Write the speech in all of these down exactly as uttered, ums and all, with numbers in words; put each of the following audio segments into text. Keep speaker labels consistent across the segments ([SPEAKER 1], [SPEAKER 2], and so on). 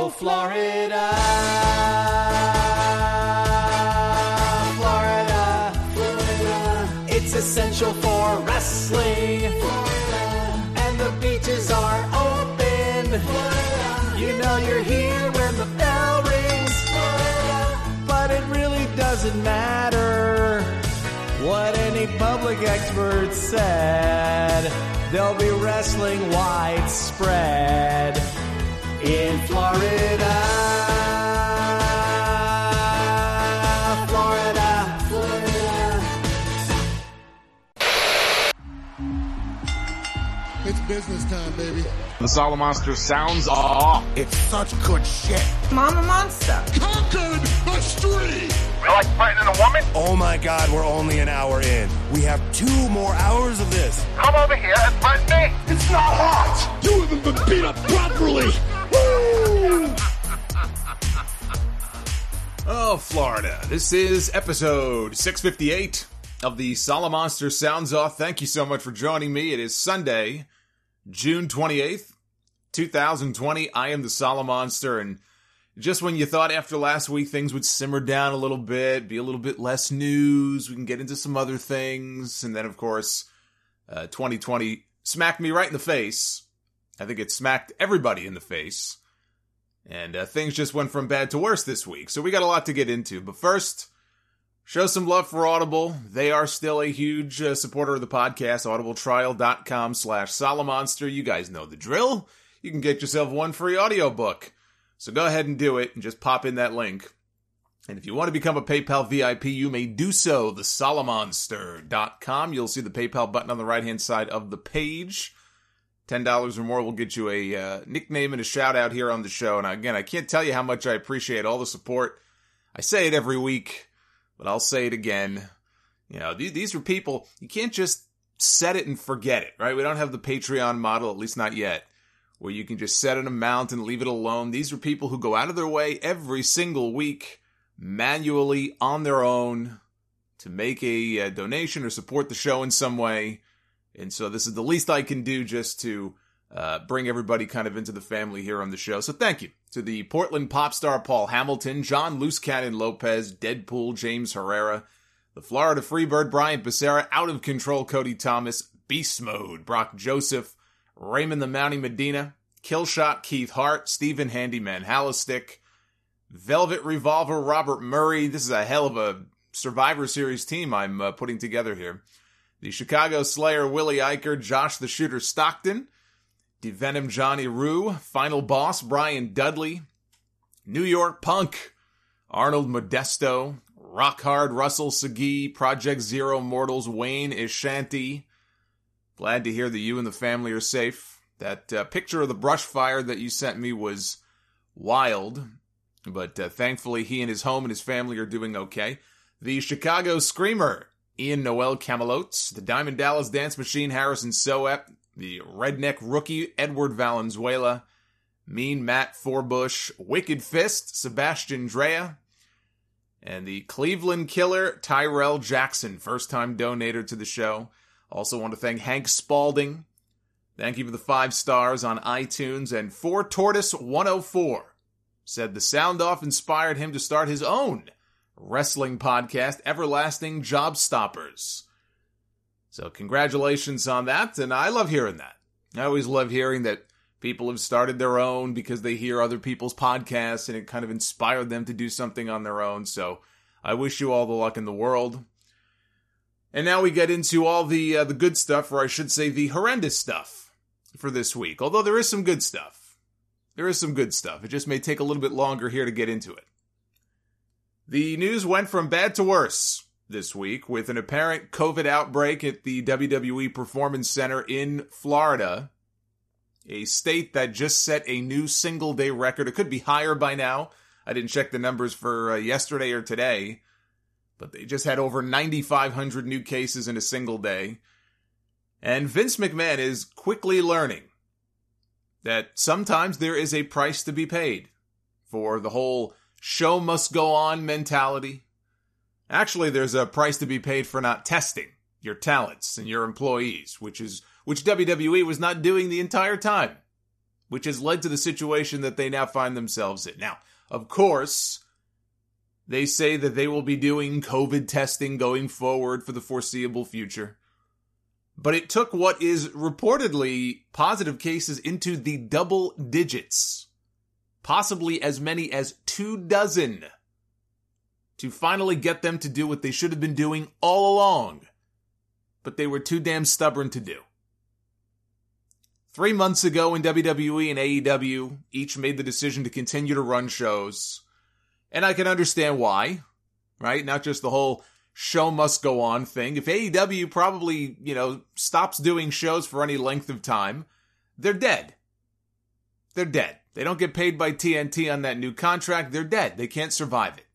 [SPEAKER 1] Oh, Florida, Florida, Florida. It's essential for wrestling. Florida. And the beaches are open. Florida. You know you're here when the bell rings. Florida. But it really doesn't matter what any public expert said. There'll be wrestling widespread in Florida. Florida, Florida.
[SPEAKER 2] It's business time, baby.
[SPEAKER 3] The Solomonster sounds off.
[SPEAKER 2] It's such good shit.
[SPEAKER 4] Mama Monster.
[SPEAKER 2] Conquered a street.
[SPEAKER 3] You like fighting a woman?
[SPEAKER 5] Oh my God, we're only an hour in. We have two more hours of this.
[SPEAKER 3] Come over here and fight me.
[SPEAKER 2] It's not hot. You haven't been beat up properly. Woo!
[SPEAKER 6] Oh, Florida. This is episode six fifty-eight of the Solomonster Sounds Off. Thank you so much for joining me. It is Sunday, June twenty-eighth, twenty twenty. I am the Solomonster, and just when you thought after last week things would simmer down a little bit, be a little bit less news, we can get into some other things, and then, of course, uh, twenty twenty smacked me right in the face. I think it smacked everybody in the face. And uh, things just went from bad to worse this week. So we got a lot to get into. But first, show some love for Audible. They are still a huge uh, supporter of the podcast. Audibletrial.com slash Solomonster. You guys know the drill. You can get yourself one free audiobook. So go ahead and do it and just pop in that link. And if you want to become a PayPal V I P, you may do so. The Solomonster dot com. You'll see the PayPal button on the right-hand side of the page. ten dollars or more will get you a uh, nickname and a shout-out here on the show. And again, I can't tell you how much I appreciate all the support. I say it every week, but I'll say it again. You know, these, these are people, you can't just set it and forget it, right? We don't have the Patreon model, at least not yet, where you can just set an amount and leave it alone. These are people who go out of their way every single week, manually, on their own, to make a, a donation or support the show in some way. And so this is the least I can do just to uh, bring everybody kind of into the family here on the show. So thank you to the Portland pop star Paul Hamilton, John Loose Cannon Lopez, Deadpool James Herrera, the Florida Freebird Brian Becerra, Out of Control Cody Thomas, Beast Mode Brock Joseph, Raymond the Mountie Medina, Killshot Keith Hart, Stephen Handyman Hallistick, Velvet Revolver Robert Murray. This is a hell of a Survivor Series team I'm uh, putting together here. The Chicago Slayer Willie Eicher, Josh the Shooter Stockton, DeVenom Johnny Rue, Final Boss Brian Dudley, New York Punk Arnold Modesto, Rock Hard Russell Segee, Project Zero Mortals Wayne Ishanti. Glad to hear that you and the family are safe. That uh, picture of the brush fire that you sent me was wild, but uh, thankfully he and his home and his family are doing okay. The Chicago Screamer Ian Noel Camelotes, the Diamond Dallas Dance Machine Harrison Soep, the Redneck Rookie Edward Valenzuela, Mean Matt Forbush, Wicked Fist Sebastian Drea, and the Cleveland Killer Tyrell Jackson, first-time donator to the show. Also want to thank Hank Spalding. Thank you for the five stars on iTunes. And four Tortoise one oh four said the sound off inspired him to start his own wrestling podcast, Everlasting Job Stoppers. So congratulations on that, and I love hearing that. I always love hearing that people have started their own because they hear other people's podcasts, and it kind of inspired them to do something on their own. So I wish you all the luck in the world. And now we get into all the uh, the good stuff, or I should say the horrendous stuff for this week. Although there is some good stuff. There is some good stuff. It just may take a little bit longer here to get into it. The news went from bad to worse this week with an apparent COVID outbreak at the W W E Performance Center in Florida, a state that just set a new single-day record. It could be higher by now. I didn't check the numbers for uh, yesterday or today, but they just had over ninety-five hundred new cases in a single day. And Vince McMahon is quickly learning that sometimes there is a price to be paid for the whole show must go on mentality. Actually, there's a price to be paid for not testing your talents and your employees, which is which W W E was not doing the entire time. which has led to the situation that they now find themselves in. Now, of course, they say that they will be doing COVID testing going forward for the foreseeable future. But it took what is reportedly positive cases into the double digits, possibly as many as two dozen, to finally get them to do what they should have been doing all along, but they were too damn stubborn to do. Three months ago when W W E and A E W each made the decision to continue to run shows, and I can understand why, right? Not just the whole show must go on thing. If A E W probably, you know, stops doing shows for any length of time, they're dead. They're dead. They don't get paid by T N T on that new contract. They're dead. They can't survive it.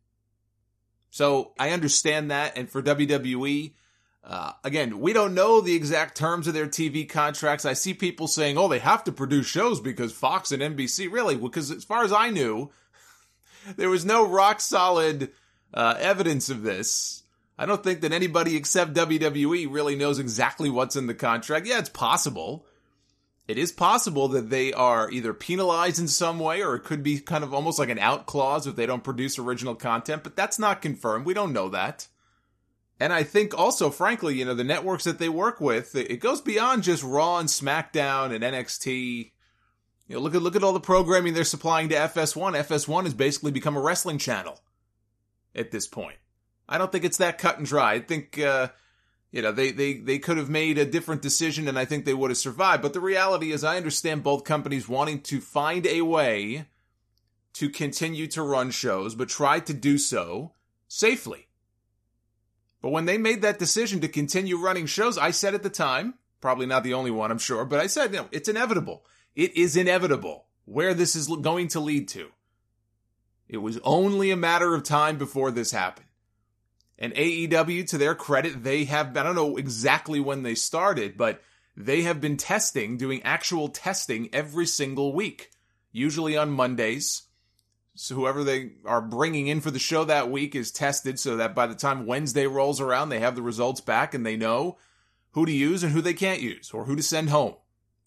[SPEAKER 6] So I understand that. And for W W E, uh, again, we don't know the exact terms of their T V contracts. I see people saying, oh, they have to produce shows because Fox and N B C. Really? Because as far as I knew, there was no rock solid uh, evidence of this. I don't think that anybody except W W E really knows exactly what's in the contract. Yeah, it's possible. It is possible that they are either penalized in some way, or it could be kind of almost like an out clause if they don't produce original content, but that's not confirmed. We don't know that. And I think also, frankly, you know, the networks that they work with, it goes beyond just Raw and SmackDown and N X T. You know, look at look at all the programming they're supplying to F S one. F S one has basically become a wrestling channel at this point. I don't think it's that cut and dry. I think, uh, you know, they, they, they could have made a different decision and I think they would have survived. But the reality is I understand both companies wanting to find a way to continue to run shows, but try to do so safely. But when they made that decision to continue running shows, I said at the time, probably not the only one, I'm sure, but I said, you know, it's inevitable. It is inevitable where this is going to lead to. It was only a matter of time before this happened. And A E W, to their credit, they have, I don't know exactly when they started, but they have been testing, doing actual testing every single week, usually on Mondays. So whoever they are bringing in for the show that week is tested so that by the time Wednesday rolls around, they have the results back and they know who to use and who they can't use or who to send home.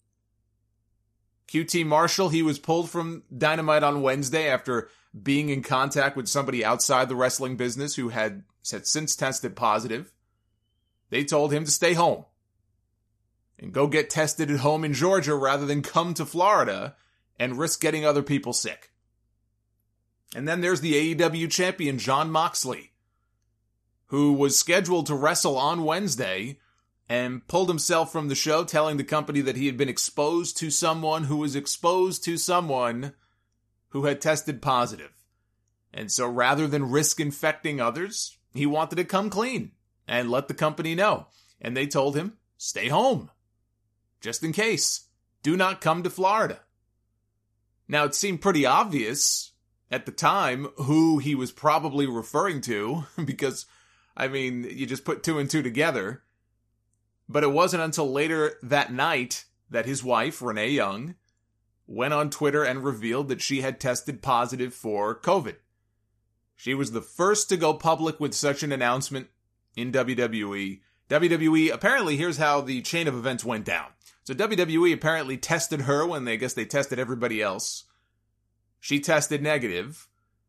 [SPEAKER 6] Q T Marshall, he was pulled from Dynamite on Wednesday after being in contact with somebody outside the wrestling business who had, had since tested positive. They told him to stay home and go get tested at home in Georgia rather than come to Florida and risk getting other people sick. And then there's the A E W champion, Jon Moxley, who was scheduled to wrestle on Wednesday and pulled himself from the show, telling the company that he had been exposed to someone who was exposed to someone who had tested positive. And so rather than risk infecting others, he wanted to come clean and let the company know. And they told him, stay home. Just in case. Do not come to Florida. Now, it seemed pretty obvious at the time who he was probably referring to, because, I mean, you just put two and two together. But it wasn't until later that night that his wife, Renee Young, went on Twitter and revealed that she had tested positive for COVID. She was the first to go public with such an announcement in W W E. W W E, apparently, here's how the chain of events went down. So W W E apparently tested her when they I guess they tested everybody else. She tested negative.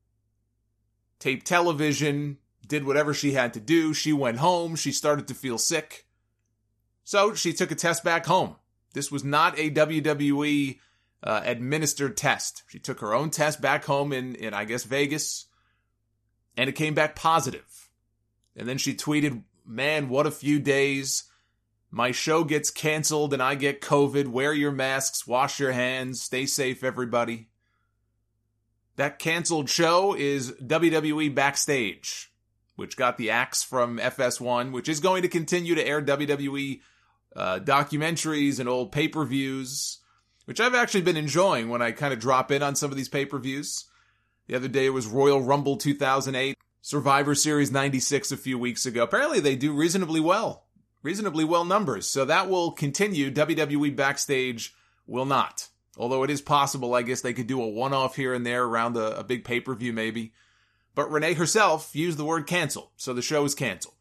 [SPEAKER 6] Taped television, did whatever she had to do. She went home. She started to feel sick. So she took a test back home. This was not a W W E uh, administered test. She took her own test back home in, in, I guess, Vegas. And it came back positive. And then she tweeted, man, what a few days. My show gets canceled and I get COVID. Wear your masks, wash your hands, stay safe, everybody. That canceled show is W W E Backstage, which got the axe from F S one, which is going to continue to air W W E uh, documentaries and old pay-per-views, which I've actually been enjoying when I kind of drop in on some of these pay-per-views. The other day it was Royal Rumble two thousand eight, Survivor Series ninety-six a few weeks ago. Apparently they do reasonably well. Reasonably well numbers. So that will continue. W W E Backstage will not. Although it is possible, I guess they could do a one-off here and there around a, a big pay-per-view maybe. But Renee herself used the word canceled. So the show is canceled.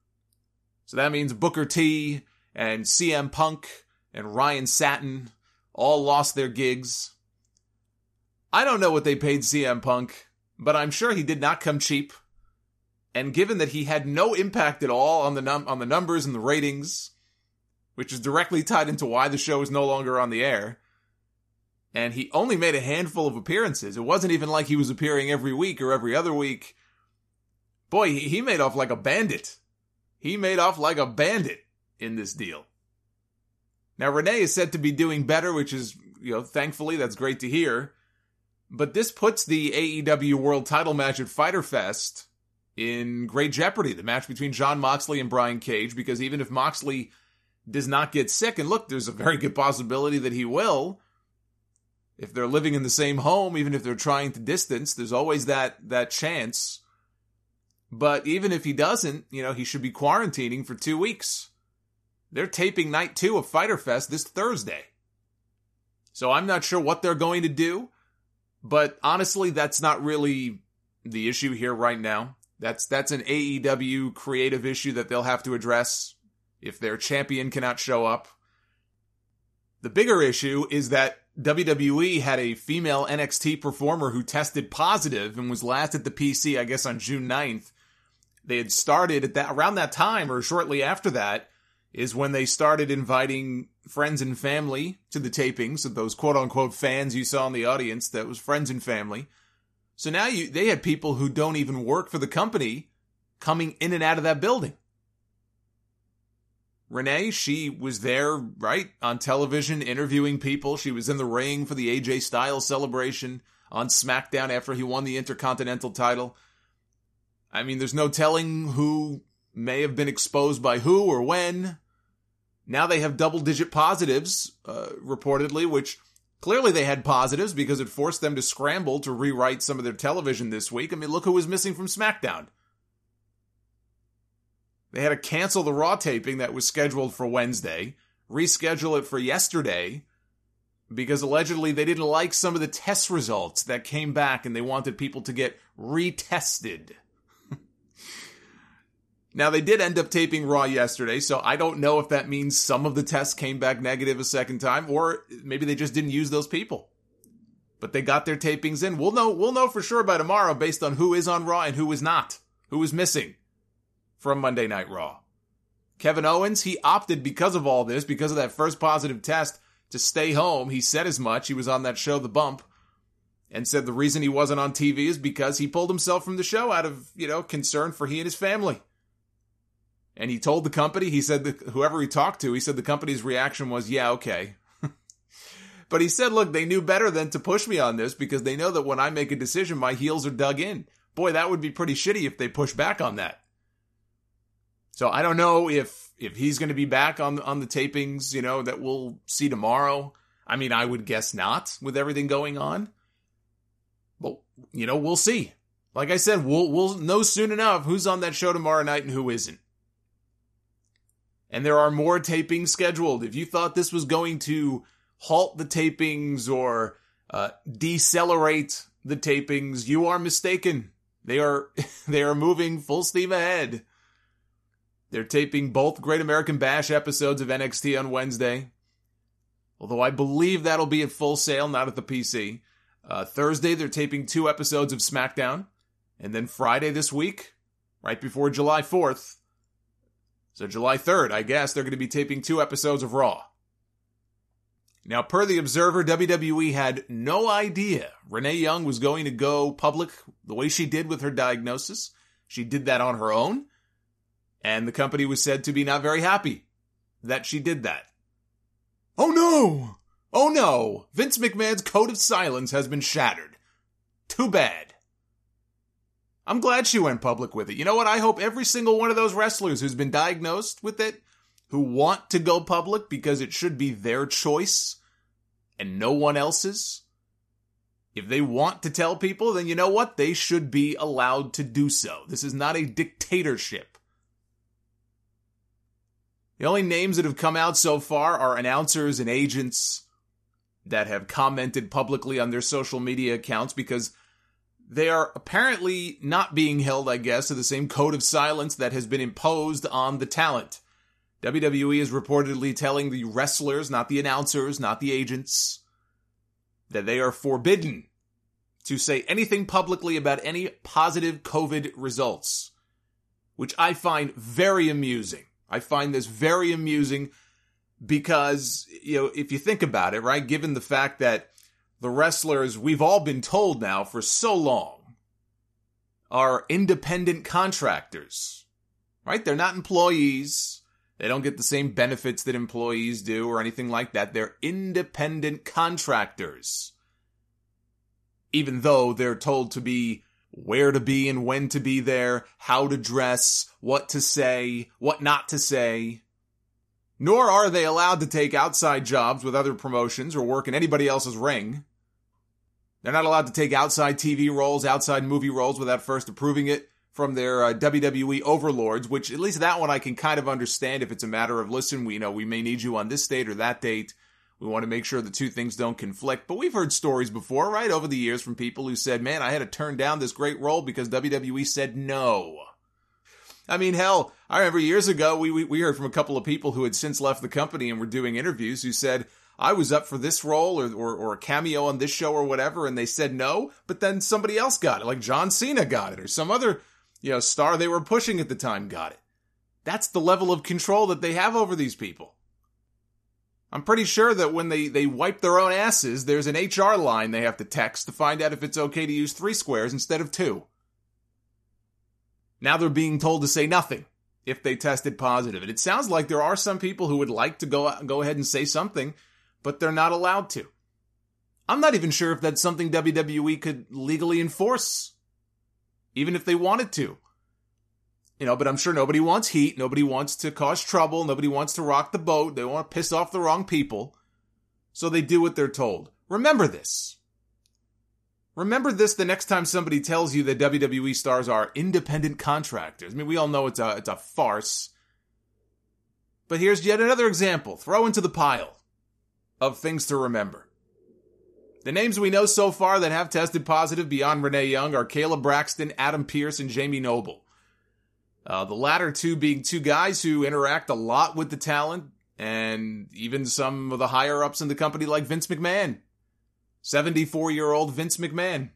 [SPEAKER 6] So that means Booker T and C M Punk and Ryan Satin, all lost their gigs. I don't know what they paid C M Punk, but I'm sure he did not come cheap. And given that he had no impact at all on the num- on the numbers and the ratings, which is directly tied into why the show is no longer on the air, and he only made a handful of appearances. It wasn't even like he was appearing every week or every other week. Boy, he, he made off like a bandit. He made off like a bandit in this deal. Now, Renee is said to be doing better, which is, you know, thankfully, that's great to hear. But this puts the A E W World Title match at Fyter Fest in great jeopardy. The match between Jon Moxley and Brian Cage, because even if Moxley does not get sick, and look, there's a very good possibility that he will, if they're living in the same home, even if they're trying to distance, there's always that, that chance. But even if he doesn't, you know, he should be quarantining for two weeks. They're taping night two of Fyter Fest this Thursday. So I'm not sure what they're going to do. But honestly, that's not really the issue here right now. That's that's an A E W creative issue that they'll have to address if their champion cannot show up. The bigger issue is that W W E had a female N X T performer who tested positive and was last at the P C, I guess, on June ninth. They had started at that around that time, or shortly after that, is when they started inviting friends and family to the tapings of those quote-unquote fans you saw in the audience. That was friends and family. So now you they had people who don't even work for the company coming in and out of that building. Renee, she was there, right, on television, interviewing people. She was in the ring for the A J Styles celebration on SmackDown after he won the Intercontinental title. I mean, there's no telling who may have been exposed by who or when. Now they have double-digit positives, uh, reportedly, which clearly they had positives because it forced them to scramble to rewrite some of their television this week. I mean, look who was missing from SmackDown. They had to cancel the Raw taping that was scheduled for Wednesday, reschedule it for yesterday, because allegedly they didn't like some of the test results that came back and they wanted people to get retested. Now, they did end up taping Raw yesterday, so I don't know if that means some of the tests came back negative a second time, or maybe they just didn't use those people. But they got their tapings in. We'll know, we'll know for sure by tomorrow based on who is on Raw and who is not, who is missing from Monday Night Raw. Kevin Owens, he opted because of all this, because of that first positive test, to stay home. He said as much. He was on that show, The Bump, and said the reason he wasn't on T V is because he pulled himself from the show out of, you know, concern for he and his family. And he told the company, he said that whoever he talked to, he said the company's reaction was, yeah, okay. But he said, look, they knew better than to push me on this because they know that when I make a decision, my heels are dug in. Boy, that would be pretty shitty if they push back on that. So I don't know if if he's going to be back on, on the tapings, you know, that we'll see tomorrow. I mean, I would guess not with everything going on. But, you know, we'll see. Like I said, we'll we'll know soon enough who's on that show tomorrow night and who isn't. And there are more tapings scheduled. If you thought this was going to halt the tapings or uh, decelerate the tapings, you are mistaken. They are they are moving full steam ahead. They're taping both Great American Bash episodes of N X T on Wednesday. Although I believe that'll be at Full Sail, not at the P C. Uh, Thursday, they're taping two episodes of SmackDown. And then Friday this week, right before July fourth, so July third, I guess, they're going to be taping two episodes of Raw. Now, per The Observer, W W E had no idea Renee Young was going to go public the way she did with her diagnosis. She did that on her own, and the company was said to be not very happy that she did that. Oh no! Oh no! Vince McMahon's code of silence has been shattered. Too bad. I'm glad she went public with it. You know what? I hope every single one of those wrestlers who's been diagnosed with it, who want to go public because it should be their choice and no one else's, if they want to tell people, then you know what? They should be allowed to do so. This is not a dictatorship. The only names that have come out so far are announcers and agents that have commented publicly on their social media accounts because they are apparently not being held, I guess, to the same code of silence that has been imposed on the talent. W W E is reportedly telling the wrestlers, not the announcers, not the agents, that they are forbidden to say anything publicly about any positive COVID results, which I find very amusing. I find this very amusing because, you know, if you think about it, right, given the fact that the wrestlers, we've all been told now for so long, are independent contractors, right? They're not employees. They don't get the same benefits that employees do or anything like that. They're independent contractors. Even though they're told to be where to be and when to be there, how to dress, what to say, what not to say. Nor are they allowed to take outside jobs with other promotions or work in anybody else's ring. They're not allowed to take outside T V roles, outside movie roles without first approving it from their uh, W W E overlords, which at least that one I can kind of understand if it's a matter of, listen, we know we may need you on this date or that date. We want to make sure the two things don't conflict. But we've heard stories before, right, over the years from people who said, man, I had to turn down this great role because W W E said no. I mean, hell, I remember years ago, we, we, we heard from a couple of people who had since left the company and were doing interviews who said, I was up for this role or, or, or a cameo on this show or whatever, and they said no, but then somebody else got it, like John Cena got it, or some other, you know, star they were pushing at the time got it. That's the level of control that they have over these people. I'm pretty sure that when they, they wipe their own asses, there's an H R line they have to text to find out if it's okay to use three squares instead of two. Now they're being told to say nothing if they tested positive. And it sounds like there are some people who would like to go, go ahead and say something, but they're not allowed to. I'm not even sure if that's something W W E could legally enforce, even if they wanted to. You know, but I'm sure nobody wants heat, nobody wants to cause trouble, nobody wants to rock the boat, they want to piss off the wrong people, so they do what they're told. Remember this. Remember this the next time somebody tells you that W W E stars are independent contractors. I mean, we all know it's a, it's a farce. But here's yet another example. Throw into the pile of things to remember. The names we know so far that have tested positive beyond Renee Young are Kayla Braxton, Adam Pearce, and Jamie Noble. Uh, the latter two being two guys who interact a lot with the talent and even some of the higher-ups in the company like Vince McMahon. seventy-four-year-old Vince McMahon.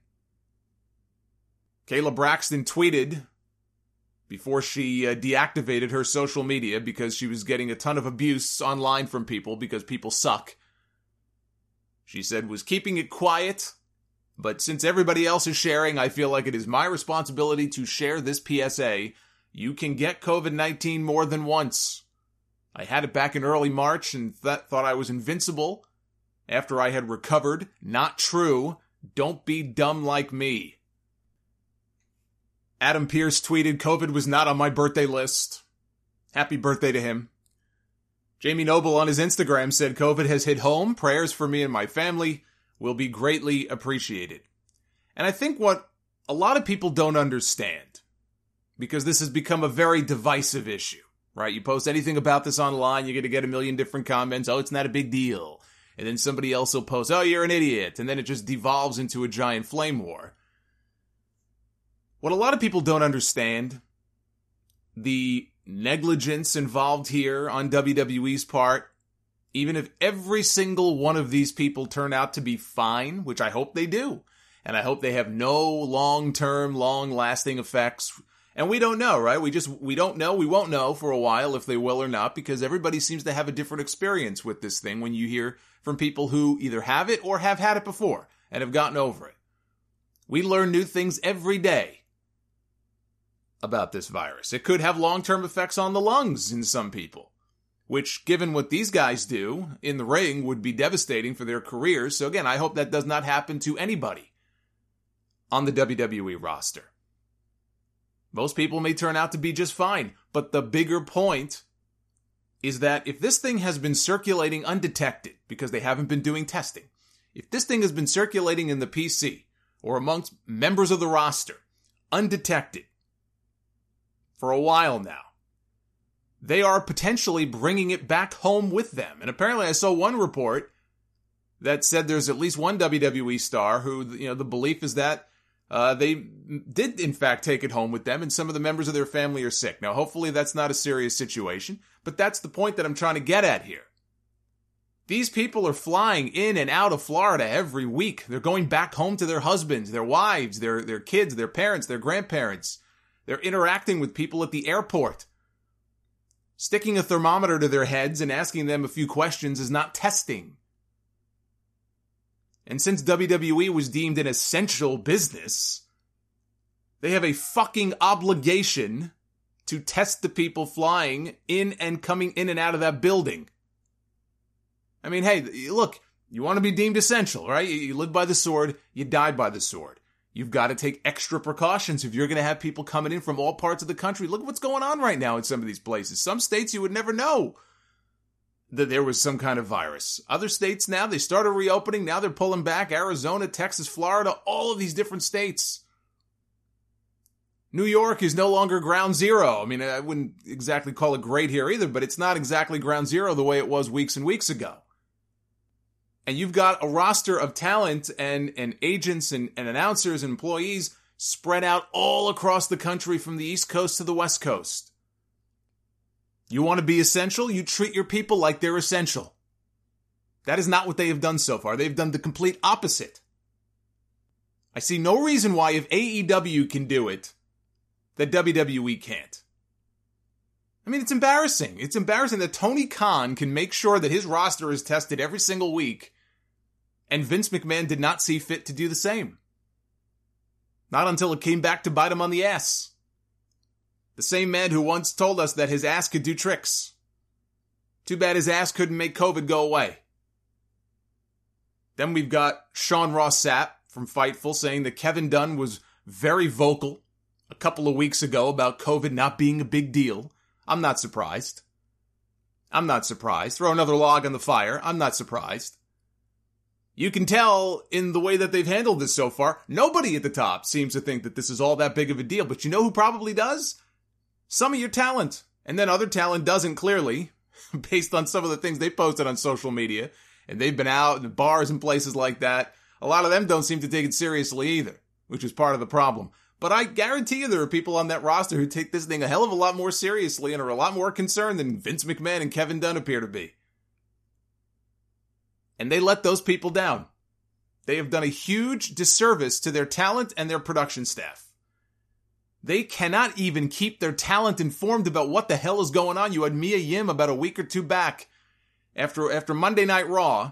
[SPEAKER 6] Kayla Braxton tweeted before she uh, deactivated her social media because she was getting a ton of abuse online from people because people suck. She said, was keeping it quiet, but since everybody else is sharing, I feel like it is my responsibility to share this P S A. You can get covid nineteen more than once. I had it back in early March and th- thought I was invincible after I had recovered. Not true. Don't be dumb like me. Adam Pearce tweeted, COVID was not on my birthday list. Happy birthday to him. Jamie Noble on his Instagram said, COVID has hit home. Prayers for me and my family will be greatly appreciated. And I think what a lot of people don't understand, because this has become a very divisive issue, right? You post anything about this online, you're going to get a million different comments. Oh, it's not a big deal. And then somebody else will post, oh, you're an idiot. And then it just devolves into a giant flame war. What a lot of people don't understand, the negligence involved here on W W E's part, even if every single one of these people turn out to be fine, which I hope they do, and I hope they have no long-term, long-lasting effects. And we don't know, right? We just, we don't know. We won't know for a while if they will or not, because everybody seems to have a different experience with this thing when you hear from people who either have it or have had it before and have gotten over it. We learn new things every day about this virus. It could have long-term effects on the lungs in some people, which, given what these guys do in the ring, would be devastating for their careers. So again, I hope that does not happen to anybody on the W W E roster. Most people may turn out to be just fine, but the bigger point is that if this thing has been circulating undetected, because they haven't been doing testing, if this thing has been circulating in the P C or amongst members of the roster undetected for a while now, they are potentially bringing it back home with them. And apparently I saw one report that said there's at least one W W E star who, you know, the belief is that Uh, they did, in fact, take it home with them, and some of the members of their family are sick. Now, hopefully that's not a serious situation, but that's the point that I'm trying to get at here. These people are flying in and out of Florida every week. They're going back home to their husbands, their wives, their, their kids, their parents, their grandparents. They're interacting with people at the airport. Sticking a thermometer to their heads and asking them a few questions is not testing. And since W W E was deemed an essential business, they have a fucking obligation to test the people flying in and coming in and out of that building. I mean, hey, look, you want to be deemed essential, right? You live by the sword, you died by the sword. You've got to take extra precautions if you're going to have people coming in from all parts of the country. Look at what's going on right now in some of these places. Some states you would never know that there was some kind of virus. Other states now, they started reopening. Now they're pulling back. Arizona, Texas, Florida, all of these different states. New York is no longer ground zero. I mean, I wouldn't exactly call it great here either, but it's not exactly ground zero the way it was weeks and weeks ago. And you've got a roster of talent and, and agents and, and announcers and employees spread out all across the country from the East Coast to the West Coast. You want to be essential? You treat your people like they're essential. That is not what they have done so far. They've done the complete opposite. I see no reason why if A E W can do it, that W W E can't. I mean, it's embarrassing. It's embarrassing that Tony Khan can make sure that his roster is tested every single week, and Vince McMahon did not see fit to do the same. Not until it came back to bite him on the ass. The same man who once told us that his ass could do tricks. Too bad his ass couldn't make COVID go away. Then we've got Sean Ross Sapp from Fightful saying that Kevin Dunn was very vocal a couple of weeks ago about COVID not being a big deal. I'm not surprised. I'm not surprised. Throw another log on the fire. I'm not surprised. You can tell in the way that they've handled this so far, nobody at the top seems to think that this is all that big of a deal. But you know who probably does? Some of your talent. And then other talent doesn't, clearly, based on some of the things they posted on social media. And they've been out in bars and places like that. A lot of them don't seem to take it seriously either, which is part of the problem. But I guarantee you there are people on that roster who take this thing a hell of a lot more seriously and are a lot more concerned than Vince McMahon and Kevin Dunn appear to be. And they let those people down. They have done a huge disservice to their talent and their production staff. They cannot even keep their talent informed about what the hell is going on. You had Mia Yim about a week or two back after, after Monday Night Raw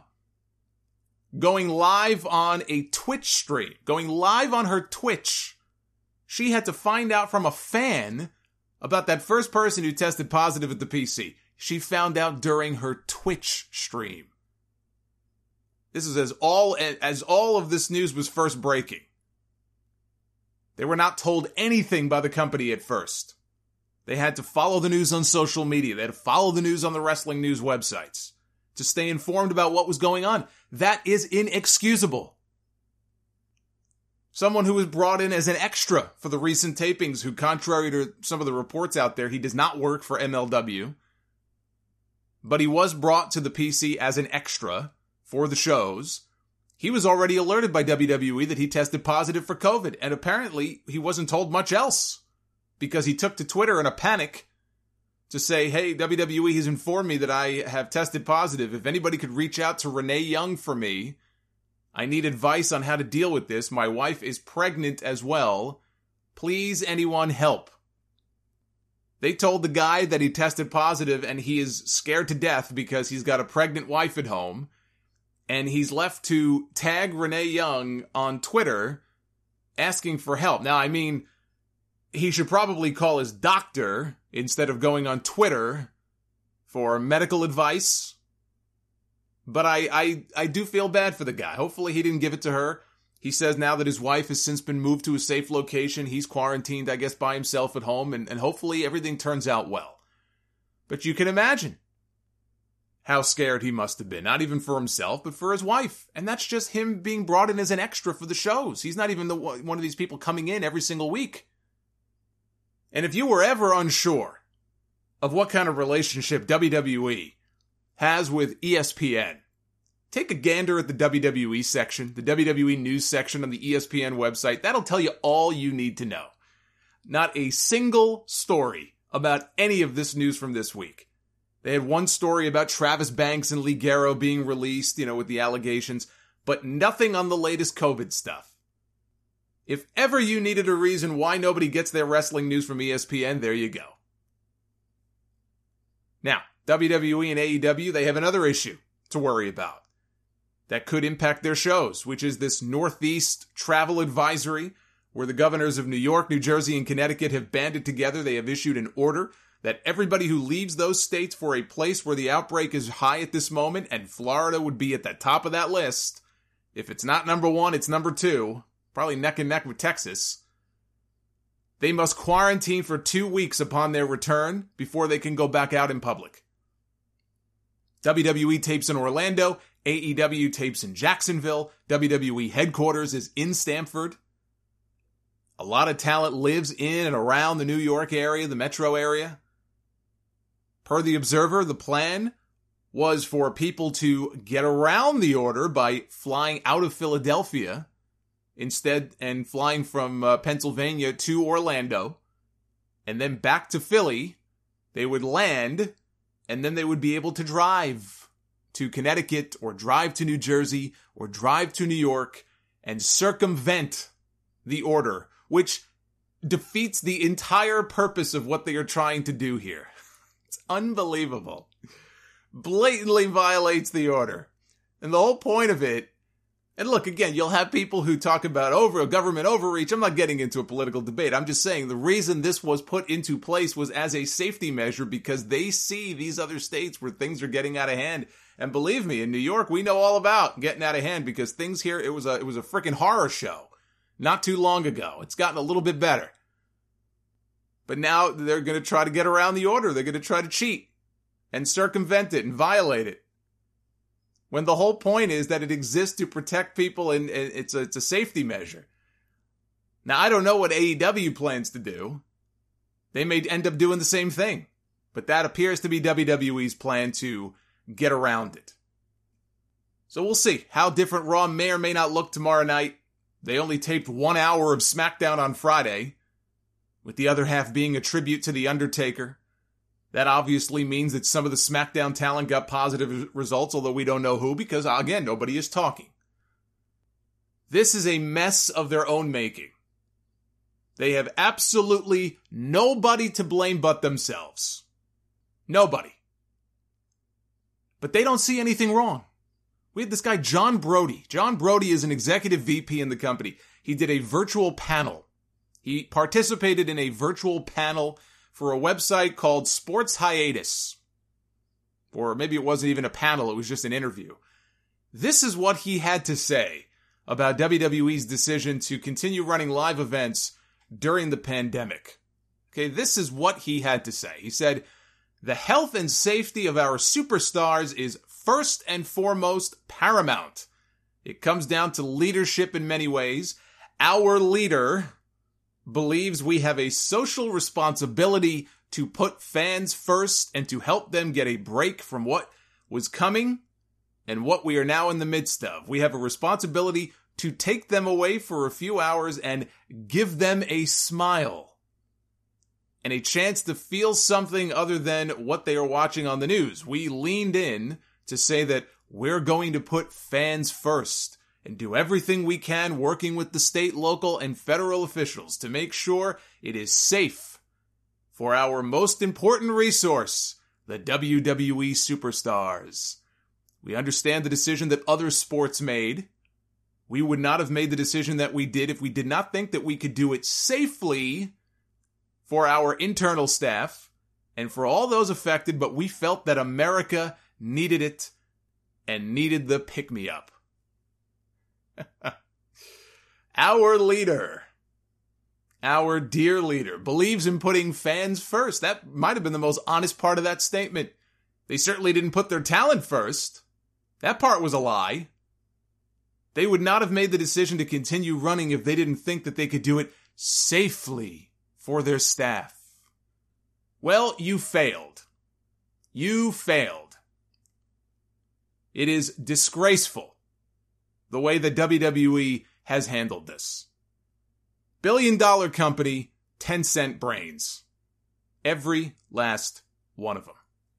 [SPEAKER 6] going live on a Twitch stream, going live on her Twitch. She had to find out from a fan about that first person who tested positive at the P C. She found out during her Twitch stream. This is as all as all of this news was first breaking. They were not told anything by the company at first. They had to follow the news on social media. They had to follow the news on the wrestling news websites to stay informed about what was going on. That is inexcusable. Someone who was brought in as an extra for the recent tapings, who, contrary to some of the reports out there, he does not work for M L W. But he was brought to the P C as an extra for the shows. He was already alerted by W W E that he tested positive for COVID, and apparently he wasn't told much else, because he took to Twitter in a panic to say, hey, W W E has informed me that I have tested positive. If anybody could reach out to Renee Young for me, I need advice on how to deal with this. My wife is pregnant as well. Please, anyone help. They told the guy that he tested positive and he is scared to death because he's got a pregnant wife at home. And he's left to tag Renee Young on Twitter asking for help. Now, I mean, he should probably call his doctor instead of going on Twitter for medical advice. But I, I, I do feel bad for the guy. Hopefully he didn't give it to her. He says now that his wife has since been moved to a safe location. He's quarantined, I guess, by himself at home. And, and hopefully everything turns out well. But you can imagine how scared he must have been. Not even for himself, but for his wife. And that's just him being brought in as an extra for the shows. He's not even the one of these people coming in every single week. And if you were ever unsure of what kind of relationship W W E has with E S P N, take a gander at the W W E section, the W W E news section on the E S P N website. That'll tell you all you need to know. Not a single story about any of this news from this week. They had one story about Travis Banks and Lee Guerrero being released, you know, with the allegations, but nothing on the latest COVID stuff. If ever you needed a reason why nobody gets their wrestling news from E S P N, there you go. Now, W W E and A E W, they have another issue to worry about that could impact their shows, which is this Northeast travel advisory where the governors of New York, New Jersey, and Connecticut have banded together. They have issued an order that everybody who leaves those states for a place where the outbreak is high at this moment, and Florida would be at the top of that list. If it's not number one, it's number two, probably neck and neck with Texas. They must quarantine for two weeks upon their return before they can go back out in public. W W E tapes in Orlando, A E W tapes in Jacksonville, W W E headquarters is in Stamford. A lot of talent lives in and around the New York area, the metro area. Per the Observer, the plan was for people to get around the order by flying out of Philadelphia instead and flying from uh, Pennsylvania to Orlando and then back to Philly. They would land and then they would be able to drive to Connecticut or drive to New Jersey or drive to New York and circumvent the order, which defeats the entire purpose of what they are trying to do here. It's unbelievable. Blatantly violates the order. And the whole point of it, and look, again, you'll have people who talk about over government overreach. I'm not getting into a political debate. I'm just saying the reason this was put into place was as a safety measure because they see these other states where things are getting out of hand. And believe me, in New York, we know all about getting out of hand because things here, it was a, it was a freaking horror show not too long ago. It's gotten a little bit better. But now they're going to try to get around the order. They're going to try to cheat and circumvent it and violate it. When the whole point is that it exists to protect people and it's a, it's a safety measure. Now, I don't know what A E W plans to do. They may end up doing the same thing. But that appears to be W W E's plan to get around it. So we'll see how different Raw may or may not look tomorrow night. They only taped one hour of SmackDown on Friday, with the other half being a tribute to The Undertaker. That obviously means that some of the SmackDown talent got positive results, although we don't know who, because, again, nobody is talking. This is a mess of their own making. They have absolutely nobody to blame but themselves. Nobody. But they don't see anything wrong. We had this guy, John Brody. John Brody is an executive V P in the company. He did a virtual panel. He participated in a virtual panel for a website called Sports Hiatus. Or maybe it wasn't even a panel, it was just an interview. This is what he had to say about W W E's decision to continue running live events during the pandemic. Okay, this is what he had to say. He said, "The health and safety of our superstars is first and foremost paramount. It comes down to leadership in many ways. Our leader believes we have a social responsibility to put fans first and to help them get a break from what was coming and what we are now in the midst of. We have a responsibility to take them away for a few hours and give them a smile and a chance to feel something other than what they are watching on the news. We leaned in to say that we're going to put fans first and do everything we can working with the state, local, and federal officials to make sure it is safe for our most important resource, the W W E superstars. We understand the decision that other sports made. We would not have made the decision that we did if we did not think that we could do it safely for our internal staff and for all those affected, but we felt that America needed it and needed the pick-me-up." Our leader, our dear leader, believes in putting fans first. That might have been the most honest part of that statement. They certainly didn't put their talent first. That part was a lie. They would not have made the decision to continue running if they didn't think that they could do it safely for their staff. Well, you failed. You failed. It is disgraceful the way that W W E has handled this. Billion dollar company, ten cent brains. Every last one of them.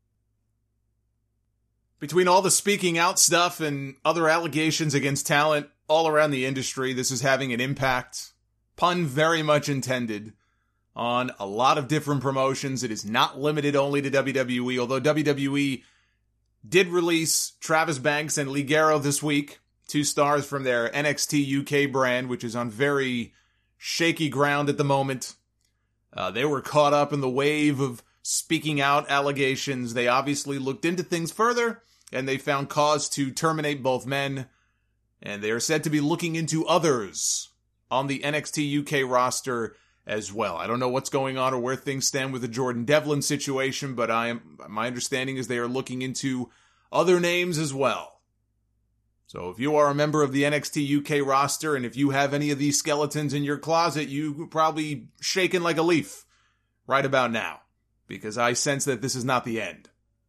[SPEAKER 6] Between all the speaking out stuff and other allegations against talent all around the industry, this is having an impact, pun very much intended, on a lot of different promotions. It is not limited only to W W E, although W W E did release Travis Banks and Ligero this week, two stars from their N X T U K brand, which is on very shaky ground at the moment. Uh, they were caught up in the wave of speaking out allegations. They obviously looked into things further, and they found cause to terminate both men, and they are said to be looking into others on the N X T U K roster as well. I don't know what's going on or where things stand with the Jordan Devlin situation, but I am my understanding is they are looking into other names as well. So if you are a member of the N X T U K roster, and if you have any of these skeletons in your closet, you probably shaking like a leaf right about now, because I sense that this is not the end.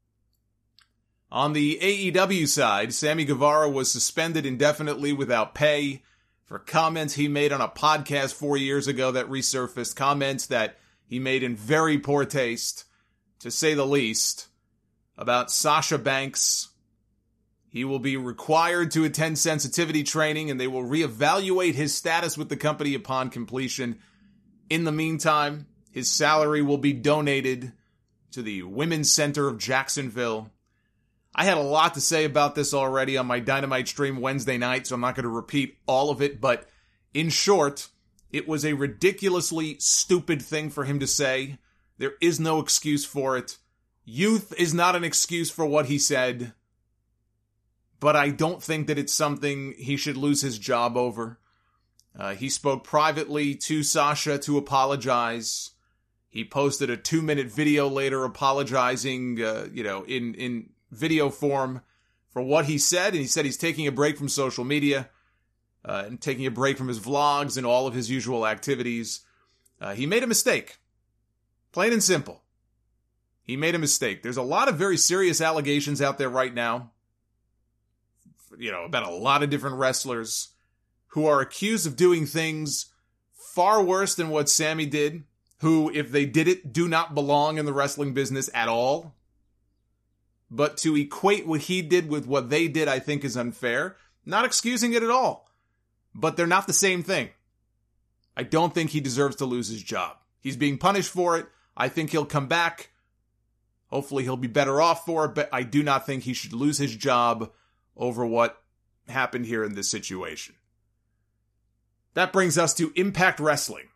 [SPEAKER 6] On the A E W side, Sammy Guevara was suspended indefinitely without pay for comments he made on a podcast four years ago that resurfaced, comments that he made in very poor taste, to say the least, about Sasha Banks. He will be required to attend sensitivity training, and they will reevaluate his status with the company upon completion. In the meantime, his salary will be donated to the Women's Center of Jacksonville. I had a lot to say about this already on my Dynamite stream Wednesday night, so I'm not going to repeat all of it, but in short, it was a ridiculously stupid thing for him to say. There is no excuse for it. Youth is not an excuse for what he said, but I don't think that it's something he should lose his job over. Uh, he spoke privately to Sasha to apologize. He posted a two-minute video later apologizing, uh, you know, in, in video form for what he said, and he said he's taking a break from social media uh, and taking a break from his vlogs and all of his usual activities. Uh, he made a mistake. Plain and simple. He made a mistake. There's a lot of very serious allegations out there right now, you know, about a lot of different wrestlers who are accused of doing things far worse than what Sammy did, who, if they did it, do not belong in the wrestling business at all. But to equate what he did with what they did, I think, is unfair. Not excusing it at all. But they're not the same thing. I don't think he deserves to lose his job. He's being punished for it. I think he'll come back. Hopefully he'll be better off for it, but I do not think he should lose his job over what happened here in this situation. That brings us to Impact Wrestling.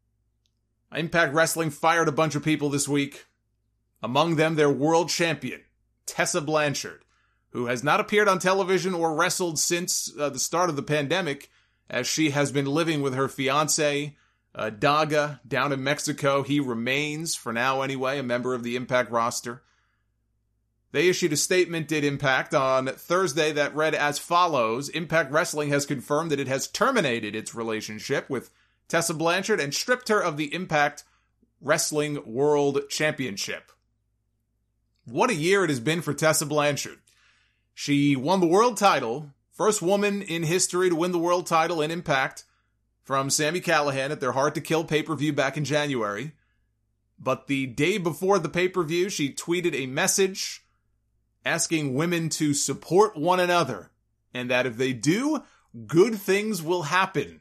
[SPEAKER 6] Impact Wrestling fired a bunch of people this week. Among them, their world champion, Tessa Blanchard, who has not appeared on television or wrestled since uh, the start of the pandemic, as she has been living with her fiancé, uh, Daga, down in Mexico. He remains, for now anyway, a member of the Impact roster. They issued a statement, did Impact, on Thursday that read as follows: Impact Wrestling has confirmed that it has terminated its relationship with Tessa Blanchard and stripped her of the Impact Wrestling World Championship. What a year it has been for Tessa Blanchard. She won the world title, first woman in history to win the world title in Impact, from Sami Callihan at their Hard to Kill pay-per-view back in January. But the day before the pay-per-view, she tweeted a message asking women to support one another, and that if they do, good things will happen.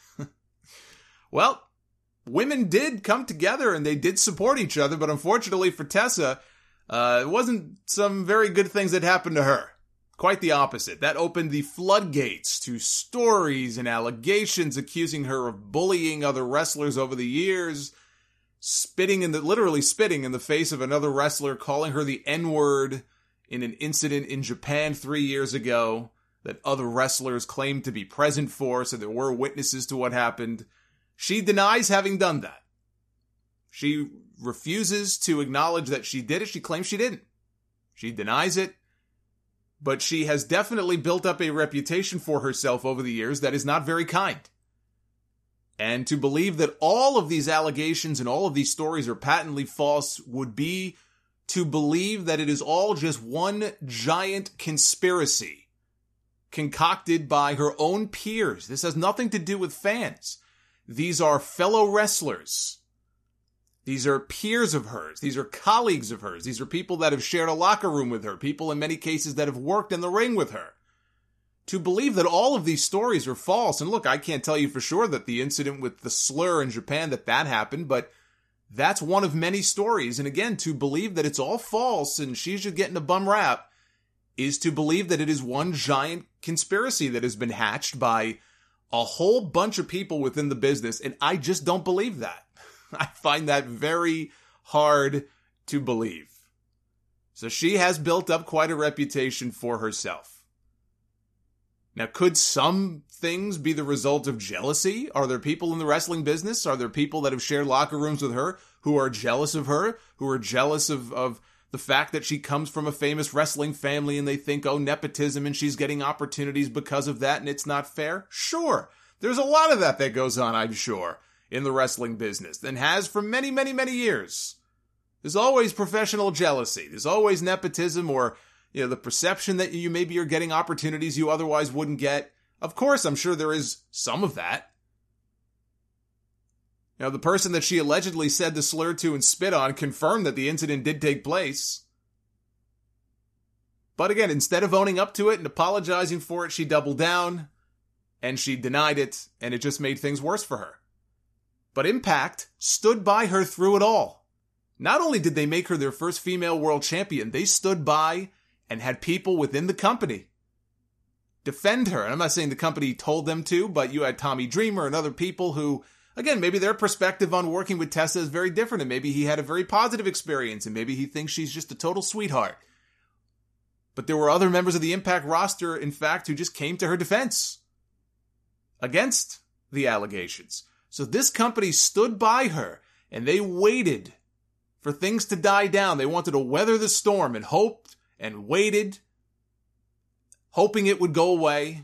[SPEAKER 6] Well, women did come together and they did support each other, but unfortunately for Tessa, uh, it wasn't some very good things that happened to her. Quite the opposite. That opened the floodgates to stories and allegations accusing her of bullying other wrestlers over the years, spitting in the, literally spitting in the face of another wrestler, calling her the N-word in an incident in Japan three years ago that other wrestlers claimed to be present for, so there were witnesses to what happened. She denies having done that. She refuses to acknowledge that she did it. She claims she didn't. She denies it. But she has definitely built up a reputation for herself over the years that is not very kind. And to believe that all of these allegations and all of these stories are patently false would be to believe that it is all just one giant conspiracy concocted by her own peers. This has nothing to do with fans. These are fellow wrestlers. These are peers of hers. These are colleagues of hers. These are people that have shared a locker room with her, people in many cases that have worked in the ring with her. To believe that all of these stories are false, and look, I can't tell you for sure that the incident with the slur in Japan, that that happened, but that's one of many stories. And again, to believe that it's all false and she's just getting a bum rap is to believe that it is one giant conspiracy that has been hatched by a whole bunch of people within the business, and I just don't believe that. I find that very hard to believe. So she has built up quite a reputation for herself. Now, could some things be the result of jealousy? Are there people in the wrestling business? Are there people that have shared locker rooms with her who are jealous of her, who are jealous of, of the fact that she comes from a famous wrestling family and they think, oh, nepotism, and she's getting opportunities because of that and it's not fair? Sure. There's a lot of that that goes on, I'm sure, in the wrestling business, and has for many, many, many years. There's always professional jealousy. There's always nepotism, or, you know, the perception that you maybe are getting opportunities you otherwise wouldn't get. Of course, I'm sure there is some of that. You know, the person that she allegedly said the slur to and spit on confirmed that the incident did take place. But again, instead of owning up to it and apologizing for it, she doubled down and she denied it, and it just made things worse for her. But Impact stood by her through it all. Not only did they make her their first female world champion, they stood by and had people within the company defend her. And I'm not saying the company told them to, but you had Tommy Dreamer and other people who, again, maybe their perspective on working with Tessa is very different, and maybe he had a very positive experience, and maybe he thinks she's just a total sweetheart. But there were other members of the Impact roster, in fact, who just came to her defense against the allegations. So this company stood by her, and they waited for things to die down. They wanted to weather the storm and hoped and waited, hoping it would go away.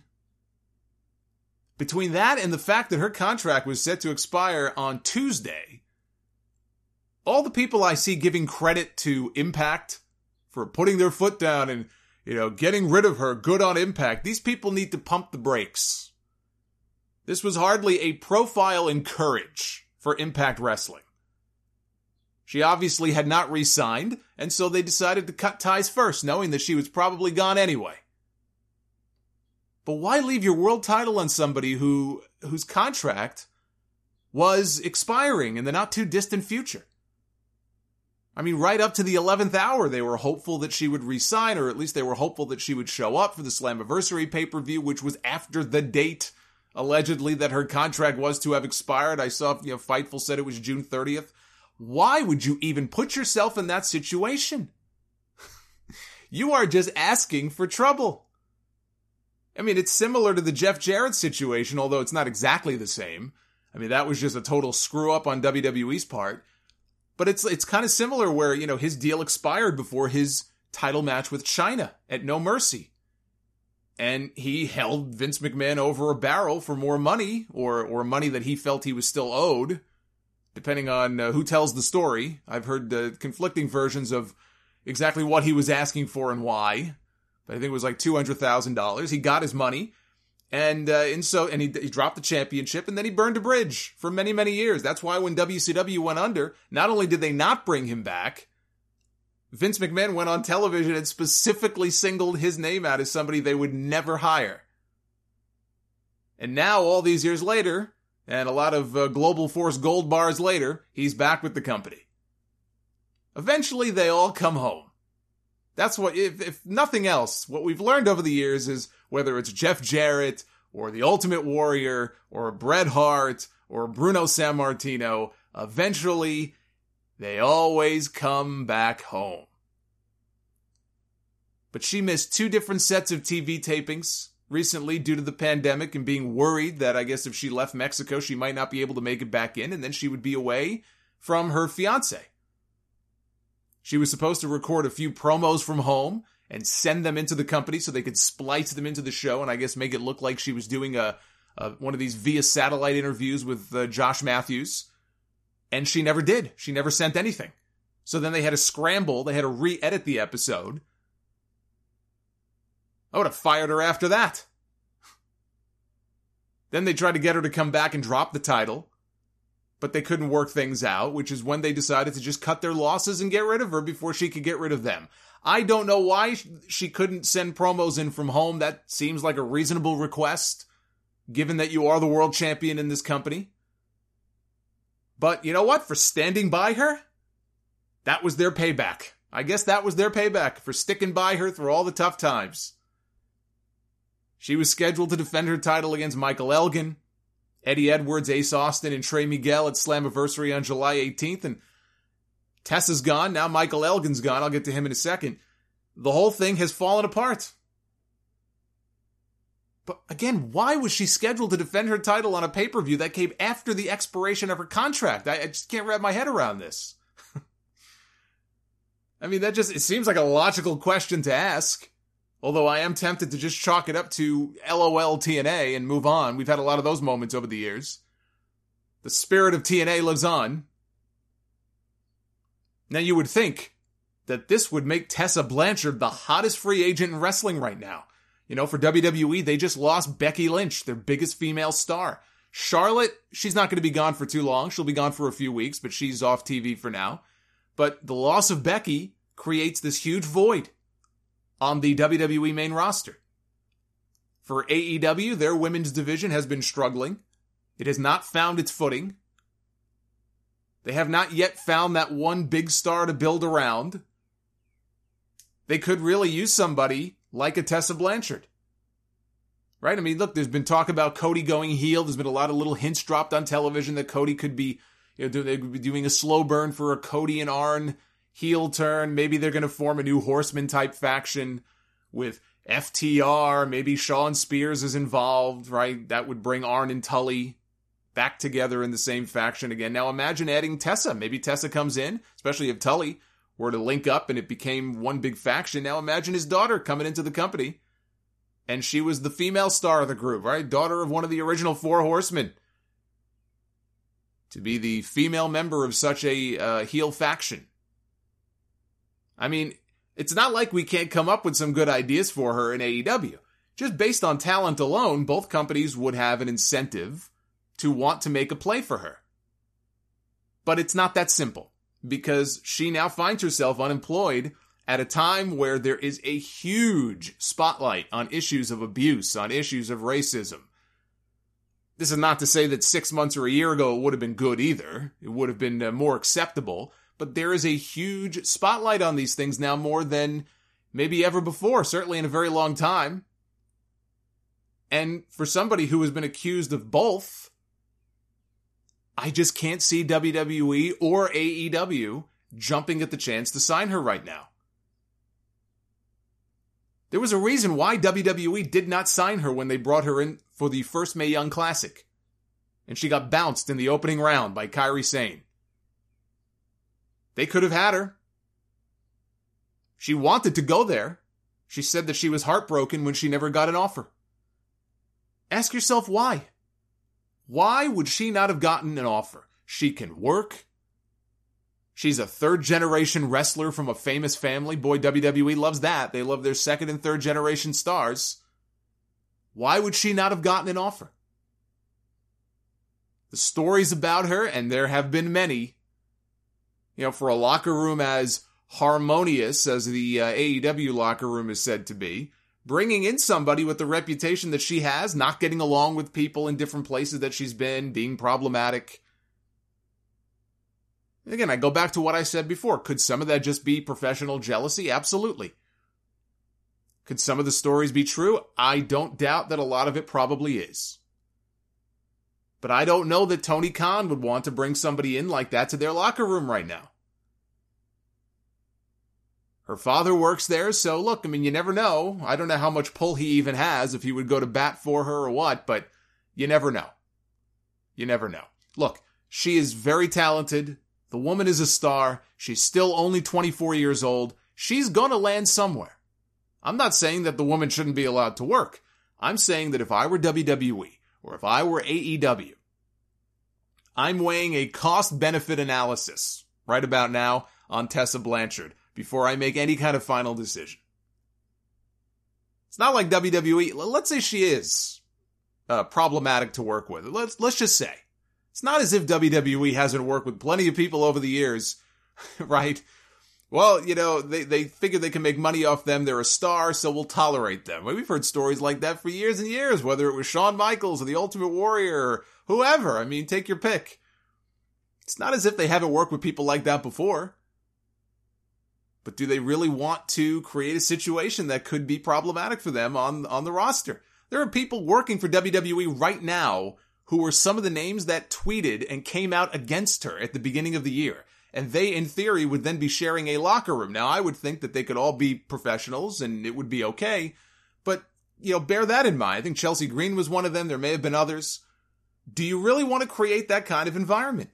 [SPEAKER 6] Between that and the fact that her contract was set to expire on Tuesday, all the people I see giving credit to Impact for putting their foot down and, you know, getting rid of her, good on Impact, these people need to pump the brakes. This was hardly a profile in courage for Impact Wrestling. She obviously had not re-signed, and so they decided to cut ties first, knowing that she was probably gone anyway. But why leave your world title on somebody who whose contract was expiring in the not-too-distant future? I mean, right up to the eleventh hour, they were hopeful that she would re-sign, or at least they were hopeful that she would show up for the Slammiversary pay-per-view, which was after the date, allegedly, that her contract was to have expired. I saw, you know, Fightful said it was June thirtieth. Why would you even put yourself in that situation? You are just asking for trouble. I mean, it's similar to the Jeff Jarrett situation, although it's not exactly the same. I mean, that was just a total screw-up on W W E's part. But it's it's kind of similar where, you know, his deal expired before his title match with Chyna at No Mercy. And he held Vince McMahon over a barrel for more money, or or money that he felt he was still owed, depending on uh, who tells the story. I've heard uh, conflicting versions of exactly what he was asking for and why. But I think it was like two hundred thousand dollars. He got his money, and uh, and so and he, he dropped the championship, and then he burned a bridge for many, many years. That's why when W C W went under, not only did they not bring him back, Vince McMahon went on television and specifically singled his name out as somebody they would never hire. And now, all these years later, and a lot of uh, Global Force gold bars later, he's back with the company. Eventually, they all come home. That's what, if, if nothing else, what we've learned over the years is whether it's Jeff Jarrett or the Ultimate Warrior or Bret Hart or Bruno Sammartino, eventually they always come back home. But she missed two different sets of T V tapings recently due to the pandemic and being worried that I guess if she left Mexico, she might not be able to make it back in, and then she would be away from her fiancé. She was supposed to record a few promos from home and send them into the company so they could splice them into the show and I guess make it look like she was doing a, a one of these via satellite interviews with uh, Josh Matthews. And she never did. She never sent anything. So then they had to scramble. They had to re-edit the episode. I would have fired her after that. Then they tried to get her to come back and drop the title. But they couldn't work things out, which is when they decided to just cut their losses and get rid of her before she could get rid of them. I don't know why she couldn't send promos in from home. That seems like a reasonable request, given that you are the world champion in this company. But you know what? For standing by her, that was their payback. I guess that was their payback for sticking by her through all the tough times. She was scheduled to defend her title against Michael Elgin, Eddie Edwards, Ace Austin, and Trey Miguel at Slammiversary on July eighteenth, and Tessa's gone, now Michael Elgin's gone, I'll get to him in a second. The whole thing has fallen apart. But again, why was she scheduled to defend her title on a pay-per-view that came after the expiration of her contract? I, I just can't wrap my head around this. I mean, that just, it seems like a logical question to ask. Although I am tempted to just chalk it up to LOL T N A and move on. We've had a lot of those moments over the years. The spirit of T N A lives on. Now you would think that this would make Tessa Blanchard the hottest free agent in wrestling right now. You know, for W W E, they just lost Becky Lynch, their biggest female star. Charlotte, she's not going to be gone for too long. She'll be gone for a few weeks, but she's off T V for now. But the loss of Becky creates this huge void on the W W E main roster. For A E W, their women's division has been struggling. It has not found its footing. They have not yet found that one big star to build around. They could really use somebody like a Tessa Blanchard. Right? I mean, look, there's been talk about Cody going heel. There's been a lot of little hints dropped on television that Cody could be, you know, they could be doing a slow burn for a Cody and Arn heel turn. Maybe they're going to form a new Horseman type faction with F T R. Maybe Shawn Spears is involved, right? That would bring Arn and Tully back together in the same faction again. Now imagine adding Tessa. Maybe Tessa comes in, especially if Tully were to link up and it became one big faction. Now imagine his daughter coming into the company and she was the female star of the group, right? Daughter of one of the original Four Horsemen. To be the female member of such a uh, heel faction. I mean, it's not like we can't come up with some good ideas for her in A E W. Just based on talent alone, both companies would have an incentive to want to make a play for her. But it's not that simple, because she now finds herself unemployed at a time where there is a huge spotlight on issues of abuse, on issues of racism. This is not to say that six months or a year ago it would have been good either. It would have been uh, more acceptable. But there is a huge spotlight on these things now, more than maybe ever before, certainly in a very long time. And for somebody who has been accused of both, I just can't see W W E or A E W jumping at the chance to sign her right now. There was a reason why W W E did not sign her when they brought her in for the first Mae Young Classic. And she got bounced in the opening round by Kairi Sane. They could have had her. She wanted to go there. She said that she was heartbroken when she never got an offer. Ask yourself why. Why would she not have gotten an offer? She can work. She's a third-generation wrestler from a famous family. Boy, W W E loves that. They love their second- and third-generation stars. Why would she not have gotten an offer? The stories about her, and there have been many, you know, for a locker room as harmonious as the uh, A E W locker room is said to be, bringing in somebody with the reputation that she has, not getting along with people in different places that she's been, being problematic. Again, I go back to what I said before. Could some of that just be professional jealousy? Absolutely. Could some of the stories be true? I don't doubt that a lot of it probably is. But I don't know that Tony Khan would want to bring somebody in like that to their locker room right now. Her father works there, so look, I mean, you never know. I don't know how much pull he even has, if he would go to bat for her or what, but you never know. You never know. Look, she is very talented. The woman is a star. She's still only twenty-four years old. She's gonna land somewhere. I'm not saying that the woman shouldn't be allowed to work. I'm saying that if I were W W E, or if I were A E W, I'm weighing a cost-benefit analysis right about now on Tessa Blanchard before I make any kind of final decision. It's not like W W E. Let's say she is uh, problematic to work with. Let's let's just say. It's not as if W W E hasn't worked with plenty of people over the years, right? Well, you know, they, they figure they can make money off them. They're a star, so we'll tolerate them. We've heard stories like that for years and years, whether it was Shawn Michaels or The Ultimate Warrior or whoever. I mean, take your pick. It's not as if they haven't worked with people like that before. But do they really want to create a situation that could be problematic for them on, on the roster? There are people working for W W E right now who were some of the names that tweeted and came out against her at the beginning of the year. And they, in theory, would then be sharing a locker room. Now, I would think that they could all be professionals and it would be okay. But, you know, bear that in mind. I think Chelsea Green was one of them. There may have been others. Do you really want to create that kind of environment?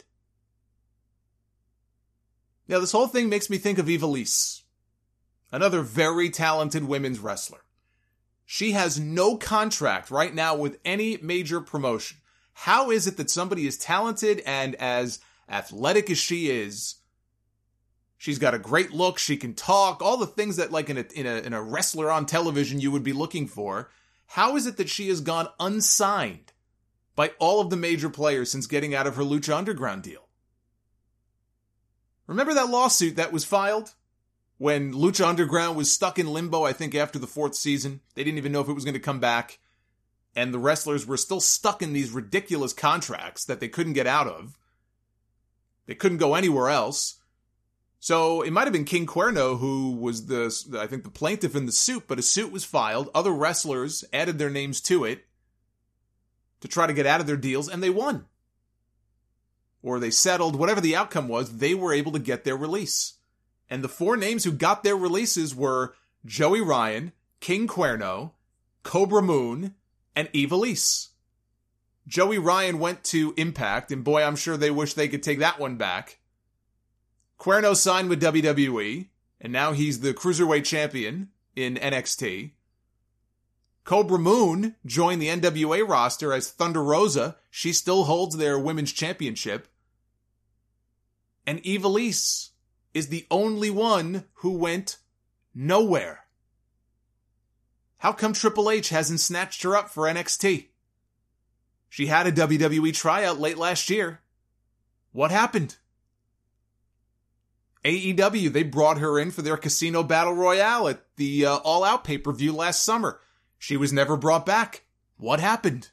[SPEAKER 6] Now, this whole thing makes me think of Ivelisse, another very talented women's wrestler. She has no contract right now with any major promotion. How is it that somebody as talented and as athletic as she is, she's got a great look, she can talk, all the things that like in a, in a, in a wrestler on television you would be looking for, how is it that she has gone unsigned by all of the major players since getting out of her Lucha Underground deal? Remember that lawsuit that was filed when Lucha Underground was stuck in limbo, I think, after the fourth season? They didn't even know if it was going to come back. And the wrestlers were still stuck in these ridiculous contracts that they couldn't get out of. They couldn't go anywhere else. So it might have been King Cuerno who was the, I think, the plaintiff in the suit, but a suit was filed. Other wrestlers added their names to it to try to get out of their deals, and they won. Or they settled, whatever the outcome was, they were able to get their release. And the four names who got their releases were Joey Ryan, King Cuerno, Cobra Moon, and Ivelisse. Joey Ryan went to Impact, and boy, I'm sure they wish they could take that one back. Cuerno signed with W W E, and now he's the Cruiserweight Champion in N X T. Cobra Moon joined the N W A roster as Thunder Rosa. She still holds their women's championship. And Ivelisse is the only one who went nowhere. How come Triple H hasn't snatched her up for N X T? She had a W W E tryout late last year. What happened? A E W, they brought her in for their Casino Battle Royale at the uh, All Out pay-per-view last summer. She was never brought back. What happened?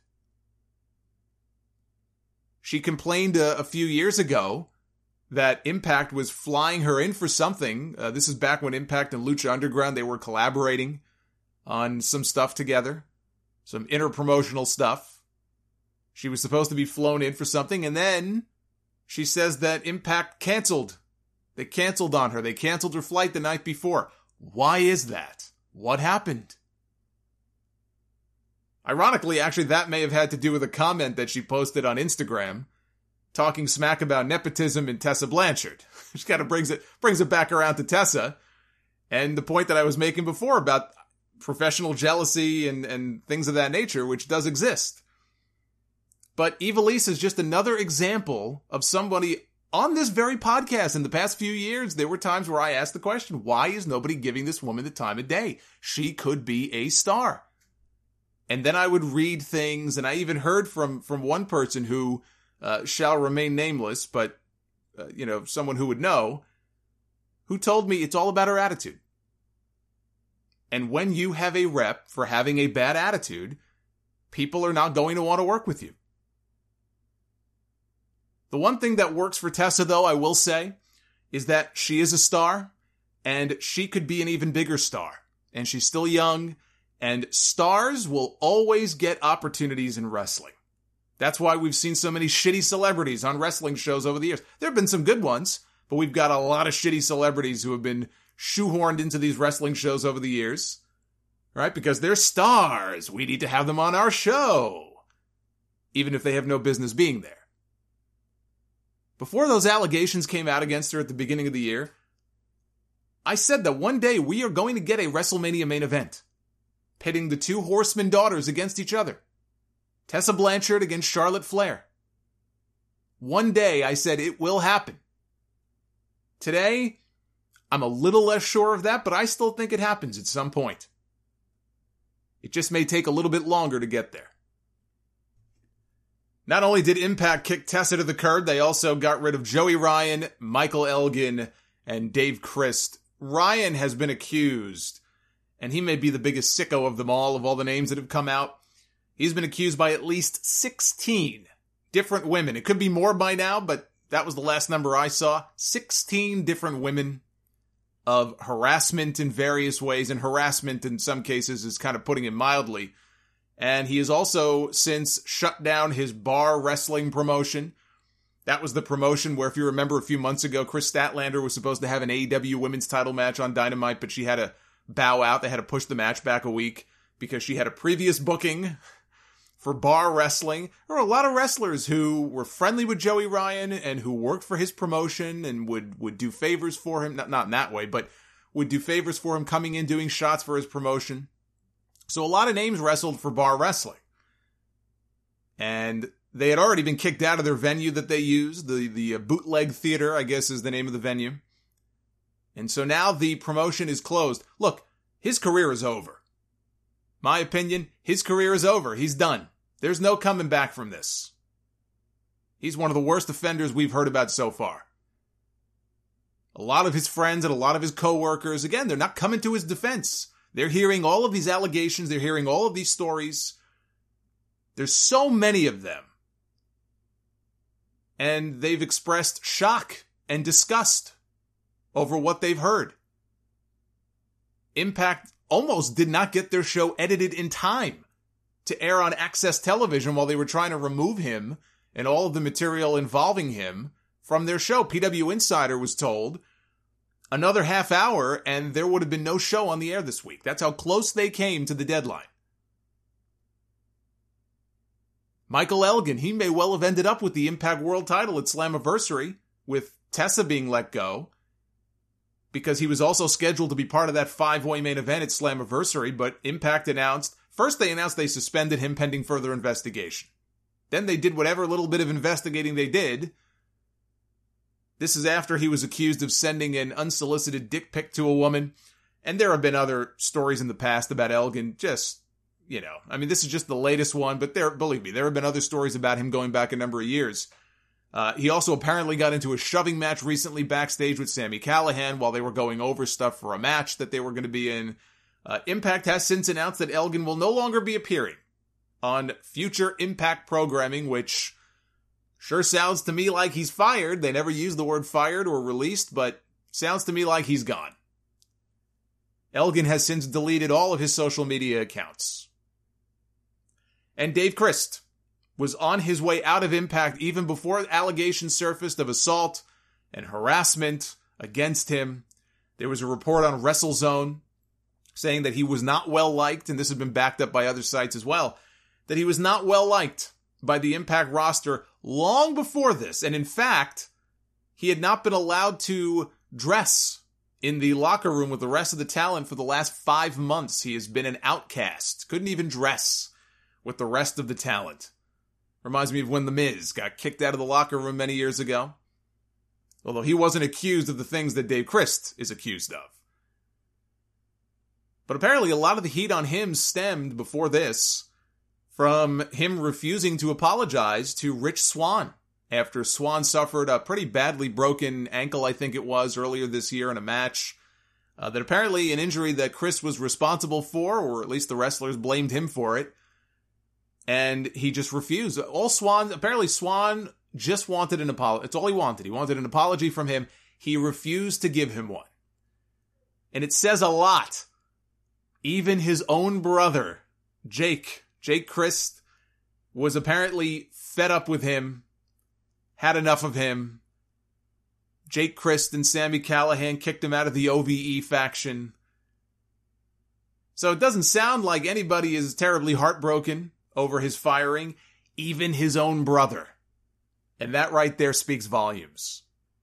[SPEAKER 6] She complained a, a few years ago that Impact was flying her in for something. Uh, this is back when Impact and Lucha Underground, they were collaborating on some stuff together. Some interpromotional stuff. She was supposed to be flown in for something, and then she says that Impact canceled. They canceled on her. They canceled her flight the night before. Why is that? What happened? Ironically, actually, that may have had to do with a comment that she posted on Instagram, talking smack about nepotism in Tessa Blanchard. Which kind of brings it brings it back around to Tessa, and the point that I was making before about professional jealousy and, and things of that nature, which does exist. But Ivelisse is just another example of somebody on this very podcast. In the past few years, there were times where I asked the question, why is nobody giving this woman the time of day? She could be a star. And then I would read things, and I even heard from, from one person who uh, shall remain nameless, but, uh, you know, someone who would know, who told me it's all about her attitude. And when you have a rep for having a bad attitude, people are not going to want to work with you. The one thing that works for Tessa, though, I will say, is that she is a star, and she could be an even bigger star. And she's still young, and stars will always get opportunities in wrestling. That's why we've seen so many shitty celebrities on wrestling shows over the years. There have been some good ones, but we've got a lot of shitty celebrities who have been shoehorned into these wrestling shows over the years. Right? Because they're stars. We need to have them on our show. Even if they have no business being there. Before those allegations came out against her at the beginning of the year, I said that one day we are going to get a WrestleMania main event, pitting the two Horseman daughters against each other. Tessa Blanchard against Charlotte Flair. One day I said it will happen. Today, I'm a little less sure of that, but I still think it happens at some point. It just may take a little bit longer to get there. Not only did Impact kick Tessa to the curb, they also got rid of Joey Ryan, Michael Elgin, and Dave Christ. Ryan has been accused, and he may be the biggest sicko of them all, of all the names that have come out. He's been accused by at least sixteen different women. It could be more by now, but that was the last number I saw. sixteen different women of harassment in various ways, and harassment in some cases is kind of putting it mildly. And he has also since shut down his bar wrestling promotion. That was the promotion where, if you remember a few months ago, Chris Statlander was supposed to have an A E W women's title match on Dynamite, but she had to bow out. They had to push the match back a week because she had a previous booking for bar wrestling. There were a lot of wrestlers who were friendly with Joey Ryan and who worked for his promotion and would, would do favors for him. Not, not in that way, but would do favors for him coming in, doing shots for his promotion. So a lot of names wrestled for bar wrestling. And they had already been kicked out of their venue that they used. The, the Bootleg Theater, I guess, is the name of the venue. And so now the promotion is closed. Look, his career is over. My opinion, his career is over. He's done. There's no coming back from this. He's one of the worst offenders we've heard about so far. A lot of his friends and a lot of his coworkers, again, they're not coming to his defense. They're hearing all of these allegations. They're hearing all of these stories. There's so many of them. And they've expressed shock and disgust over what they've heard. Impact almost did not get their show edited in time to air on Access Television while they were trying to remove him and all of the material involving him from their show. P W Insider was told another half hour and there would have been no show on the air this week. That's how close they came to the deadline. Michael Elgin, he may well have ended up with the Impact World title at Slammiversary with Tessa being let go, because he was also scheduled to be part of that five-way main event at Slammiversary, but Impact announced, first they announced they suspended him pending further investigation. Then they did whatever little bit of investigating they did. This is after he was accused of sending an unsolicited dick pic to a woman. And there have been other stories in the past about Elgin, just, you know, I mean, this is just the latest one, but there, believe me, there have been other stories about him going back a number of years. Uh, he also apparently got into a shoving match recently backstage with Sami Callihan while they were going over stuff for a match that they were going to be in. Uh, Impact has since announced that Elgin will no longer be appearing on future Impact programming, which sure sounds to me like he's fired. They never used the word fired or released, but sounds to me like he's gone. Elgin has since deleted all of his social media accounts. And Dave Christ was on his way out of Impact even before allegations surfaced of assault and harassment against him. There was a report on WrestleZone saying that he was not well liked, and this has been backed up by other sites as well, that he was not well liked by the Impact roster long before this. And in fact, he had not been allowed to dress in the locker room with the rest of the talent for the last five months. He has been an outcast. Couldn't even dress with the rest of the talent. Reminds me of when The Miz got kicked out of the locker room many years ago. Although he wasn't accused of the things that Dave Christ is accused of. But apparently a lot of the heat on him stemmed before this from him refusing to apologize to Rich Swann after Swann suffered a pretty badly broken ankle, I think it was, earlier this year in a match. Uh, that apparently an injury that Chris was responsible for, or at least the wrestlers blamed him for it. And he just refused. All Swann, apparently Swann just wanted an apology. It's all he wanted. He wanted an apology from him. He refused to give him one. And it says a lot. Even his own brother, Jake, Jake Christ, was apparently fed up with him, had enough of him. Jake Christ and Sami Callihan kicked him out of the O V E faction. So it doesn't sound like anybody is terribly heartbroken over his firing, even his own brother. And that right there speaks volumes.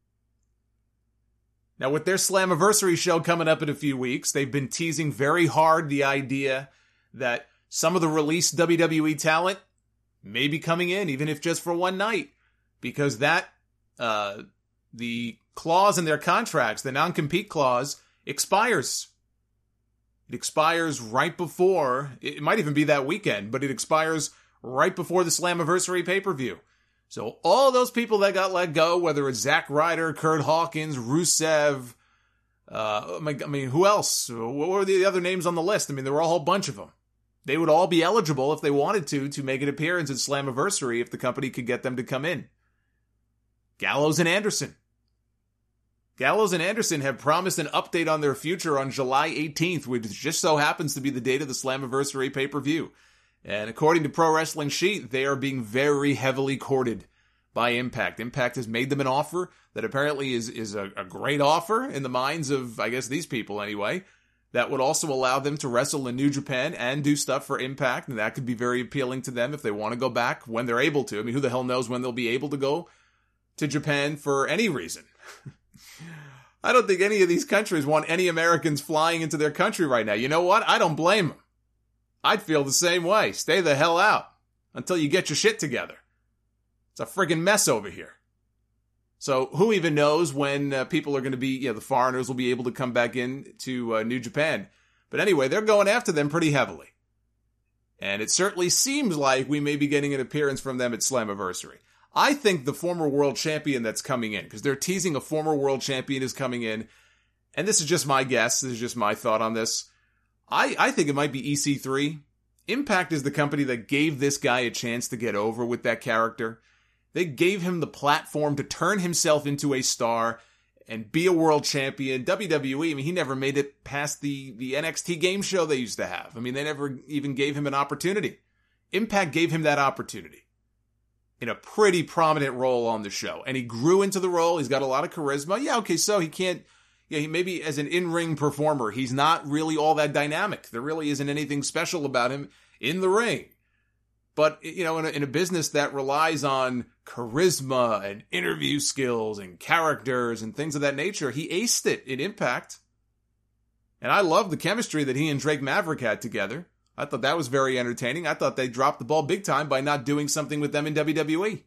[SPEAKER 6] Now, with their Slammiversary show coming up in a few weeks, they've been teasing very hard the idea that some of the released W W E talent may be coming in, even if just for one night. Because that, uh, the clause in their contracts, the non-compete clause, expires. It expires right before, it might even be that weekend, but it expires right before the Slammiversary pay-per-view. So all those people that got let go, whether it's Zack Ryder, Kurt Hawkins, Rusev, uh, I mean, who else? What were the other names on the list? I mean, there were a whole bunch of them. They would all be eligible if they wanted to, to make an appearance at Slammiversary if the company could get them to come in. Gallows and Anderson. Gallows and Anderson have promised an update on their future on July eighteenth, which just so happens to be the date of the Slammiversary pay-per-view. And according to Pro Wrestling Sheet, they are being very heavily courted by Impact. Impact has made them an offer that apparently is, is a, a great offer in the minds of, I guess, these people anyway, that would also allow them to wrestle in New Japan and do stuff for Impact, and that could be very appealing to them if they want to go back when they're able to. I mean, who the hell knows when they'll be able to go to Japan for any reason. I don't think any of these countries want any Americans flying into their country right now. You know what? I don't blame them. I'd feel the same way. Stay the hell out until you get your shit together. It's a friggin' mess over here. So who even knows when uh, people are going to be, yeah, the foreigners will be able to come back in to uh, New Japan. But anyway, they're going after them pretty heavily. And it certainly seems like we may be getting an appearance from them at Slammiversary. I think the former world champion that's coming in, because they're teasing a former world champion is coming in, and this is just my guess, this is just my thought on this. I, I think it might be E C three. Impact is the company that gave this guy a chance to get over with that character. They gave him the platform to turn himself into a star and be a world champion. W W E, I mean, he never made it past the, the N X T game show they used to have. I mean, they never even gave him an opportunity. Impact gave him that opportunity in a pretty prominent role on the show. And he grew into the role. He's got a lot of charisma. Yeah, okay, so he can't, yeah, he maybe as an in-ring performer, he's not really all that dynamic. There really isn't anything special about him in the ring. But, you know, in a, in a business that relies on charisma and interview skills and characters and things of that nature, he aced it in Impact. And I love the chemistry that he and Drake Maverick had together. I thought that was very entertaining. I thought they dropped the ball big time by not doing something with them in W W E.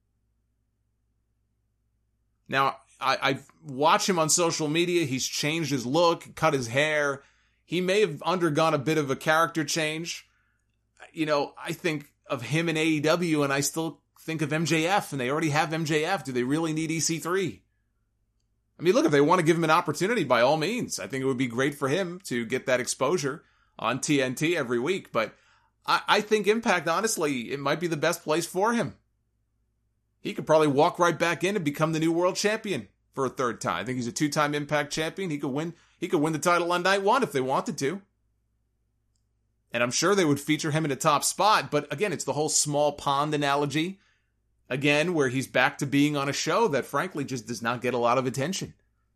[SPEAKER 6] Now, I, I watch him on social media. He's changed his look, cut his hair. He may have undergone a bit of a character change. You know, I think of him in A E W, and I still think of M J F, and they already have M J F. Do they really need E C three? I mean, look, if they want to give him an opportunity, by all means. I think it would be great for him to get that exposure on T N T every week. But I, I think Impact, honestly, it might be the best place for him. He could probably walk right back in and become the new world champion for a third time. I think he's a two-time Impact champion. He could win. He could win the title on night one if they wanted to. And I'm sure they would feature him in a top spot. But again, it's the whole small pond analogy. Again, where he's back to being on a show that frankly just does not get a lot of attention.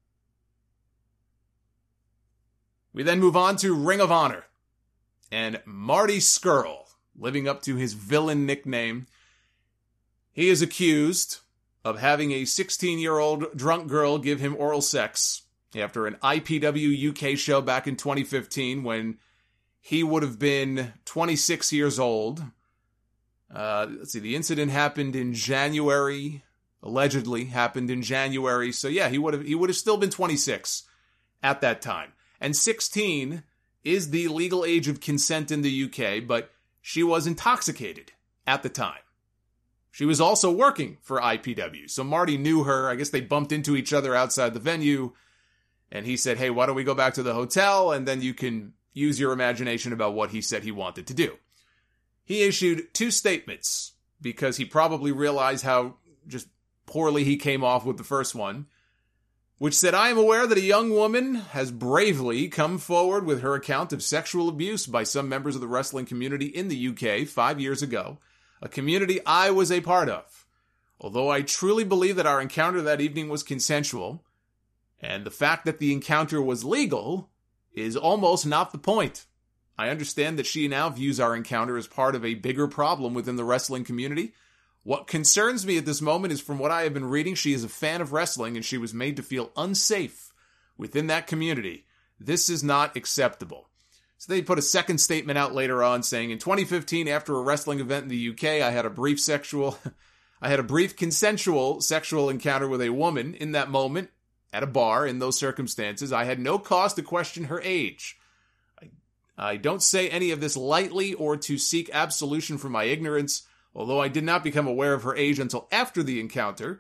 [SPEAKER 6] We then move on to Ring of Honor. And Marty Scurll, living up to his villain nickname, he is accused of having a sixteen-year-old drunk girl give him oral sex after an I P W U K show back in twenty fifteen when he would have been twenty-six years old. Uh, let's see, the incident happened in January, allegedly happened in January. So yeah, he would have he would have still been twenty-six at that time. And sixteen is the legal age of consent in the U K, but she was intoxicated at the time. She was also working for I P W, so Marty knew her. I guess they bumped into each other outside the venue, and he said, hey, why don't we go back to the hotel, and then you can use your imagination about what he said he wanted to do. He issued two statements, because he probably realized how just poorly he came off with the first one, which said, I am aware that a young woman has bravely come forward with her account of sexual abuse by some members of the wrestling community in the U K five years ago, a community I was a part of. Although I truly believe that our encounter that evening was consensual, and the fact that the encounter was legal is almost not the point. I understand that she now views our encounter as part of a bigger problem within the wrestling community. What concerns me at this moment is, from what I have been reading, she is a fan of wrestling and she was made to feel unsafe within that community. This is not acceptable. So they put a second statement out later on saying, in twenty fifteen, after a wrestling event in the U K, I had a brief sexual, I had a brief consensual sexual encounter with a woman. In that moment, at a bar in those circumstances, I had no cause to question her age. I, I don't say any of this lightly or to seek absolution for my ignorance, although I did not become aware of her age until after the encounter.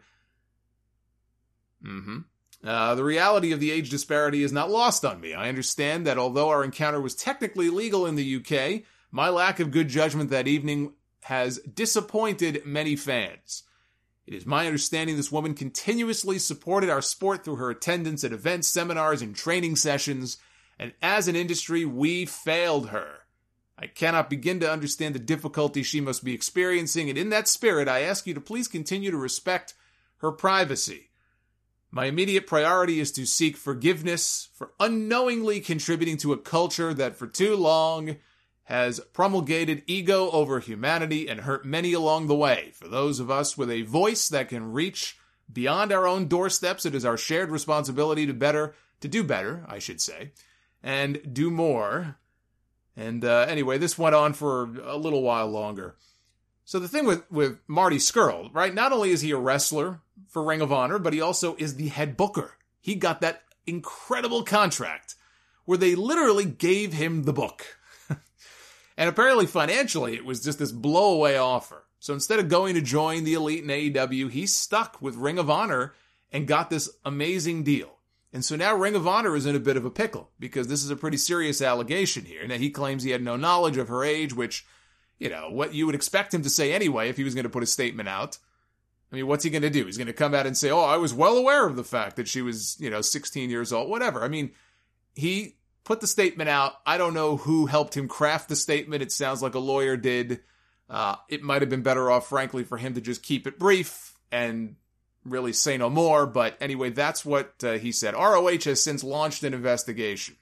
[SPEAKER 6] Mm-hmm. Uh, the reality of the age disparity is not lost on me. I understand that although our encounter was technically legal in the U K, my lack of good judgment that evening has disappointed many fans. It is my understanding this woman continuously supported our sport through her attendance at events, seminars, and training sessions, and as an industry, we failed her. I cannot begin to understand the difficulty she must be experiencing, and in that spirit, I ask you to please continue to respect her privacy. My immediate priority is to seek forgiveness for unknowingly contributing to a culture that for too long has promulgated ego over humanity and hurt many along the way. For those of us with a voice that can reach beyond our own doorsteps, it is our shared responsibility to better, to do better, I should say, and do more. And uh, anyway, this went on for a little while longer. So the thing with, with Marty Scurll, right, not only is he a wrestler for Ring of Honor, but he also is the head booker. He got that incredible contract where they literally gave him the book. And apparently financially, it was just this blowaway offer. So instead of going to join the Elite in A E W, he stuck with Ring of Honor and got this amazing deal. And so now Ring of Honor is in a bit of a pickle because this is a pretty serious allegation here. Now, he claims he had no knowledge of her age, which, you know, what you would expect him to say anyway if he was going to put a statement out. I mean, what's he going to do? He's going to come out and say, oh, I was well aware of the fact that she was, you know, sixteen years old, whatever. I mean, he put the statement out. I don't know who helped him craft the statement. It sounds like a lawyer did. Uh, it might have been better off, frankly, for him to just keep it brief and really say no more. But anyway, that's what uh, he said. R O H has since launched an investigation.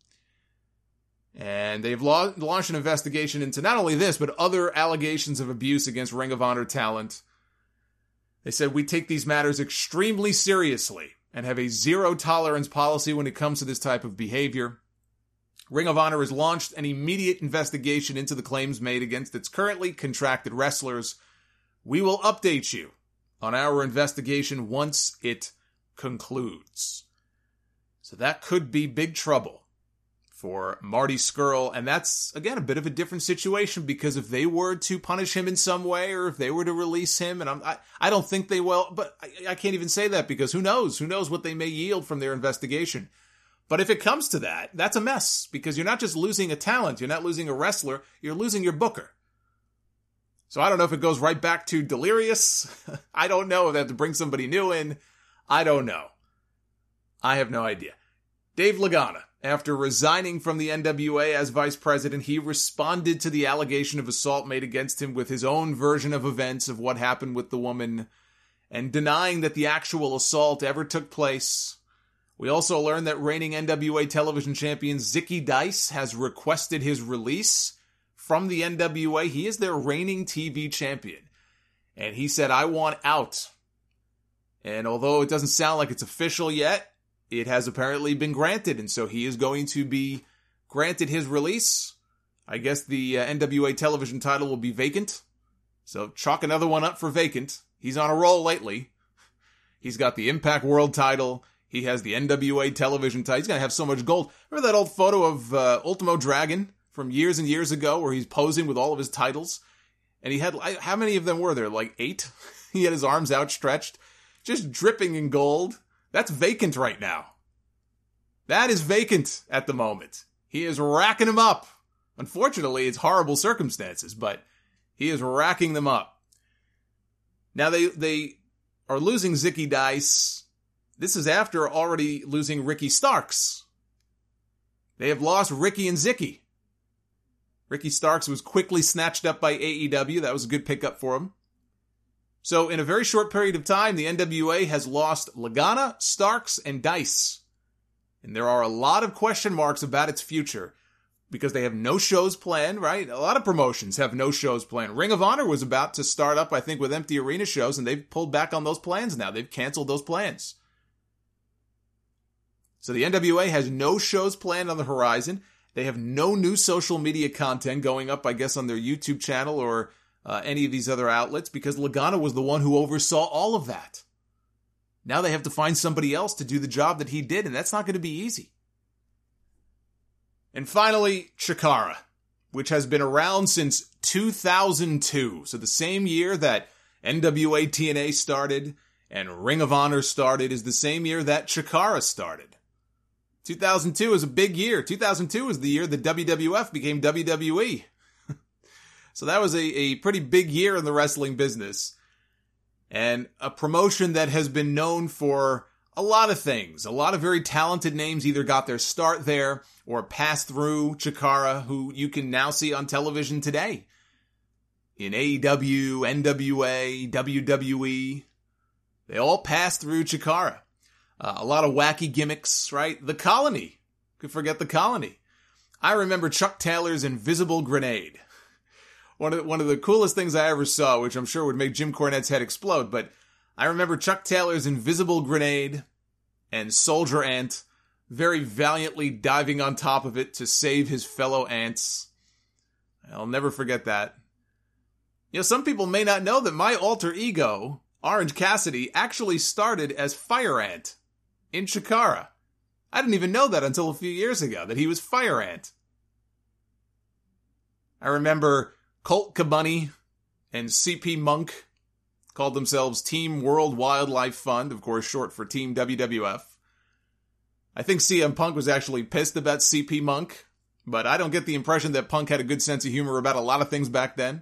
[SPEAKER 6] And they've la- launched an investigation into not only this, but other allegations of abuse against Ring of Honor talent. They said, we take these matters extremely seriously and have a zero tolerance policy when it comes to this type of behavior. Ring of Honor has launched an immediate investigation into the claims made against its currently contracted wrestlers. We will update you on our investigation once it concludes. So that could be big trouble for Marty Scurll, and that's, again, a bit of a different situation because if they were to punish him in some way or if they were to release him, and I'm, I, I don't think they will, but I, I can't even say that because who knows? Who knows what they may yield from their investigation? But if it comes to that, that's a mess because you're not just losing a talent, you're not losing a wrestler, you're losing your booker. So I don't know if it goes right back to Delirious. I don't know if they have to bring somebody new in. I don't know. I have no idea. Dave Lagana, after resigning from the N W A as vice president, he responded to the allegation of assault made against him with his own version of events of what happened with the woman and denying that the actual assault ever took place. We also learned that reigning N W A television champion Zicky Dice has requested his release from the N W A. He is their reigning T V champion. And he said, I want out. And although it doesn't sound like it's official yet, it has apparently been granted. And so he is going to be granted his release. I guess the uh, N W A television title will be vacant. So chalk another one up for vacant. He's on a roll lately. He's got the Impact World title. He has the N W A television title. He's going to have so much gold. Remember that old photo of uh, Ultimo Dragon from years and years ago where he's posing with all of his titles? And he had, how many of them were there? Like eight? He had his arms outstretched, just dripping in gold. That's vacant right now. That is vacant at the moment. He is racking them up. Unfortunately, it's horrible circumstances, but he is racking them up. Now they they are losing Zicky Dice. This is after already losing Ricky Starks. They have lost Ricky and Zicky. Ricky Starks was quickly snatched up by A E W. That was a good pickup for him. So in a very short period of time, the N W A has lost Lagana, Starks, and Dice. And there are a lot of question marks about its future because they have no shows planned, right? A lot of promotions have no shows planned. Ring of Honor was about to start up, I think, with empty arena shows, and they've pulled back on those plans now. They've canceled those plans. So the N W A has no shows planned on the horizon. They have no new social media content going up, I guess, on their YouTube channel or uh, any of these other outlets because Lagana was the one who oversaw all of that. Now they have to find somebody else to do the job that he did, and that's not going to be easy. And finally, Chikara, which has been around since two thousand two. So the same year that N W A T N A started and Ring of Honor started is the same year that Chikara started. two thousand two is a big year. two thousand two is the year that W W F became W W E. So that was a, a pretty big year in the wrestling business. And a promotion that has been known for a lot of things. A lot of very talented names either got their start there or passed through Chikara, who you can now see on television today. In A E W, N W A, W W E. They all passed through Chikara. Uh, a lot of wacky gimmicks, right? The Colony. Could forget the Colony. I remember Chuck Taylor's Invisible Grenade. One of, the, one of the coolest things I ever saw, which I'm sure would make Jim Cornette's head explode, but I remember Chuck Taylor's Invisible Grenade and Soldier Ant very valiantly diving on top of it to save his fellow ants. I'll never forget that. You know, some people may not know that my alter ego, Orange Cassidy, actually started as Fire Ant in Chikara. I didn't even know that until a few years ago, that he was Fire Ant. I remember Colt Cabunny and C P Monk called themselves Team World Wildlife Fund, of course short for Team W W F. I think C M Punk was actually pissed about C P Monk, but I don't get the impression that Punk had a good sense of humor about a lot of things back then.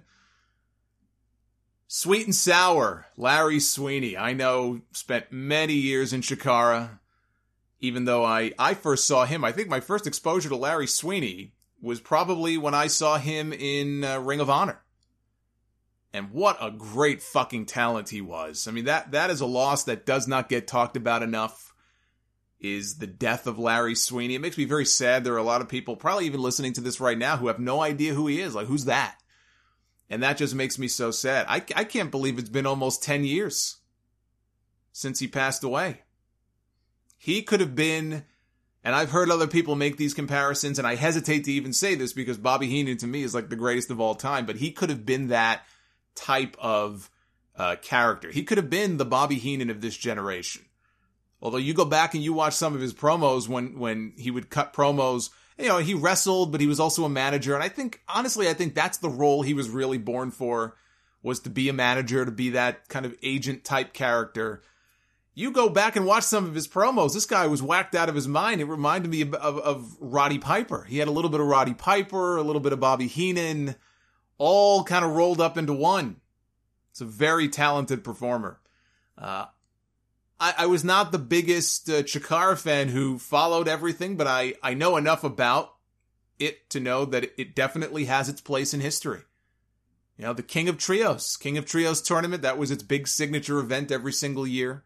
[SPEAKER 6] Sweet and Sour, Larry Sweeney, I know, spent many years in Chikara, even though I, I first saw him. I think my first exposure to Larry Sweeney was probably when I saw him in uh, Ring of Honor. And what a great fucking talent he was. I mean, that that is a loss that does not get talked about enough, is the death of Larry Sweeney. It makes me very sad. There are a lot of people probably even listening to this right now who have no idea who he is. Like, who's that? And that just makes me so sad. I, I can't believe it's been almost ten years since he passed away. He could have been, and I've heard other people make these comparisons, and I hesitate to even say this because Bobby Heenan to me is like the greatest of all time, but he could have been that type of uh, character. He could have been the Bobby Heenan of this generation. Although you go back and you watch some of his promos when, when he would cut promos, you know, he wrestled, but he was also a manager. And I think, honestly, I think that's the role he was really born for, was to be a manager, to be that kind of agent type character. You go back and watch some of his promos, this guy was whacked out of his mind. It reminded me of, of, of Roddy Piper. He had a little bit of Roddy Piper, a little bit of Bobby Heenan, all kind of rolled up into one. It's a very talented performer. Uh, I, I was not the biggest uh, Chikara fan who followed everything, but I, I know enough about it to know that it, it definitely has its place in history. You know, the King of Trios, King of Trios tournament, that was its big signature event every single year.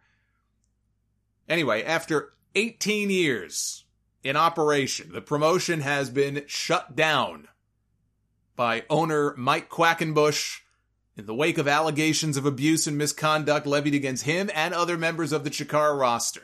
[SPEAKER 6] Anyway, after eighteen years in operation, the promotion has been shut down by owner Mike Quackenbush in the wake of allegations of abuse and misconduct levied against him and other members of the Chikara roster.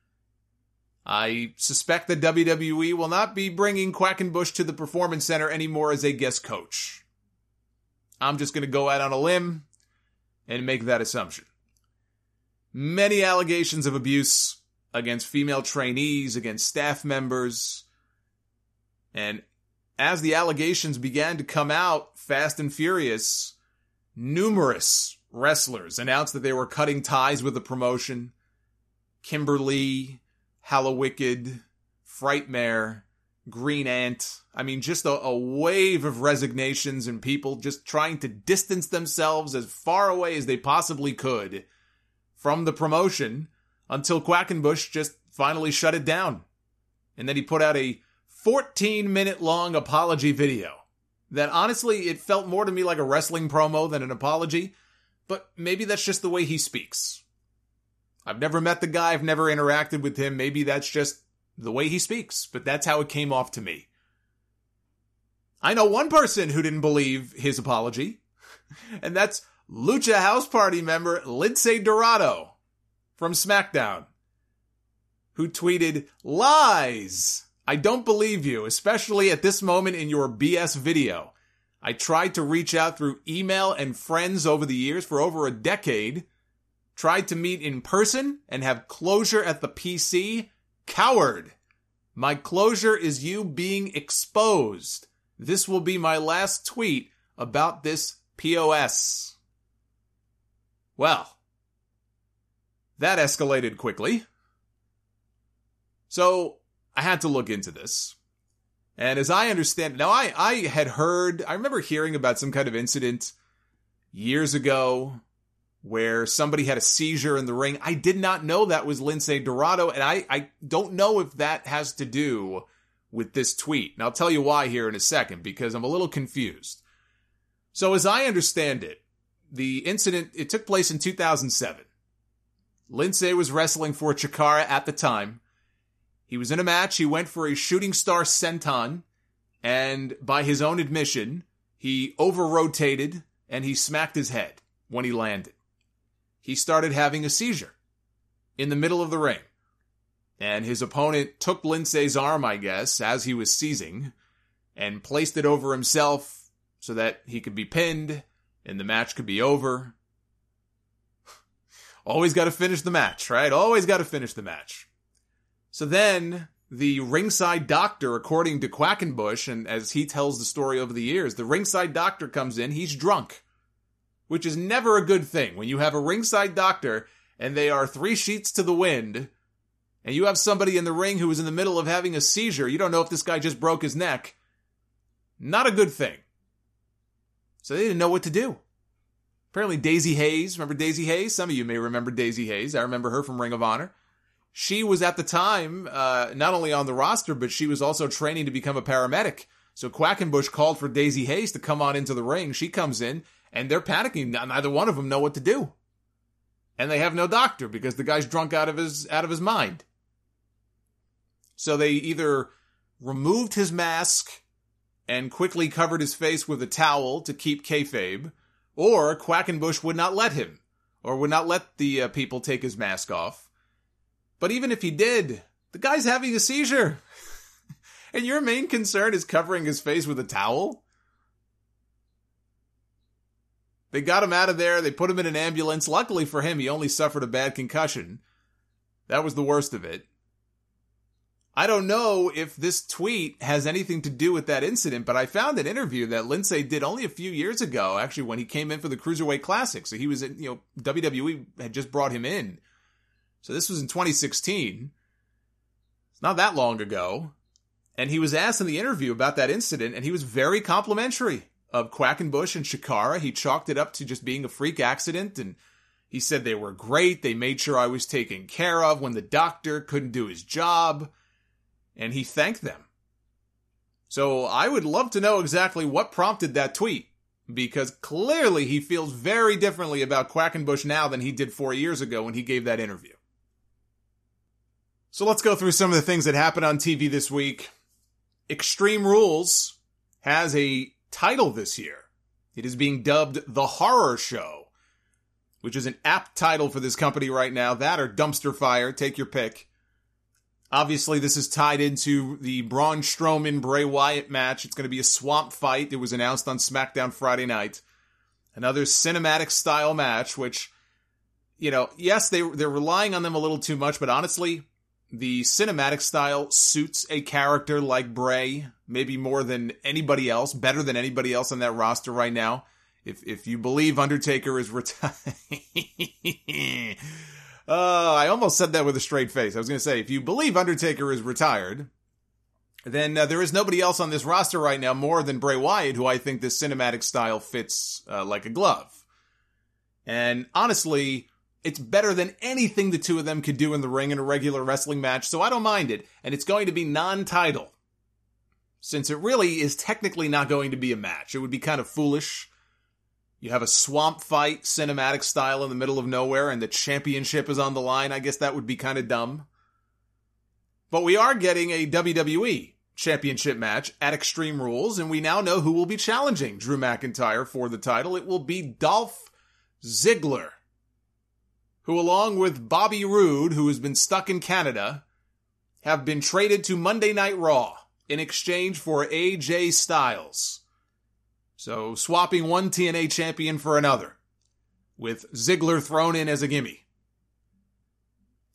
[SPEAKER 6] I suspect that W W E will not be bringing Quackenbush to the Performance Center anymore as a guest coach. I'm just going to go out on a limb and make that assumption. Many allegations of abuse against female trainees, against staff members, and as the allegations began to come out fast and furious, numerous wrestlers announced that they were cutting ties with the promotion. Kimberly, Hallowicked, Frightmare, Green Ant. I mean, just a, a wave of resignations and people just trying to distance themselves as far away as they possibly could from the promotion until Quackenbush just finally shut it down. And then he put out a fourteen minute long apology video that honestly, it felt more to me like a wrestling promo than an apology, but maybe that's just the way he speaks. I've never met the guy, I've never interacted with him, maybe that's just the way he speaks, but that's how it came off to me. I know one person who didn't believe his apology, and that's Lucha House Party member Lince Dorado from SmackDown, who tweeted, "Lies! I don't believe you, especially at this moment in your B S video. I tried to reach out through email and friends over the years for over a decade tried to meet in person and have closure at the P C. Coward. My closure is you being exposed. This will be my last tweet about this P O S. Well, that escalated quickly. So I had to look into this. And as I understand it, now I, I had heard, I remember hearing about some kind of incident years ago where somebody had a seizure in the ring. I did not know that was Lince Dorado, and I, I don't know if that has to do with this tweet. And I'll tell you why here in a second, because I'm a little confused. So as I understand it, the incident, it took place in two thousand seven. Lince was wrestling for Chikara at the time. He was in a match, he went for a shooting star senton, and by his own admission, he over-rotated and he smacked his head when he landed. He started having a seizure in the middle of the ring. And his opponent took Lince's arm, I guess, as he was seizing, and placed it over himself so that he could be pinned and the match could be over. Always got to finish the match, right? Always got to finish the match. So then, the ringside doctor, according to Quackenbush, and as he tells the story over the years, the ringside doctor comes in, he's drunk. Which is never a good thing. When you have a ringside doctor, and they are three sheets to the wind, and you have somebody in the ring who is in the middle of having a seizure, you don't know if this guy just broke his neck. Not a good thing. So they didn't know what to do. Apparently Daisy Hayes, remember Daisy Hayes? Some of you may remember Daisy Hayes. I remember her from Ring of Honor. She was at the time, uh, not only on the roster, but she was also training to become a paramedic. So Quackenbush called for Daisy Hayes to come on into the ring. She comes in, and they're panicking. Neither one of them know what to do. And they have no doctor because the guy's drunk out of his, out of his mind. So they either removed his mask and quickly covered his face with a towel to keep kayfabe, or Quackenbush would not let him, or would not let the uh, people take his mask off. But even if he did, the guy's having a seizure. And your main concern is covering his face with a towel? They got him out of there. They put him in an ambulance. Luckily for him, he only suffered a bad concussion. That was the worst of it. I don't know if this tweet has anything to do with that incident, but I found an interview that Lince did only a few years ago, actually, when he came in for the Cruiserweight Classic. So he was in, you know, W W E had just brought him in. So this was in twenty sixteen. It's not that long ago. And he was asked in the interview about that incident, and he was very complimentary of Quackenbush and Chikara. He chalked it up to just being a freak accident, and he said they were great. They made sure I was taken care of when the doctor couldn't do his job, and he thanked them. So I would love to know exactly what prompted that tweet, because clearly he feels very differently about Quackenbush now than he did four years ago when he gave that interview. So let's go through some of the things that happened on T V this week. Extreme Rules has a title this year. It is being dubbed The Horror Show, which is an apt title for this company right now. That or Dumpster Fire, take your pick. Obviously, this is tied into the Braun Strowman-Bray Wyatt match. It's going to be a swamp fight. It was announced on SmackDown Friday night. Another cinematic-style match, which, you know, yes, they, they're relying on them a little too much, but honestly, the cinematic style suits a character like Bray, maybe more than anybody else, better than anybody else on that roster right now. If if you believe Undertaker is retired... uh, I almost said that with a straight face. I was going to say, if you believe Undertaker is retired, then uh, there is nobody else on this roster right now more than Bray Wyatt, who I think this cinematic style fits uh, like a glove. And honestly, it's better than anything the two of them could do in the ring in a regular wrestling match, so I don't mind it. And it's going to be non-title, since it really is technically not going to be a match. It would be kind of foolish. You have a swamp fight, cinematic style in the middle of nowhere, and the championship is on the line. I guess that would be kind of dumb. But we are getting a W W E championship match at Extreme Rules, and we now know who will be challenging Drew McIntyre for the title. It will be Dolph Ziggler, who, along with Bobby Roode, who has been stuck in Canada, have been traded to Monday Night Raw in exchange for A J Styles. So, swapping one T N A champion for another, with Ziggler thrown in as a gimme.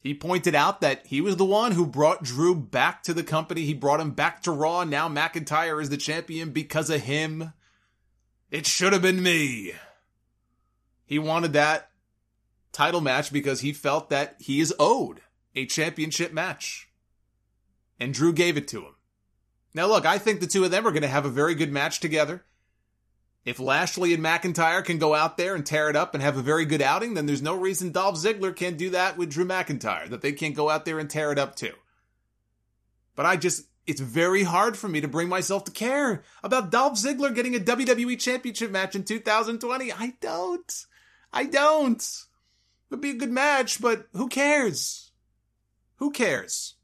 [SPEAKER 6] He pointed out that he was the one who brought Drew back to the company. He brought him back to Raw. Now McIntyre is the champion because of him. It should have been me. He wanted that title match because he felt that he is owed a championship match. And Drew gave it to him. Now look, I think the two of them are going to have a very good match together. If Lashley and McIntyre can go out there and tear it up and have a very good outing, then there's no reason Dolph Ziggler can't do that with Drew McIntyre, that they can't go out there and tear it up too. But I just, it's very hard for me to bring myself to care about Dolph Ziggler getting a W W E Championship match in two thousand twenty. I don't. I don't. It would be a good match, but who cares? Who cares?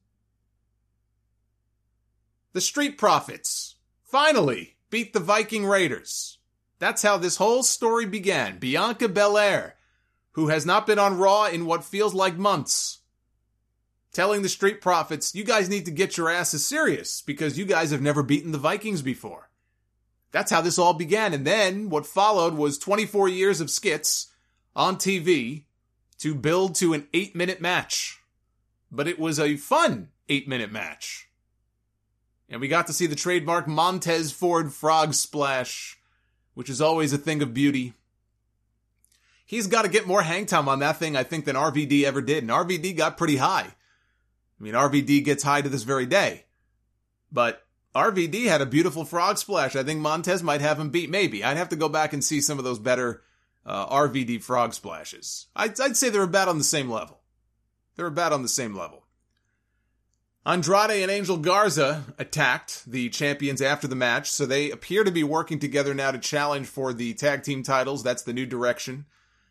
[SPEAKER 6] The Street Profits finally beat the Viking Raiders. That's how this whole story began. Bianca Belair, who has not been on Raw in what feels like months, telling the Street Profits, you guys need to get your asses serious because you guys have never beaten the Vikings before. That's how this all began. And then what followed was twenty-four years of skits on T V to build to an eight-minute match. But it was a fun eight-minute match. And we got to see the trademark Montez Ford frog splash, which is always a thing of beauty. He's got to get more hang time on that thing, I think, than R V D ever did. And R V D got pretty high. I mean, R V D gets high to this very day. But R V D had a beautiful frog splash. I think Montez might have him beat. Maybe. I'd have to go back and see some of those better uh, R V D frog splashes. I'd, I'd say they're about on the same level. They're about on the same level. Andrade and Angel Garza attacked the champions after the match, so they appear to be working together now to challenge for the tag team titles. That's the new direction.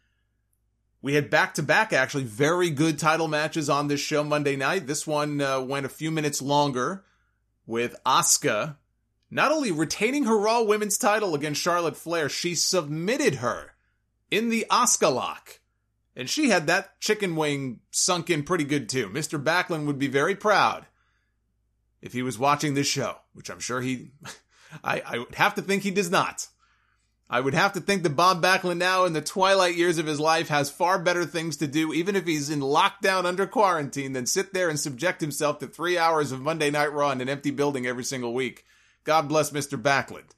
[SPEAKER 6] We had back-to-back, actually, very good title matches on this show Monday night. This one uh, went a few minutes longer with Asuka not only retaining her Raw Women's title against Charlotte Flair, she submitted her in the Asuka lock. And she had that chicken wing sunk in pretty good too. Mister Backlund would be very proud if he was watching this show, which I'm sure he, I, I would have to think he does not. I would have to think that Bob Backlund now in the twilight years of his life has far better things to do, even if he's in lockdown under quarantine, than sit there and subject himself to three hours of Monday Night Raw in an empty building every single week. God bless Mister Backlund.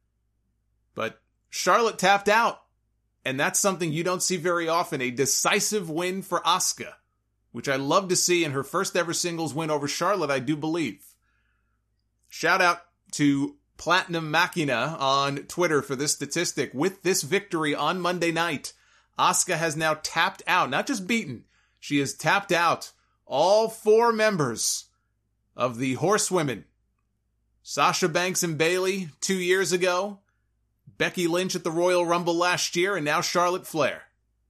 [SPEAKER 6] But Charlotte tapped out. And that's something you don't see very often, a decisive win for Asuka, which I love to see in her first ever singles win over Charlotte, I do believe. Shout out to Platinum Machina on Twitter for this statistic. With this victory on Monday night, Asuka has now tapped out, not just beaten, she has tapped out all four members of the Horsewomen. Sasha Banks and Bayley two years ago, Becky Lynch at the Royal Rumble last year, and now Charlotte Flair.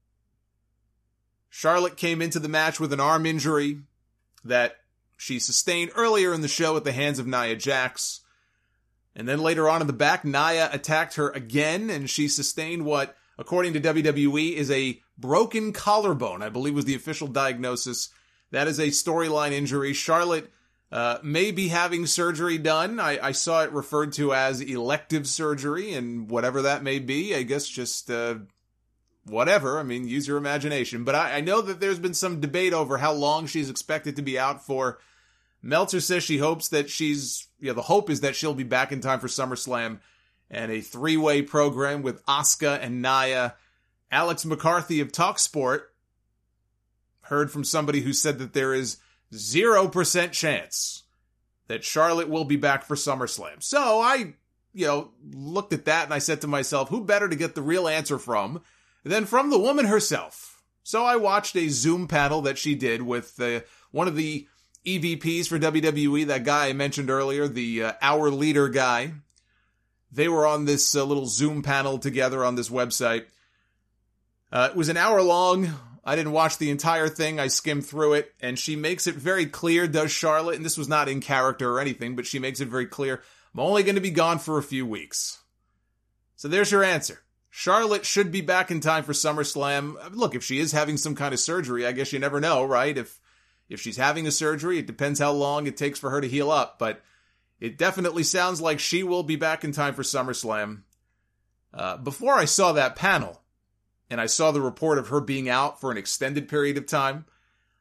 [SPEAKER 6] Charlotte came into the match with an arm injury that she sustained earlier in the show at the hands of Nia Jax. And then later on in the back, Nia attacked her again, and she sustained what, according to W W E, is a broken collarbone, I believe was the official diagnosis. That is a storyline injury. Charlotte Uh, may be having surgery done. I, I saw it referred to as elective surgery, and whatever that may be, I guess just, uh, whatever. I mean, use your imagination. But I, I know that there's been some debate over how long she's expected to be out for. Meltzer says she hopes that she's, yeah, the hope is that she'll be back in time for SummerSlam and a three-way program with Asuka and Nia. Alex McCarthy of TalkSport heard from somebody who said that there is Zero percent chance that Charlotte will be back for SummerSlam. So I, you know, looked at that and I said to myself, who better to get the real answer from than from the woman herself? So I watched a Zoom panel that she did with uh, one of the E V Ps for W W E, that guy I mentioned earlier, the uh, Our Leader guy. They were on this uh, little Zoom panel together on this website. Uh, it was an hour long. I didn't watch the entire thing. I skimmed through it, and she makes it very clear, does Charlotte, and this was not in character or anything, but she makes it very clear, I'm only going to be gone for a few weeks. So there's your answer. Charlotte should be back in time for SummerSlam. Look, if she is having some kind of surgery, I guess you never know, right? If if she's having a surgery, it depends how long it takes for her to heal up, but it definitely sounds like she will be back in time for SummerSlam. Uh, before I saw that panel, and I saw the report of her being out for an extended period of time,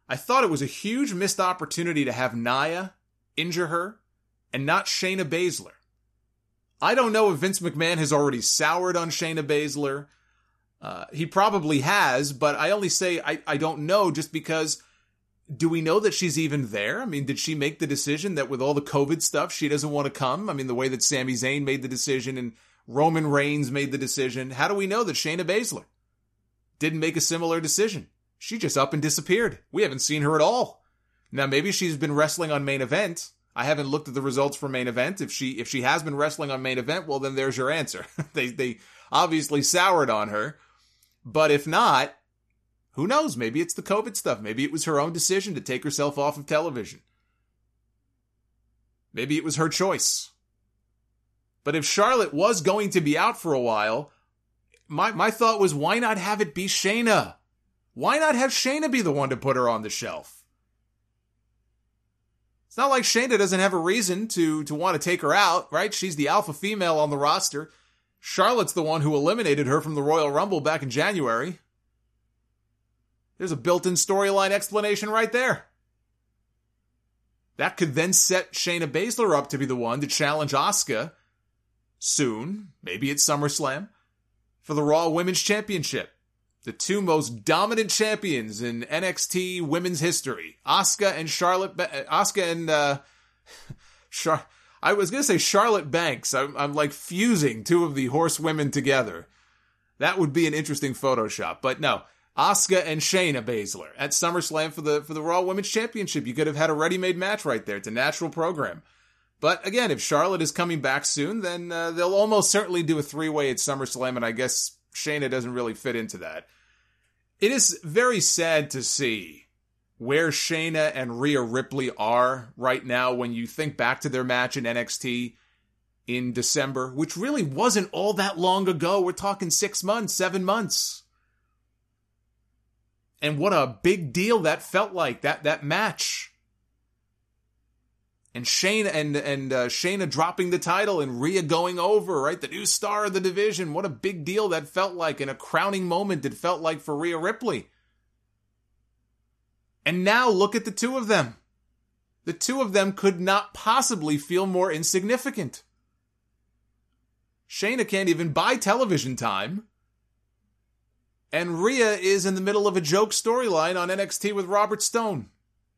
[SPEAKER 6] I thought it was a huge missed opportunity to have Nia injure her and not Shayna Baszler. I don't know if Vince McMahon has already soured on Shayna Baszler. Uh, he probably has, but I only say I, I don't know just because, do we know that she's even there? I mean, did she make the decision that with all the COVID stuff, she doesn't want to come? I mean, the way that Sami Zayn made the decision and Roman Reigns made the decision. How do we know that Shayna Baszler didn't make a similar decision? She just up and disappeared. We haven't seen her at all. Now, maybe she's been wrestling on Main Event. I haven't looked at the results for Main Event. If she if she has been wrestling on Main Event, well, then there's your answer. they they obviously soured on her. But if not, who knows? Maybe it's the COVID stuff. Maybe it was her own decision to take herself off of television. Maybe it was her choice. But if Charlotte was going to be out for a while, my, my thought was, why not have it be Shayna? Why not have Shayna be the one to put her on the shelf? It's not like Shayna doesn't have a reason to, to want to take her out, right? She's the alpha female on the roster. Charlotte's the one who eliminated her from the Royal Rumble back in January. There's a built-in storyline explanation right there. That could then set Shayna Baszler up to be the one to challenge Asuka soon, maybe at SummerSlam, for the Raw Women's Championship. The two most dominant champions in N X T women's history, Asuka and Charlotte. Ba- Asuka and uh, Char- I was gonna say Charlotte Banks. I'm, I'm like fusing two of the horsewomen together. That would be an interesting Photoshop, but no. Asuka and Shayna Baszler at SummerSlam for the for the Raw Women's Championship. You could have had a ready-made match right there. It's a natural program. But again, if Charlotte is coming back soon, then uh, they'll almost certainly do a three-way at SummerSlam, and I guess Shayna doesn't really fit into that. It is very sad to see where Shayna and Rhea Ripley are right now when you think back to their match in N X T in December, which really wasn't all that long ago. We're talking six months, seven months. And what a big deal that felt like, that that match. And Shayna and and uh, Shayna dropping the title and Rhea going over, right? The new star of the division. What a big deal that felt like, and a crowning moment it felt like for Rhea Ripley. And now look at the two of them. The two of them could not possibly feel more insignificant. Shayna can't even buy television time. And Rhea is in the middle of a joke storyline on N X T with Robert Stone.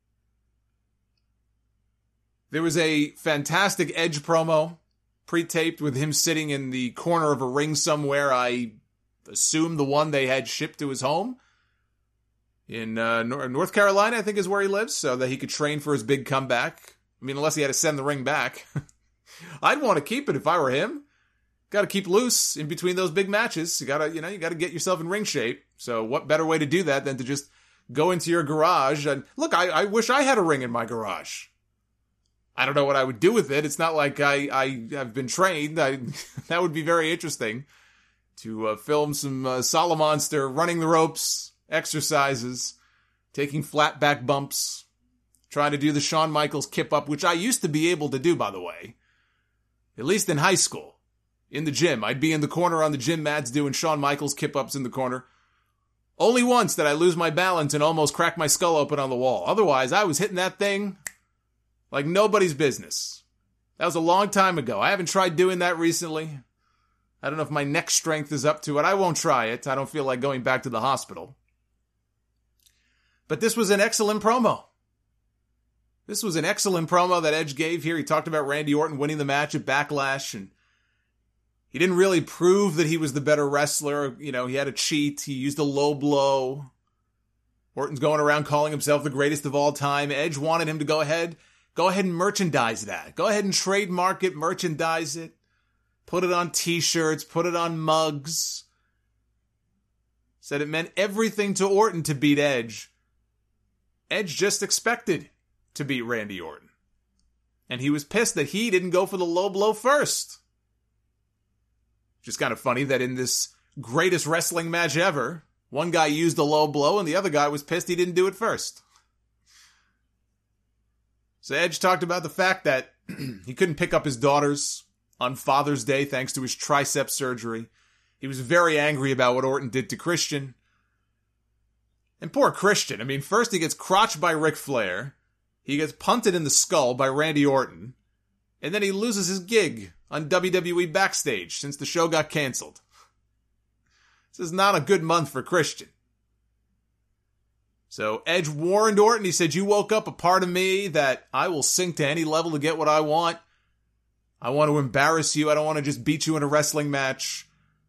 [SPEAKER 6] There was a fantastic Edge promo, pre-taped with him sitting in the corner of a ring somewhere. I assume the one they had shipped to his home. In uh, North Carolina, I think is where he lives, so that he could train for his big comeback. I mean, unless he had to send the ring back. I'd want to keep it if I were him. Got to keep loose in between those big matches. You got to, you know, you got to get yourself in ring shape. So what better way to do that than to just go into your garage and look, I, I wish I had a ring in my garage. I don't know what I would do with it. It's not like I, I have been trained. I, that would be very interesting to uh, film some uh, Solomonster running the ropes, exercises, taking flat back bumps, trying to do the Shawn Michaels kip up, which I used to be able to do, by the way, at least in high school. In the gym. I'd be in the corner on the gym mats doing Shawn Michaels kip-ups in the corner. Only once did I lose my balance and almost crack my skull open on the wall. Otherwise, I was hitting that thing like nobody's business. That was a long time ago. I haven't tried doing that recently. I don't know if my neck strength is up to it. I won't try it. I don't feel like going back to the hospital. But this was an excellent promo. This was an excellent promo that Edge gave here. He talked about Randy Orton winning the match at Backlash, and he didn't really prove that he was the better wrestler. You know, he had a cheat. He used a low blow. Orton's going around calling himself the greatest of all time. Edge wanted him to go ahead, go ahead and merchandise that. Go ahead and trademark it, merchandise it. Put it on t-shirts, put it on mugs. Said it meant everything to Orton to beat Edge. Edge just expected to beat Randy Orton. And he was pissed that he didn't go for the low blow first. Just kind of funny that in this greatest wrestling match ever, one guy used a low blow and the other guy was pissed he didn't do it first. So Edge talked about the fact that he couldn't pick up his daughters on Father's Day thanks to his tricep surgery. He was very angry about what Orton did to Christian. And poor Christian. I mean, first he gets crotched by Ric Flair. He gets punted in the skull by Randy Orton. And then he loses his gig on W W E Backstage since the show got canceled. This is not a good month for Christian. So Edge warned Orton. He said, you woke up a part of me that I will sink to any level to get what I want. I want to embarrass you. I don't want to just beat you in a wrestling match.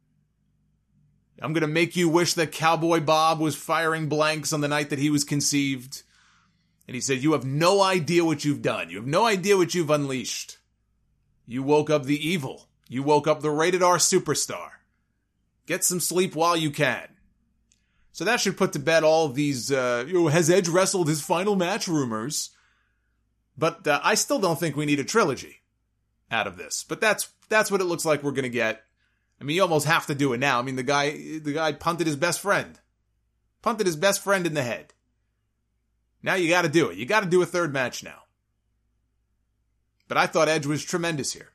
[SPEAKER 6] I'm going to make you wish that Cowboy Bob was firing blanks on the night that he was conceived. And he said, you have no idea what you've done. You have no idea what you've unleashed. You woke up the evil. You woke up the rated R superstar. Get some sleep while you can. So that should put to bed all of these, uh, you know, has Edge wrestled his final match rumors? But uh, I still don't think we need a trilogy out of this. But that's that's what it looks like we're going to get. I mean, you almost have to do it now. I mean, the guy the guy punted his best friend. Punted his best friend in the head. Now you got to do it. You got to do a third match now. But I thought Edge was tremendous here.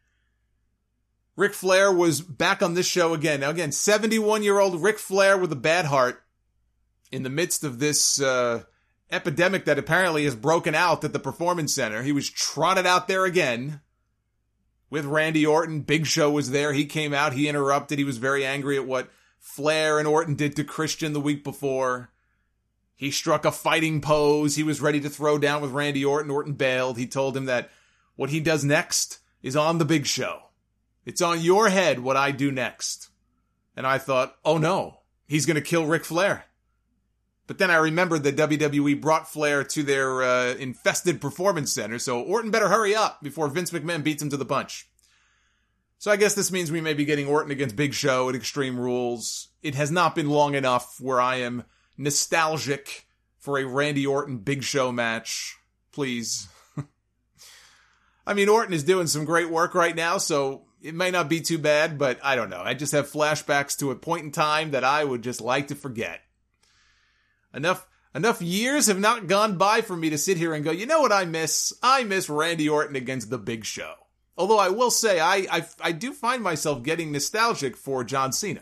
[SPEAKER 6] Ric Flair was back on this show again. Now again, seventy-one-year-old Ric Flair with a bad heart in the midst of this uh, epidemic that apparently has broken out at the Performance Center. He was trotted out there again with Randy Orton. Big Show was there. He came out. He interrupted. He was very angry at what Flair and Orton did to Christian the week before. He struck a fighting pose. He was ready to throw down with Randy Orton. Orton bailed. He told him that what he does next is on the Big Show. It's on your head what I do next. And I thought, oh no, he's going to kill Ric Flair. But then I remembered that W W E brought Flair to their uh, infested Performance Center, so Orton better hurry up before Vince McMahon beats him to the punch. So I guess this means we may be getting Orton against Big Show at Extreme Rules. It has not been long enough where I am nostalgic for a Randy Orton Big Show match. Please. I mean, Orton is doing some great work right now, so it may not be too bad, but I don't know. I just have flashbacks to a point in time that I would just like to forget. Enough enough years have not gone by for me to sit here and go, you know what I miss? I miss Randy Orton against the Big Show. Although I will say, I, I, I do find myself getting nostalgic for John Cena.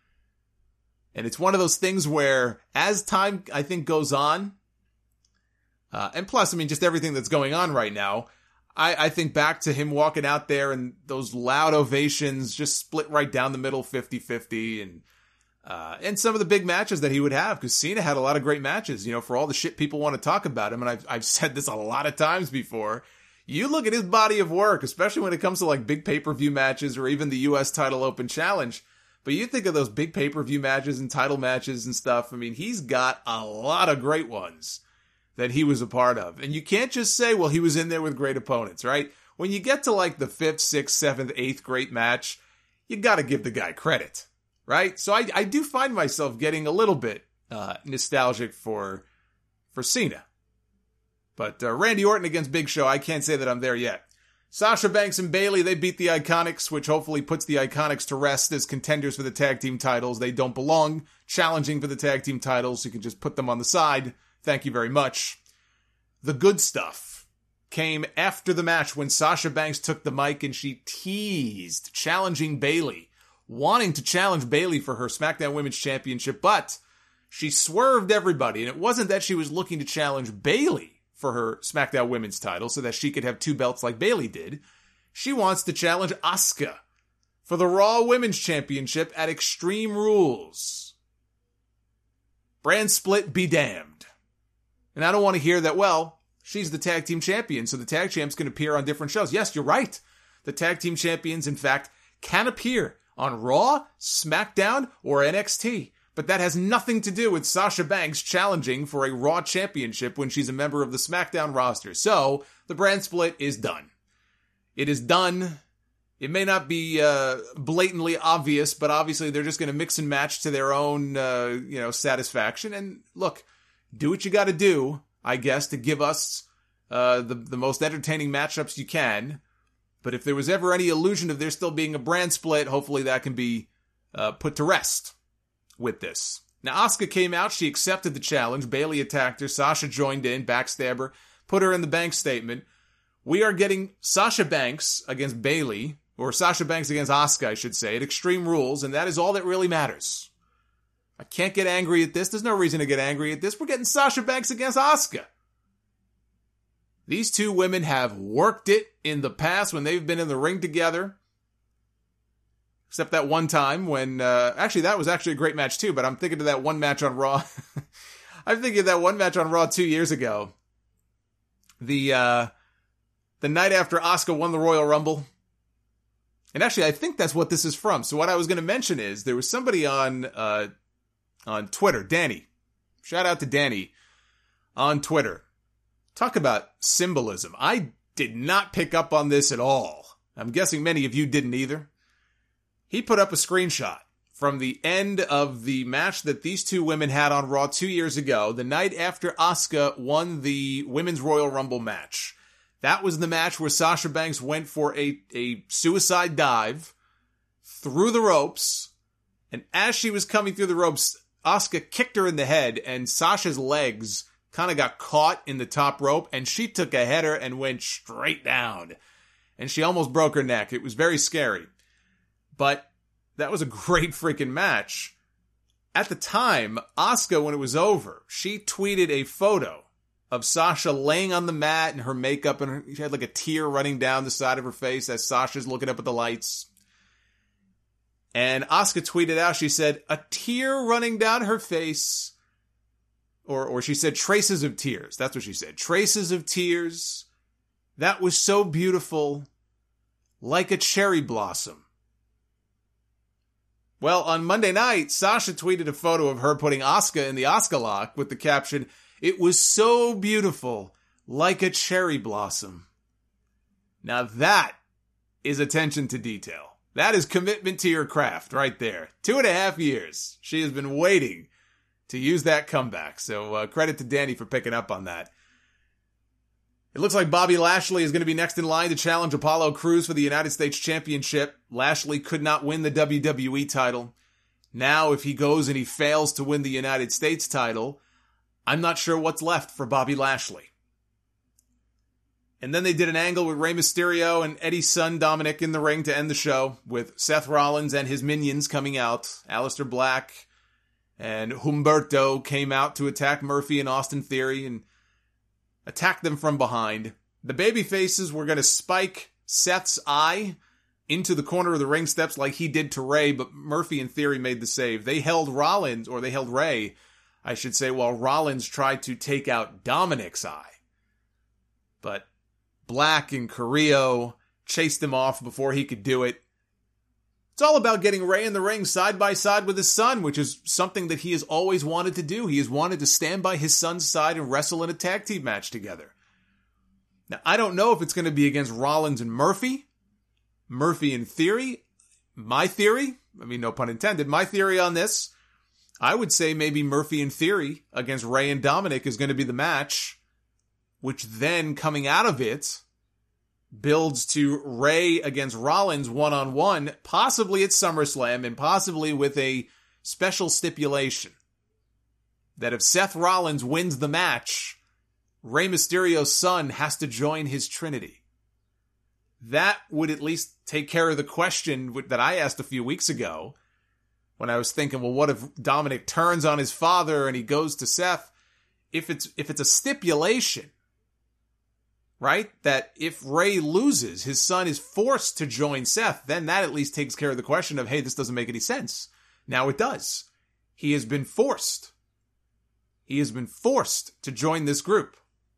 [SPEAKER 6] And it's one of those things where, as time, I think, goes on, uh, and plus, I mean, just everything that's going on right now, I, I think back to him walking out there and those loud ovations just split right down the middle fifty-fifty and uh, and some of the big matches that he would have, because Cena had a lot of great matches, you know, for all the shit people want to talk about him. And I've, I've said this a lot of times before. You look at his body of work, especially when it comes to like big pay-per-view matches or even the U S Title Open Challenge. But you think of those big pay-per-view matches and title matches and stuff. I mean, he's got a lot of great ones that he was a part of. And you can't just say, well, he was in there with great opponents, right? When you get to like the fifth, sixth, seventh, eighth great match, you got to give the guy credit, right? So I, I do find myself getting a little bit uh, nostalgic for for Cena. But uh, Randy Orton against Big Show, I can't say that I'm there yet. Sasha Banks and Bayley, they beat the Iconics, which hopefully puts the Iconics to rest as contenders for the tag team titles. They don't belong challenging for the tag team titles. You can just put them on the side. Thank you very much. The good stuff came after the match when Sasha Banks took the mic and she teased challenging Bayley, wanting to challenge Bayley for her SmackDown Women's Championship, but she swerved everybody, and it wasn't that she was looking to challenge Bayley for her SmackDown Women's title so that she could have two belts like Bayley did. She wants to challenge Asuka for the Raw Women's Championship at Extreme Rules. Brand split be damned. And I don't want to hear that, well, she's the tag team champion, so the tag champs can appear on different shows. Yes, you're right. The tag team champions, in fact, can appear on Raw, SmackDown, or N X T. But that has nothing to do with Sasha Banks challenging for a Raw championship when she's a member of the SmackDown roster. So, the brand split is done. It is done. It may not be uh, blatantly obvious, but obviously they're just going to mix and match to their own, uh, you know, satisfaction. And look, do what you got to do, I guess, to give us uh, the, the most entertaining matchups you can. But if there was ever any illusion of there still being a brand split, hopefully that can be uh, put to rest with this. Now, Asuka came out. She accepted the challenge. Bayley attacked her. Sasha joined in, backstab her, put her in the Banks statement. We are getting Sasha Banks against Bayley, or Sasha Banks against Asuka, I should say, at Extreme Rules, and that is all that really matters. I can't get angry at this. There's no reason to get angry at this. We're getting Sasha Banks against Asuka. These two women have worked it in the past when they've been in the ring together. Except that one time when, uh, actually that was actually a great match too, but I'm thinking of that one match on Raw. I'm thinking of that one match on Raw two years ago. The, uh, the night after Asuka won the Royal Rumble. And actually, I think that's what this is from. So what I was going to mention is there was somebody on, uh, on Twitter, Danny. Shout out to Danny on Twitter. Talk about symbolism. I did not pick up on this at all. I'm guessing many of you didn't either. He put up a screenshot from the end of the match that these two women had on Raw two years ago, the night after Asuka won the Women's Royal Rumble match. That was the match where Sasha Banks went for a, a suicide dive through the ropes, and as she was coming through the ropes, Asuka kicked her in the head, and Sasha's legs kind of got caught in the top rope, and she took a header and went straight down. And she almost broke her neck. It was very scary. But that was a great freaking match. At the time, Asuka, when it was over, she tweeted a photo of Sasha laying on the mat and her makeup, and her, she had like a tear running down the side of her face as Sasha's looking up at the lights. And Asuka tweeted out, she said, a tear running down her face. Or, or she said, traces of tears. That's what she said. Traces of tears. That was so beautiful. Like a cherry blossom. Well, on Monday night, Sasha tweeted a photo of her putting Asuka in the Asuka lock with the caption, it was so beautiful. Like a cherry blossom. Now that is attention to detail. That is commitment to your craft right there. Two and a half years. She has been waiting to use that comeback. So uh, credit to Danny for picking up on that. It looks like Bobby Lashley is going to be next in line to challenge Apollo Crews for the United States Championship. Lashley could not win the W W E title. Now, if he goes and he fails to win the United States title, I'm not sure what's left for Bobby Lashley. And then they did an angle with Rey Mysterio and Eddie's son Dominic in the ring to end the show, with Seth Rollins and his minions coming out. Aleister Black and Humberto came out to attack Murphy and Austin Theory and attack them from behind. The babyfaces were going to spike Seth's eye into the corner of the ring steps like he did to Rey, but Murphy and Theory made the save. They held Rollins, or they held Rey, I should say, while Rollins tried to take out Dominic's eye. But Black and Carrillo chased him off before he could do it. It's all about getting Rey in the ring side by side with his son, which is something that he has always wanted to do. He has wanted to stand by his son's side and wrestle in a tag team match together. Now, I don't know if it's going to be against Rollins and Murphy, Murphy and Theory. My theory, I mean, no pun intended, my theory on this, I would say maybe Murphy and Theory against Rey and Dominic is going to be the match, which then coming out of it builds to Rey against Rollins one-on-one, possibly at SummerSlam, and possibly with a special stipulation that if Seth Rollins wins the match, Rey Mysterio's son has to join his trinity. That would at least take care of the question that I asked a few weeks ago when I was thinking, well, what if Dominic turns on his father and he goes to Seth? If it's, if it's a stipulation, right, that if Rey loses, his son is forced to join Seth, then that at least takes care of the question of, hey, this doesn't make any sense. Now it does. He has been forced. He has been forced to join this group.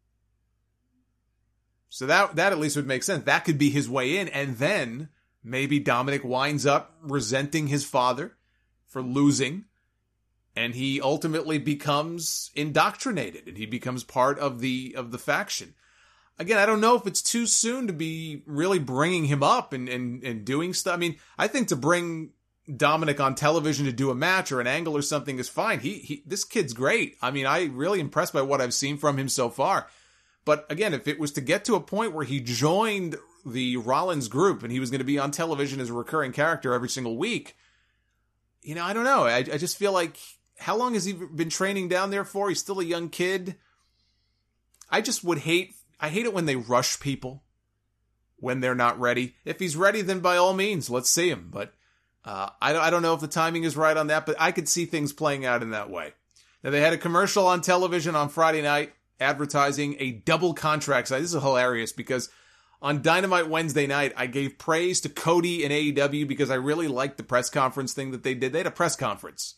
[SPEAKER 6] So that, that at least would make sense. That could be his way in, and then maybe Dominic winds up resenting his father for losing, and he ultimately becomes indoctrinated, and he becomes part of the, of the faction. Again, I don't know if it's too soon to be really bringing him up and, and, and doing stuff. I mean, I think to bring Dominic on television to do a match or an angle or something is fine. He, he, this kid's great. I mean, I'm really impressed by what I've seen from him so far. But again, if it was to get to a point where he joined the Rollins group and he was going to be on television as a recurring character every single week, you know, I don't know. I, I just feel like, how long has he been training down there for? He's still a young kid. I just would hate... I hate it when they rush people when they're not ready. If he's ready, then by all means, let's see him. But Uh, I, I don't know if the timing is right on that, but I could see things playing out in that way. Now, they had a commercial on television on Friday night advertising a double contract signing. This is hilarious because on Dynamite Wednesday night, I gave praise to Cody and A E W because I really liked the press conference thing that they did. They had a press conference.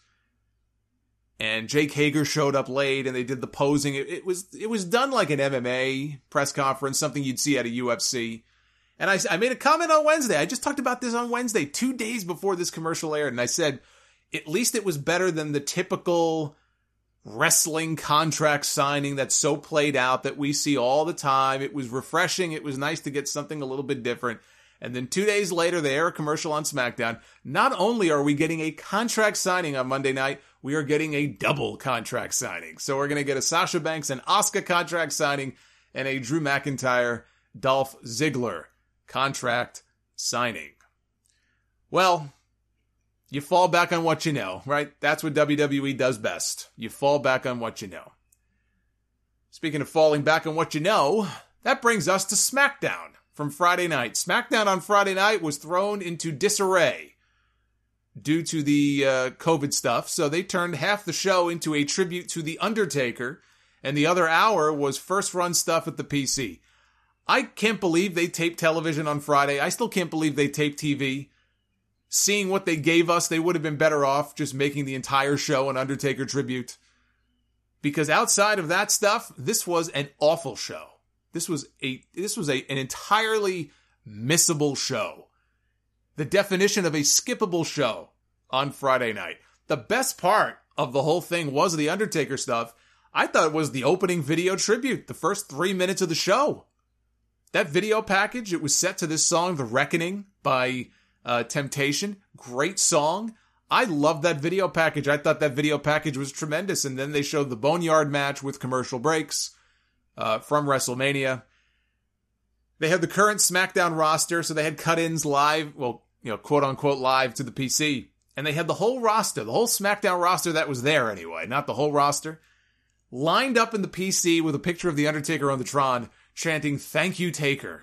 [SPEAKER 6] And Jake Hager showed up late and they did the posing. It, it was it was done like an M M A press conference, something you'd see at a U F C. And I, I made a comment on Wednesday. I just talked about this on Wednesday, two days before this commercial aired. And I said, at least it was better than the typical wrestling contract signing that's so played out that we see all the time. It was refreshing. It was nice to get something a little bit different. And then two days later, they air a commercial on SmackDown. Not only are we getting a contract signing on Monday night, we are getting a double contract signing. So we're going to get a Sasha Banks and Asuka contract signing and a Drew McIntyre, Dolph Ziggler contract signing. Well, you fall back on what you know, right? That's what W W E does best. You fall back on what you know. Speaking of falling back on what you know, that brings us to SmackDown from Friday night. SmackDown on Friday night was thrown into disarray due to the uh, COVID stuff, so they turned half the show into a tribute to The Undertaker, and the other hour was first-run stuff at the P C. I can't believe they taped television on Friday. I still can't believe they taped T V. Seeing what they gave us, they would have been better off just making the entire show an Undertaker tribute. Because outside of that stuff, this was an awful show. This was a this was a an entirely missable show. The definition of a skippable show on Friday night. The best part of the whole thing was the Undertaker stuff. I thought it was the opening video tribute, the first three minutes of the show. That video package, it was set to this song, The Reckoning by uh, Temptation. Great song. I loved that video package. I thought that video package was tremendous. And then they showed the Boneyard match with commercial breaks uh, from WrestleMania. They had the current SmackDown roster, so they had cut-ins live, well, you know, quote-unquote live to the P C. And they had the whole roster, the whole SmackDown roster that was there anyway, not the whole roster, lined up in the P C with a picture of The Undertaker on the Tron, chanting, "Thank you, Taker."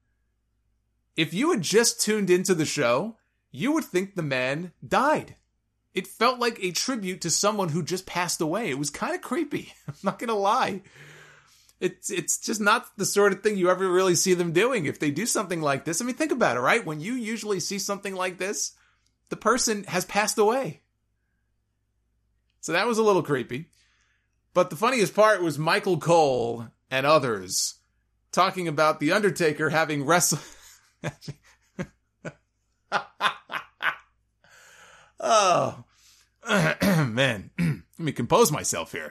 [SPEAKER 6] If you had just tuned into the show, you would think the man died. It felt like a tribute to someone who just passed away. It was kind of creepy. I'm not going to lie. It's it's just not the sort of thing you ever really see them doing. If they do something like this, I mean, think about it, right? When you usually see something like this, the person has passed away. So that was a little creepy. But the funniest part was Michael Cole and others talking about The Undertaker having wrestled... oh, man. Let me compose myself here.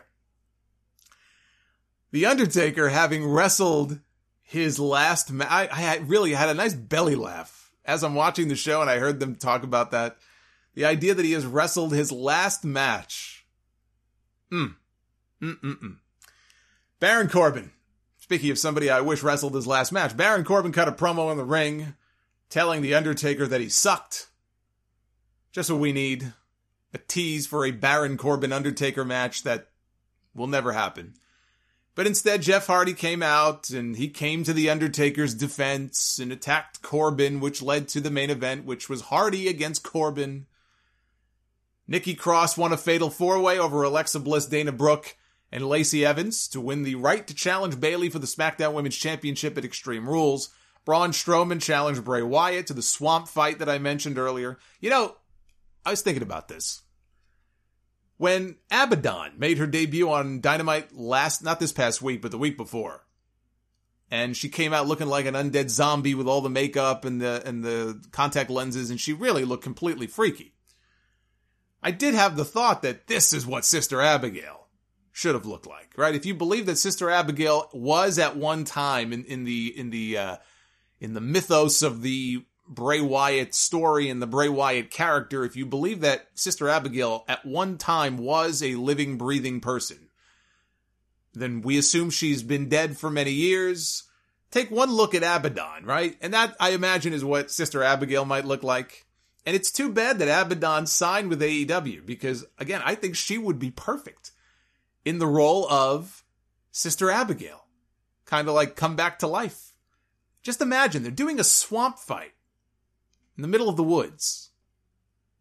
[SPEAKER 6] The Undertaker having wrestled his last match. I, I really had a nice belly laugh as I'm watching the show and I heard them talk about that. The idea that he has wrestled his last match. Mm. Mm-mm-mm. Baron Corbin. Speaking of somebody I wish wrestled his last match, Baron Corbin cut a promo in the ring telling The Undertaker that he sucked. Just what we need. A tease for a Baron Corbin Undertaker match that will never happen. But instead, Jeff Hardy came out and he came to The Undertaker's defense and attacked Corbin, which led to the main event, which was Hardy against Corbin. Nikki Cross won a fatal four-way over Alexa Bliss, Dana Brooke, and Lacey Evans to win the right to challenge Bayley for the SmackDown Women's Championship at Extreme Rules. Braun Strowman challenged Bray Wyatt to the swamp fight that I mentioned earlier. You know, I was thinking about this. When Abaddon made her debut on Dynamite last, not this past week, but the week before, and she came out looking like an undead zombie with all the makeup and the and the contact lenses, and she really looked completely freaky. I did have the thought that this is what Sister Abigail should have looked like, right? If you believe that Sister Abigail was at one time in, in the in the uh, in the mythos of the Bray Wyatt story and the Bray Wyatt character, if you believe that Sister Abigail at one time was a living, breathing person, then we assume she's been dead for many years. Take one look at Abaddon, right? And that, I imagine, is what Sister Abigail might look like. And it's too bad that Abaddon signed with A E W because, again, I think she would be perfect in the role of Sister Abigail. Kind of like come back to life. Just imagine, they're doing a swamp fight in the middle of the woods.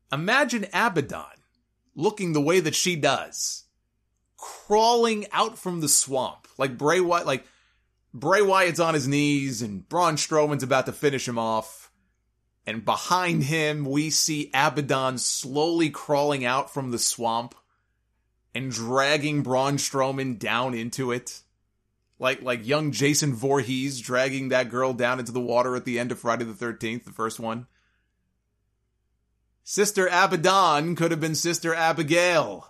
[SPEAKER 6] Imagine Abaddon looking the way that she does, crawling out from the swamp like Bray Wyatt, like Bray Wyatt's on his knees and Braun Strowman's about to finish him off. And behind him, we see Abaddon slowly crawling out from the swamp and dragging Braun Strowman down into it. Like, like young Jason Voorhees dragging that girl down into the water at the end of Friday the thirteenth, the first one. Sister Abaddon could have been Sister Abigail.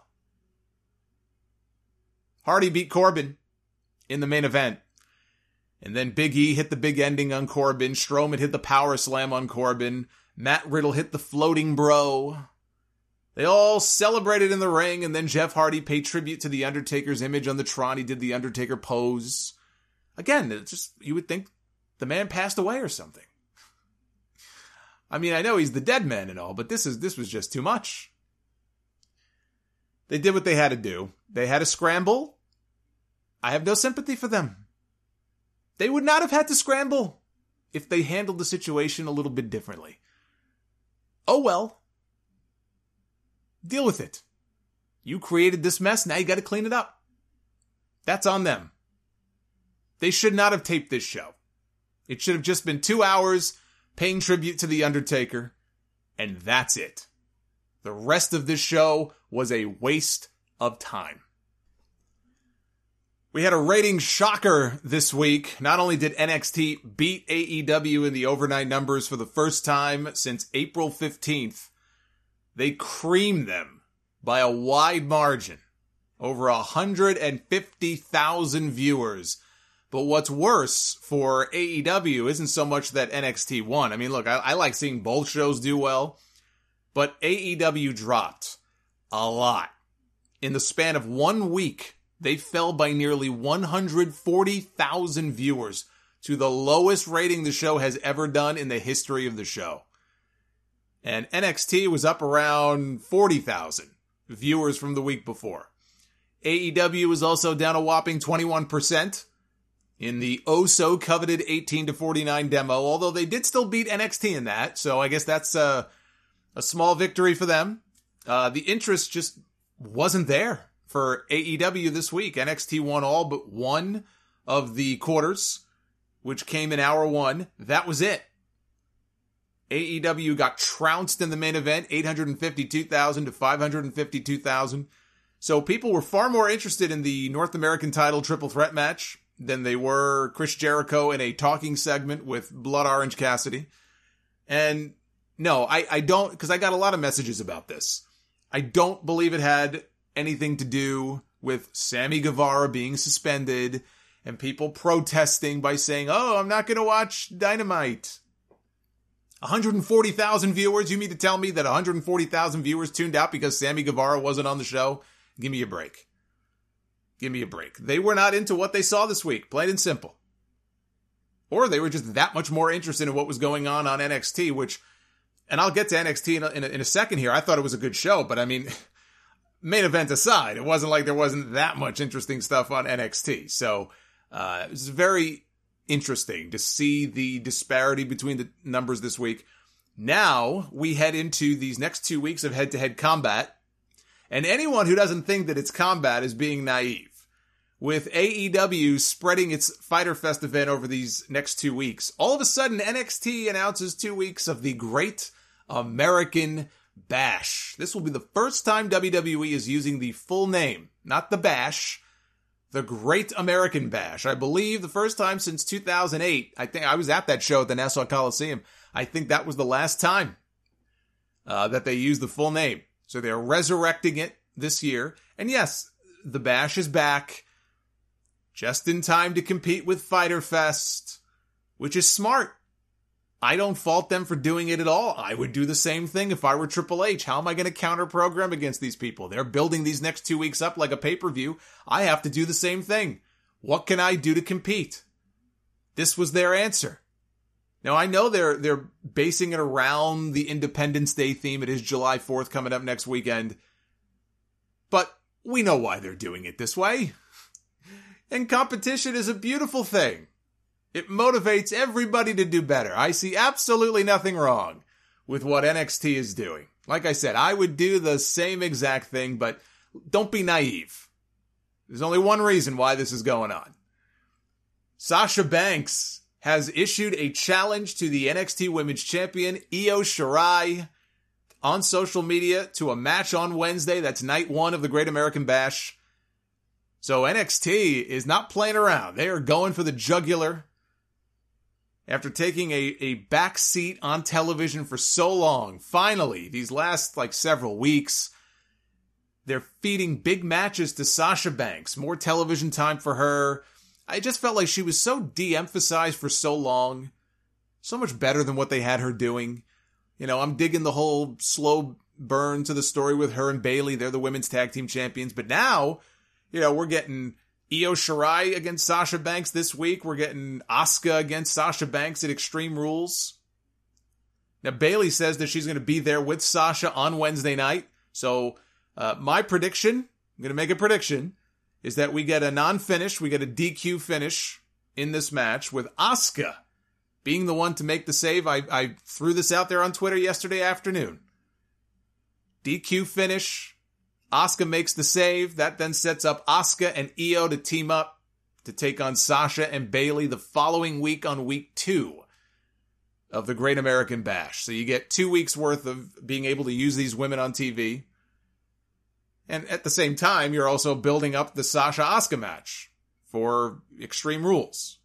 [SPEAKER 6] Hardy beat Corbin in the main event. And then Big E hit the big ending on Corbin. Strowman hit the power slam on Corbin. Matt Riddle hit the floating bro. They all celebrated in the ring, and then Jeff Hardy paid tribute to The Undertaker's image on the Tron. He did the Undertaker pose. Again, it's just, you would think the man passed away or something. I mean, I know he's the dead man and all, but this is this was just too much. They did what they had to do. They had to scramble. I have no sympathy for them. They would not have had to scramble if they handled the situation a little bit differently. Oh well. Deal with it. You created this mess, now you gotta clean it up. That's on them. They should not have taped this show. It should have just been two hours paying tribute to The Undertaker, and that's it. The rest of this show was a waste of time. We had a ratings shocker this week. Not only did N X T beat A E W in the overnight numbers for the first time since April fifteenth, they creamed them by a wide margin. Over one hundred fifty thousand viewers. But what's worse for A E W isn't so much that N X T won. I mean, look, I, I like seeing both shows do well. But A E W dropped a lot. In the span of one week, they fell by nearly one hundred forty thousand viewers to the lowest rating the show has ever done in the history of the show. And N X T was up around forty thousand viewers from the week before. A E W was also down a whopping twenty-one percent in the oh-so-coveted eighteen to forty-nine demo, although they did still beat N X T in that, so I guess that's a, a small victory for them. Uh, the interest just wasn't there for A E W this week. N X T won all but one of the quarters, which came in hour one. That was it. A E W got trounced in the main event, eight hundred fifty-two thousand to five hundred fifty-two thousand. So people were far more interested in the North American title triple threat match than they were Chris Jericho in a talking segment with Blood Orange Cassidy. And no, I, I don't, because I got a lot of messages about this. I don't believe it had anything to do with Sammy Guevara being suspended and people protesting by saying, oh, I'm not going to watch Dynamite. one hundred forty thousand viewers? You mean to tell me that one hundred forty thousand viewers tuned out because Sammy Guevara wasn't on the show? Give me a break. Give me a break. They were not into what they saw this week, plain and simple. Or they were just that much more interested in what was going on on N X T, which, and I'll get to N X T in a, in a, in a second here. I thought it was a good show, but I mean, main event aside, it wasn't like there wasn't that much interesting stuff on N X T. So uh, it was very interesting to see the disparity between the numbers this week. Now we head into these next two weeks of head-to-head combat. And anyone who doesn't think that it's combat is being naive. With A E W spreading its Fyter Fest event over these next two weeks, all of a sudden N X T announces two weeks of the Great American Bash. This will be the first time W W E is using the full name, not the Bash, the Great American Bash. I believe the first time since two thousand eight. I think I was at that show at the Nassau Coliseum. I think that was the last time uh, that they used the full name. So they're resurrecting it this year. And yes, the Bash is back just in time to compete with Fyter Fest, which is smart. I don't fault them for doing it at all. I would do the same thing if I were Triple H. How am I going to counter-program against these people? They're building these next two weeks up like a pay-per-view. I have to do the same thing. What can I do to compete? This was their answer. Now, I know they're they're basing it around the Independence Day theme. It is July fourth coming up next weekend. But we know why they're doing it this way. And competition is a beautiful thing. It motivates everybody to do better. I see absolutely nothing wrong with what N X T is doing. Like I said, I would do the same exact thing, but don't be naive. There's only one reason why this is going on. Sasha Banks has issued a challenge to the N X T Women's Champion, Io Shirai, on social media to a match on Wednesday. That's night one of the Great American Bash. So N X T is not playing around. They are going for the jugular. After taking a, a back seat on television for so long, finally, these last like several weeks, they're feeding big matches to Sasha Banks. More television time for her. I just felt like she was so de-emphasized for so long. So much better than what they had her doing. You know, I'm digging the whole slow burn to the story with her and Bayley. They're the women's tag team champions. But now, you know, we're getting Io Shirai against Sasha Banks this week. We're getting Asuka against Sasha Banks at Extreme Rules. Now, Bayley says that she's going to be there with Sasha on Wednesday night. So, uh, my prediction, I'm going to make a prediction, is that we get a non-finish, we get a D Q finish in this match with Asuka being the one to make the save. I, I threw this out there on Twitter yesterday afternoon. D Q finish. Asuka makes the save. That then sets up Asuka and Io to team up to take on Sasha and Bayley the following week on week two of the Great American Bash. So you get two weeks worth of being able to use these women on T V. And at the same time, you're also building up the Sasha-Asuka match for Extreme Rules.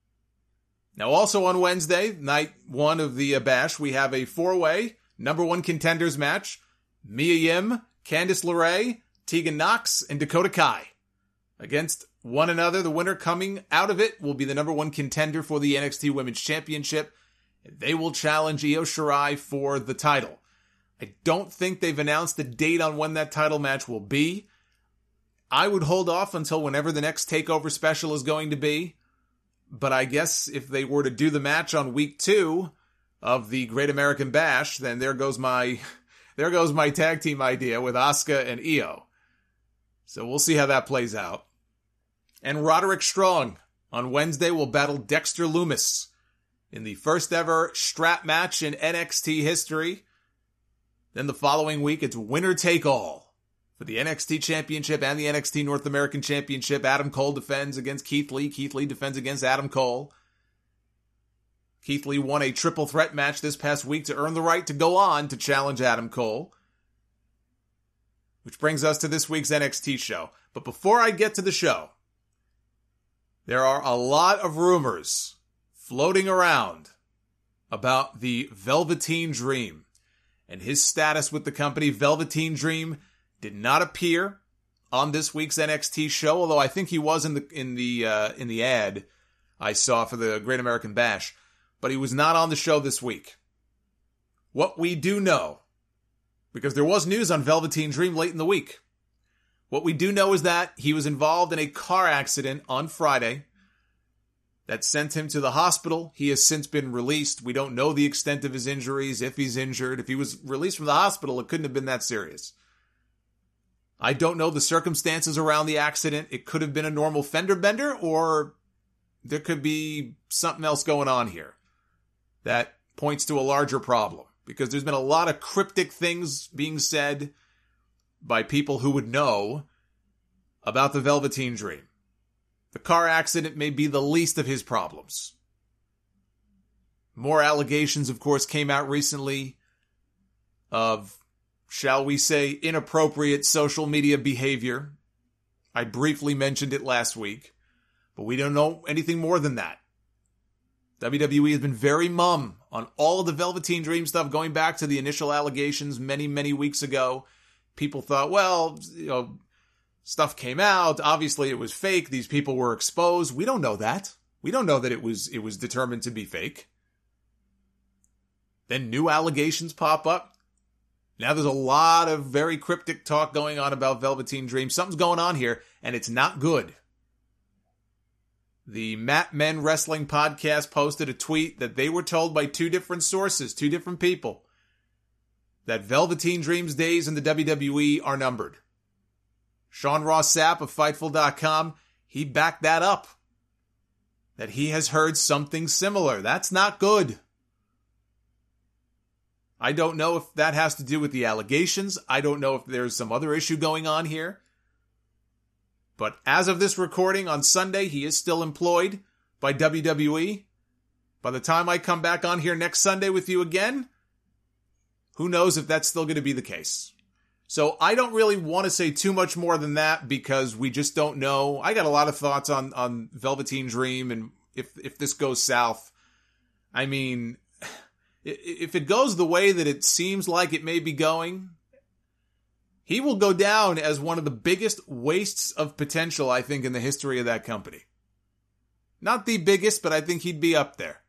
[SPEAKER 6] Now also on Wednesday, night one of the uh, Bash, we have a four-way number one contenders match. Mia Yim, Candice LeRae, Tegan Nox, and Dakota Kai against one another. The winner coming out of it will be the number one contender for the N X T Women's Championship. They will challenge Io Shirai for the title. I don't think they've announced the date on when that title match will be. I would hold off until whenever the next TakeOver special is going to be. But I guess if they were to do the match on week two of the Great American Bash, then there goes my... There goes my tag team idea with Asuka and Io. So we'll see how that plays out. And Roderick Strong on Wednesday will battle Dexter Lumis in the first ever strap match in N X T history. Then the following week, it's winner take all for the N X T Championship and the N X T North American Championship. Adam Cole defends against Keith Lee. Keith Lee defends against Adam Cole. Keith Lee won a triple threat match this past week to earn the right to go on to challenge Adam Cole. Which brings us to this week's N X T show. But before I get to the show, there are a lot of rumors floating around about the Velveteen Dream and his status with the company. Velveteen Dream did not appear on this week's N X T show, although I think he was in the in the uh, in the ad I saw for the Great American Bash. But he was not on the show this week. What we do know, because there was news on Velveteen Dream late in the week, what we do know is that he was involved in a car accident on Friday that sent him to the hospital. He has since been released. We don't know the extent of his injuries, if he's injured. If he was released from the hospital, it couldn't have been that serious. I don't know the circumstances around the accident. It could have been a normal fender bender, or there could be something else going on here that points to a larger problem, because there's been a lot of cryptic things being said by people who would know about the Velveteen Dream. The car accident may be the least of his problems. More allegations, of course, came out recently of, shall we say, inappropriate social media behavior. I briefly mentioned it last week, but we don't know anything more than that. W W E has been very mum on all of the Velveteen Dream stuff going back to the initial allegations many, many weeks ago. People thought, well, you know, stuff came out. Obviously, it was fake. These people were exposed. We don't know that. We don't know that it was it was determined to be fake. Then new allegations pop up. Now there's a lot of very cryptic talk going on about Velveteen Dream. Something's going on here, and it's not good. The Mat Men Wrestling Podcast posted a tweet that they were told by two different sources, two different people, that Velveteen Dream's days in the W W E are numbered. Sean Ross Sapp of Fightful dot com, he backed that up. That he has heard something similar. That's not good. I don't know if that has to do with the allegations. I don't know if there's some other issue going on here. But as of this recording on Sunday, he is still employed by W W E. By the time I come back on here next Sunday with you again, who knows if that's still going to be the case. So I don't really want to say too much more than that because we just don't know. I got a lot of thoughts on, on Velveteen Dream and if, if this goes south. I mean, if it goes the way that it seems like it may be going, he will go down as one of the biggest wastes of potential, I think, in the history of that company. Not the biggest, but I think he'd be up there.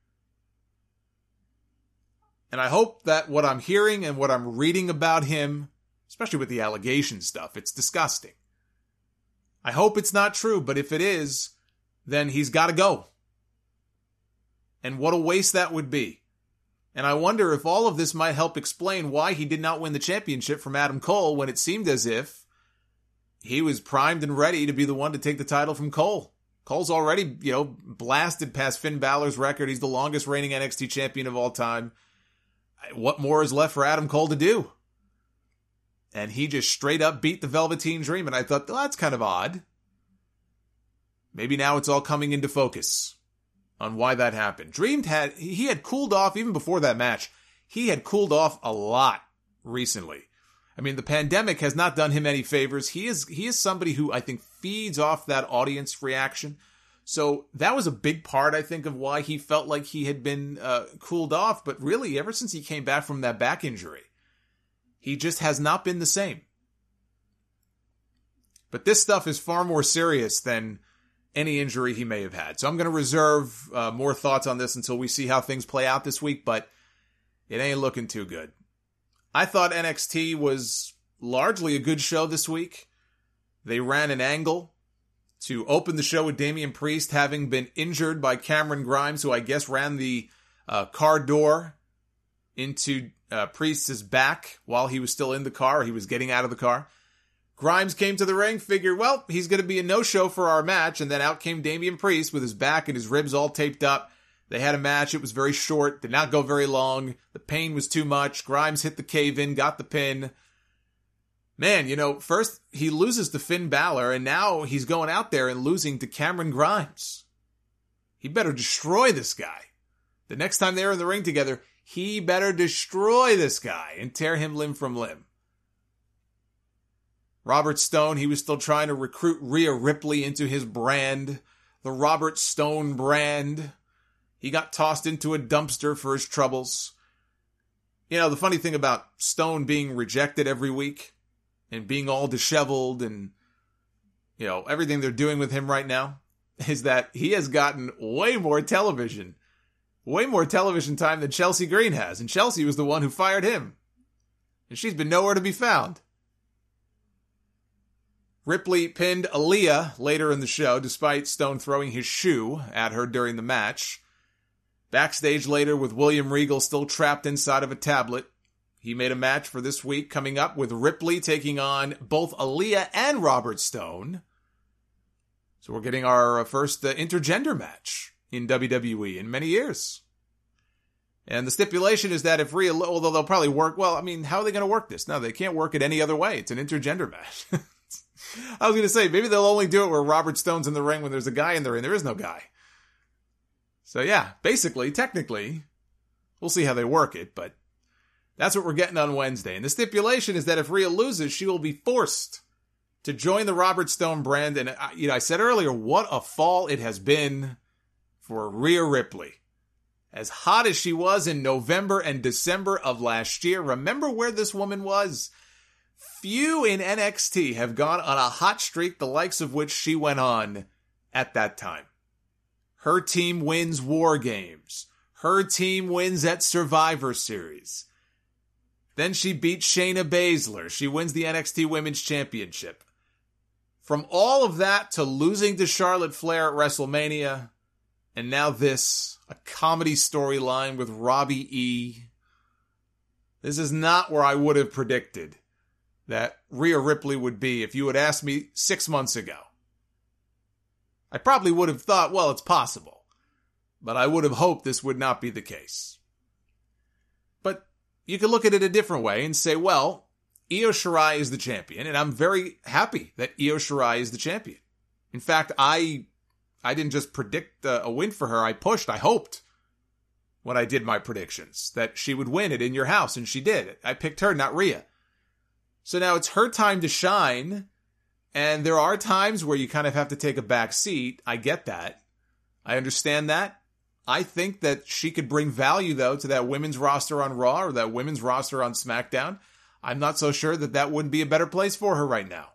[SPEAKER 6] And I hope that what I'm hearing and what I'm reading about him, especially with the allegation stuff, it's disgusting. I hope it's not true, but if it is, then he's got to go. And what a waste that would be. And I wonder if all of this might help explain why he did not win the championship from Adam Cole when it seemed as if he was primed and ready to be the one to take the title from Cole. Cole's already, you know, blasted past Finn Balor's record. He's the longest reigning N X T champion of all time. What more is left for Adam Cole to do? And he just straight up beat the Velveteen Dream. And I thought, well, that's kind of odd. Maybe now it's all coming into focus on why that happened. Dream had, he had cooled off even before that match. He had cooled off a lot recently. I mean, the pandemic has not done him any favors. He is, he is somebody who I think feeds off that audience reaction. So that was a big part, I think, of why he felt like he had been uh, cooled off. But really, ever since he came back from that back injury, he just has not been the same. But this stuff is far more serious than any injury he may have had. So I'm going to reserve uh, more thoughts on this until we see how things play out this week. But it ain't looking too good. I thought N X T was largely a good show this week. They ran an angle to open the show with Damian Priest having been injured by Cameron Grimes, who I guess ran the uh, car door into uh, Priest's back while he was still in the car. Or he was getting out of the car. Grimes came to the ring, figured, well, he's going to be a no-show for our match. And then out came Damian Priest with his back and his ribs all taped up. They had a match. It was very short, did not go very long. The pain was too much. Grimes hit the cave-in, got the pin. Man, you know, first he loses to Finn Balor, and now he's going out there and losing to Cameron Grimes. He better destroy this guy. The next time they're in the ring together, he better destroy this guy and tear him limb from limb. Robert Stone, he was still trying to recruit Rhea Ripley into his brand, the Robert Stone brand. He got tossed into a dumpster for his troubles. You know, the funny thing about Stone being rejected every week and being all disheveled and, you know, everything they're doing with him right now is that he has gotten way more television, way more television time than Chelsea Green has. And Chelsea was the one who fired him. And she's been nowhere to be found. Ripley pinned Aaliyah later in the show, despite Stone throwing his shoe at her during the match. Backstage later with William Regal still trapped inside of a tablet. He made a match for this week coming up with Ripley taking on both Aaliyah and Robert Stone. So we're getting our first uh, intergender match in W W E in many years. And the stipulation is that if Rhea, although they'll probably work, well, I mean, how are they going to work this? No, they can't work it any other way. It's an intergender match. I was going to say, maybe they'll only do it where Robert Stone's in the ring when there's a guy in the ring. There is no guy. So yeah, basically, technically, we'll see how they work it, but that's what we're getting on Wednesday. And the stipulation is that if Rhea loses, she will be forced to join the Robert Stone brand. And you know, I said earlier, what a fall it has been for Rhea Ripley. As hot as she was in November and December of last year, remember where this woman was? Few in N X T have gone on a hot streak the likes of which she went on at that time. Her team wins War Games. Her team wins at Survivor Series. Then she beats Shayna Baszler. She wins the N X T Women's Championship. From all of that to losing to Charlotte Flair at WrestleMania, and now this, a comedy storyline with Robbie E. This is not where I would have predicted that Rhea Ripley would be if you had asked me six months ago. I probably would have thought, well, it's possible. But I would have hoped this would not be the case. But you could look at it a different way and say, well, Io Shirai is the champion, and I'm very happy that Io Shirai is the champion. In fact, I I didn't just predict a, a win for her. I pushed, I hoped, when I did my predictions, that she would win it In Your House, and she did. I picked her, not Rhea. So now it's her time to shine, and there are times where you kind of have to take a back seat. I get that. I understand that. I think that she could bring value, though, to that women's roster on Raw or that women's roster on SmackDown. I'm not so sure that that wouldn't be a better place for her right now.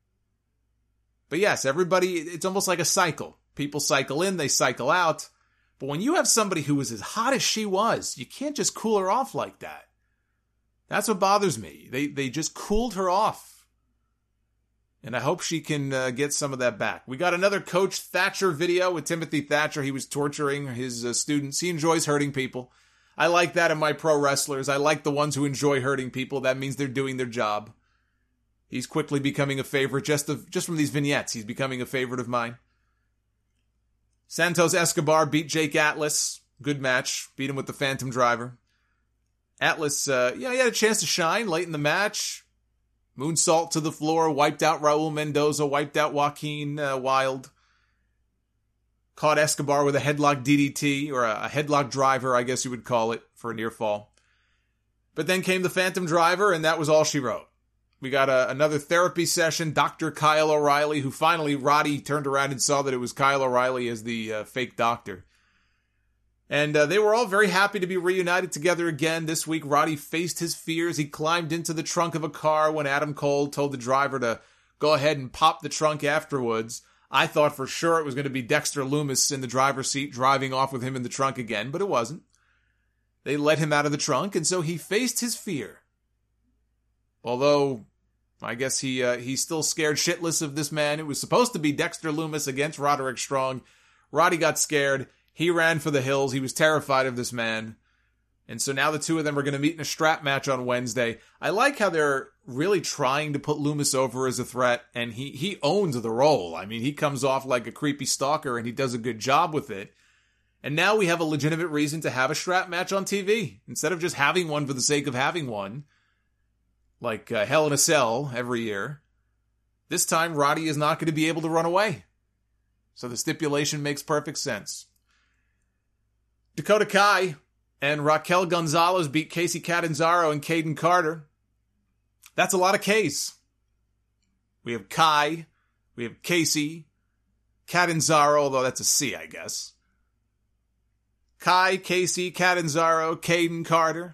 [SPEAKER 6] But yes, everybody, it's almost like a cycle. People cycle in, they cycle out. But when you have somebody who is as hot as she was, you can't just cool her off like that. That's what bothers me. They they just cooled her off. And I hope she can uh, get some of that back. We got another Coach Thatcher video with Timothy Thatcher. He was torturing his uh, students. He enjoys hurting people. I like that in my pro wrestlers. I like the ones who enjoy hurting people. That means they're doing their job. He's quickly becoming a favorite just of, just from these vignettes. He's becoming a favorite of mine. Santos Escobar beat Jake Atlas. Good match. Beat him with the Phantom Driver. Atlas, uh, yeah, he had a chance to shine late in the match. Moonsault to the floor, wiped out Raul Mendoza, wiped out Joaquin uh, Wilde. Caught Escobar with a headlock D D T, or a, a headlock driver, I guess you would call it, for a near fall. But then came the Phantom Driver, and that was all she wrote. We got a, another therapy session, Doctor Kyle O'Reilly, who finally, Roddy turned around and saw that it was Kyle O'Reilly as the uh, fake doctor. And uh, they were all very happy to be reunited together again. This week, Roddy faced his fears. He climbed into the trunk of a car when Adam Cole told the driver to go ahead and pop the trunk afterwards. I thought for sure it was going to be Dexter Lumis in the driver's seat driving off with him in the trunk again, but it wasn't. They let him out of the trunk, and so he faced his fear. Although, I guess he uh, he's still scared shitless of this man. It was supposed to be Dexter Lumis against Roderick Strong. Roddy got scared. He ran for the hills. He was terrified of this man. And so now the two of them are going to meet in a strap match on Wednesday. I like how they're really trying to put Lumis over as a threat, and he, he owns the role. I mean, he comes off like a creepy stalker, and he does a good job with it. And now we have a legitimate reason to have a strap match on T V, instead of just having one for the sake of having one, like uh, Hell in a Cell every year. This time, Roddy is not going to be able to run away. So the stipulation makes perfect sense. Dakota Kai and Raquel Gonzalez beat Casey Catanzaro and Caden Carter. That's a lot of K's. We have Kai, we have Casey, Catanzaro, although that's a C, I guess. Kai, Casey, Catanzaro, Caden Carter.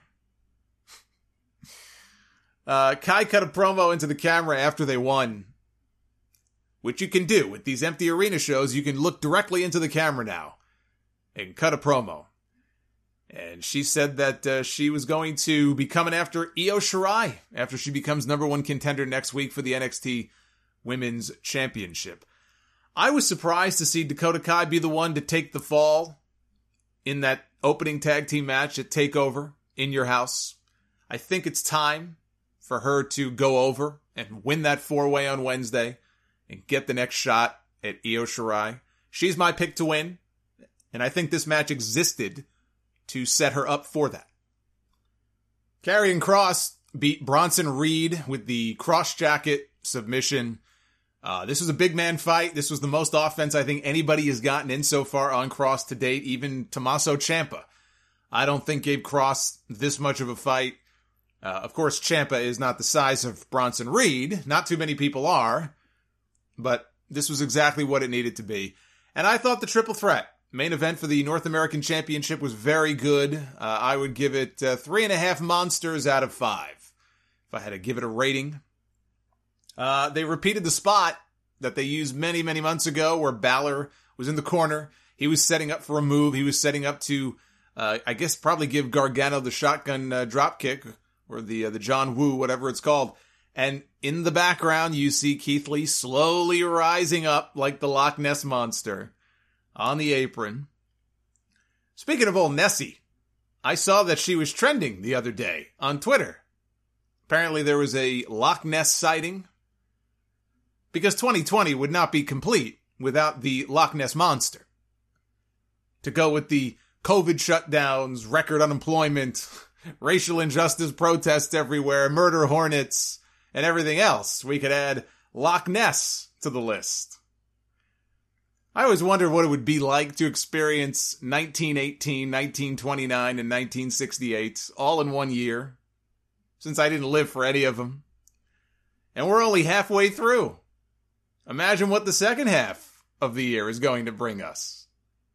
[SPEAKER 6] uh, Kai cut a promo into the camera after they won, which you can do with these empty arena shows. You can look directly into the camera now and cut a promo. And she said that uh, she was going to be coming after Io Shirai after she becomes number one contender next week for the N X T Women's Championship. I was surprised to see Dakota Kai be the one to take the fall in that opening tag team match at TakeOver In Your House. I think it's time for her to go over and win that four-way on Wednesday and get the next shot at Io Shirai. She's my pick to win, and I think this match existed to set her up for that. Karrion Kross beat Bronson Reed with the cross jacket submission. Uh, this was a big man fight. This was the most offense I think anybody has gotten in so far on Kross to date, even Tommaso Ciampa. I don't think gave Kross this much of a fight. Uh, of course, Ciampa is not the size of Bronson Reed. Not too many people are. But this was exactly what it needed to be. And I thought the triple threat main event for the North American Championship was very good. Uh, I would give it uh, three and a half monsters out of five, if I had to give it a rating. Uh, they repeated the spot that they used many, many months ago where Balor was in the corner. He was setting up for a move. He was setting up to, uh, I guess, probably give Gargano the shotgun uh, drop kick, or the, uh, the John Woo, whatever it's called. And in the background, you see Keith Lee slowly rising up like the Loch Ness Monster on the apron. Speaking of old Nessie, I saw that she was trending the other day on Twitter. Apparently there was a Loch Ness sighting, because twenty twenty would not be complete without the Loch Ness Monster. To go with the COVID shutdowns, record unemployment, racial injustice protests everywhere, murder hornets, and everything else. We could add Loch Ness to the list. I always wondered what it would be like to experience nineteen eighteen, nineteen twenty-nine, and nineteen sixty-eight all in one year, since I didn't live for any of them. And we're only halfway through. Imagine what the second half of the year is going to bring us.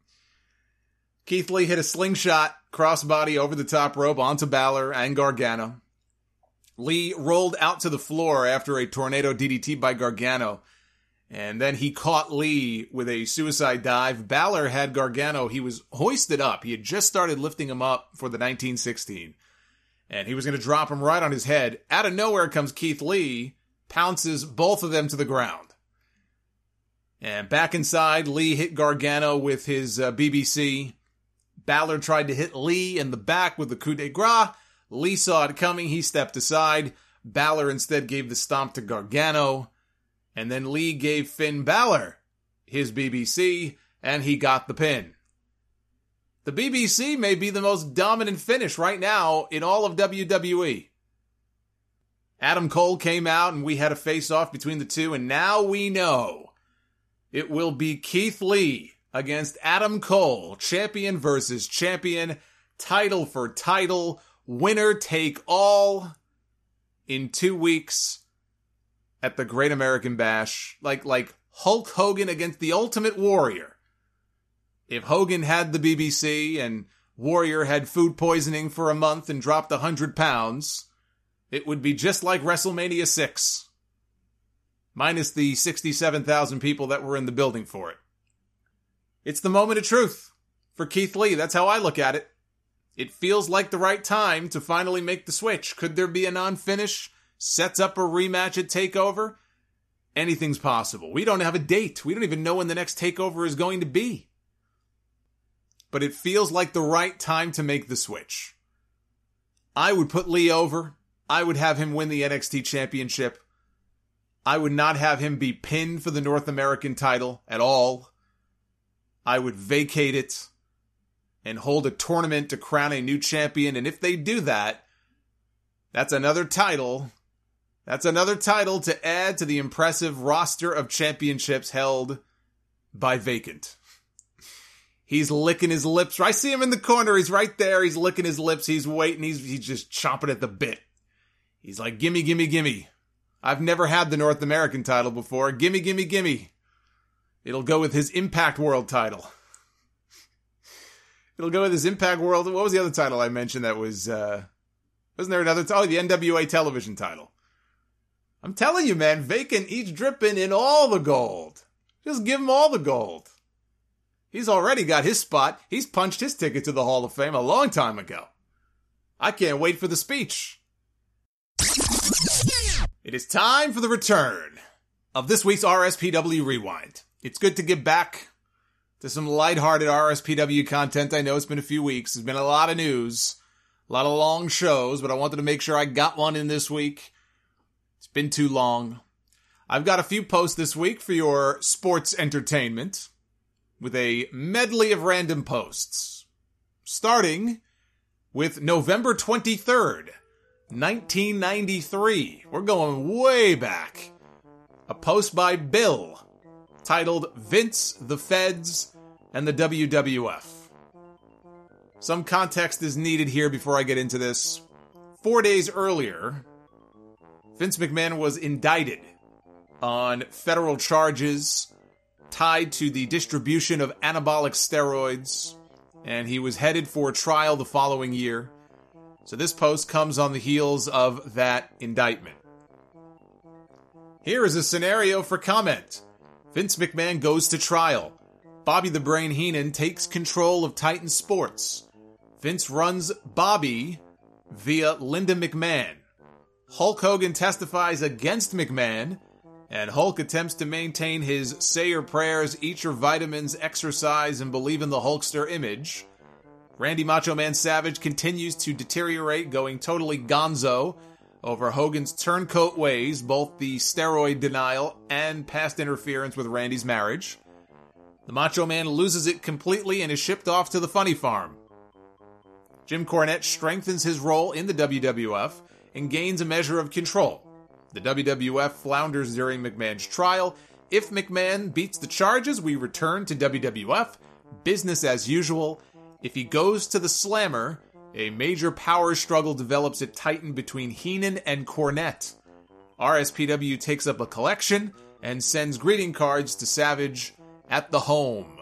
[SPEAKER 6] Keith Lee hit a slingshot crossbody over the top rope onto Balor and Gargano. Lee rolled out to the floor after a tornado D D T by Gargano, and then he caught Lee with a suicide dive. Balor had Gargano. He was hoisted up. He had just started lifting him up for the nineteen sixteen, and he was going to drop him right on his head. Out of nowhere comes Keith Lee, pounces both of them to the ground. And back inside, Lee hit Gargano with his uh, B B C. Balor tried to hit Lee in the back with the coup de grace. Lee saw it coming. He stepped aside. Balor instead gave the stomp to Gargano. And then Lee gave Finn Balor his B B C, and he got the pin. The B B C may be the most dominant finish right now in all of W W E. Adam Cole came out, and we had a face-off between the two, and now we know it will be Keith Lee against Adam Cole, champion versus champion, title for title, winner take all, in two weeks at the Great American Bash. Like, like Hulk Hogan against the Ultimate Warrior. If Hogan had the B B C and Warrior had food poisoning for a month and dropped one hundred pounds, it would be just like WrestleMania six. Minus the sixty-seven thousand people that were in the building for it. It's the moment of truth for Keith Lee. That's how I look at it. It feels like the right time to finally make the switch. Could there be a non-finish? Sets up a rematch at TakeOver? Anything's possible. We don't have a date. We don't even know when the next TakeOver is going to be. But it feels like the right time to make the switch. I would put Lee over. I would have him win the N X T Championship. I would not have him be pinned for the North American title at all. I would vacate it and hold a tournament to crown a new champion. And if they do that, that's another title. That's another title to add to the impressive roster of championships held by Vacant. He's licking his lips. I see him in the corner. He's right there. He's licking his lips. He's waiting. He's, he's just chomping at the bit. He's like, gimme, gimme, gimme. I've never had the North American title before. Gimme, gimme, gimme. It'll go with his Impact World title. It'll go with his Impact World. What was the other title I mentioned that was, uh, wasn't there another title? Oh, the N W A television title. I'm telling you, man, Vacant each dripping in all the gold. Just give him all the gold. He's already got his spot. He's punched his ticket to the Hall of Fame a long time ago. I can't wait for the speech. It is time for the return of this week's R S P W Rewind. It's good to get back to some lighthearted R S P W content. I know it's been a few weeks. There's been a lot of news, a lot of long shows, but I wanted to make sure I got one in this week. It's been too long. I've got a few posts this week for your sports entertainment with a medley of random posts. Starting with November twenty-third, nineteen ninety-three. We're going way back. A post by Bill titled Vince, the Feds, and the W W F. Some context is needed here before I get into this. Four days earlier, Vince McMahon was indicted on federal charges tied to the distribution of anabolic steroids, and he was headed for trial the following year. So this post comes on the heels of that indictment. Here is a scenario for comment. Vince McMahon goes to trial. Bobby the Brain Heenan takes control of Titan Sports. Vince runs Bobby via Linda McMahon. Hulk Hogan testifies against McMahon, and Hulk attempts to maintain his say your prayers, eat your vitamins, exercise, and believe in the Hulkster image. Randy Macho Man Savage continues to deteriorate, going totally gonzo over Hogan's turncoat ways, both the steroid denial and past interference with Randy's marriage. The Macho Man loses it completely and is shipped off to the funny farm. Jim Cornette strengthens his role in the W W F and gains a measure of control. The W W F flounders during McMahon's trial. If McMahon beats the charges, we return to W W F, business as usual. If he goes to the Slammer, a major power struggle develops at Titan between Heenan and Cornette. R S P W takes up a collection and sends greeting cards to Savage at the home.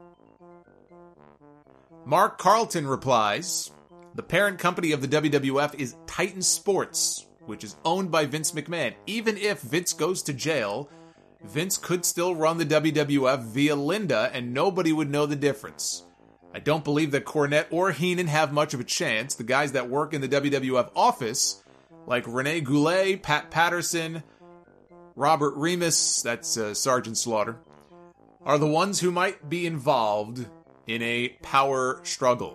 [SPEAKER 6] Mark Carlton replies, the parent company of the W W F is Titan Sports, which is owned by Vince McMahon. Even if Vince goes to jail, Vince could still run the W W F via Linda and nobody would know the difference. I don't believe that Cornette or Heenan have much of a chance. The guys that work in the W W F office, like Rene Goulet, Pat Patterson, Robert Remus, that's uh, Sergeant Slaughter, are the ones who might be involved in a power struggle.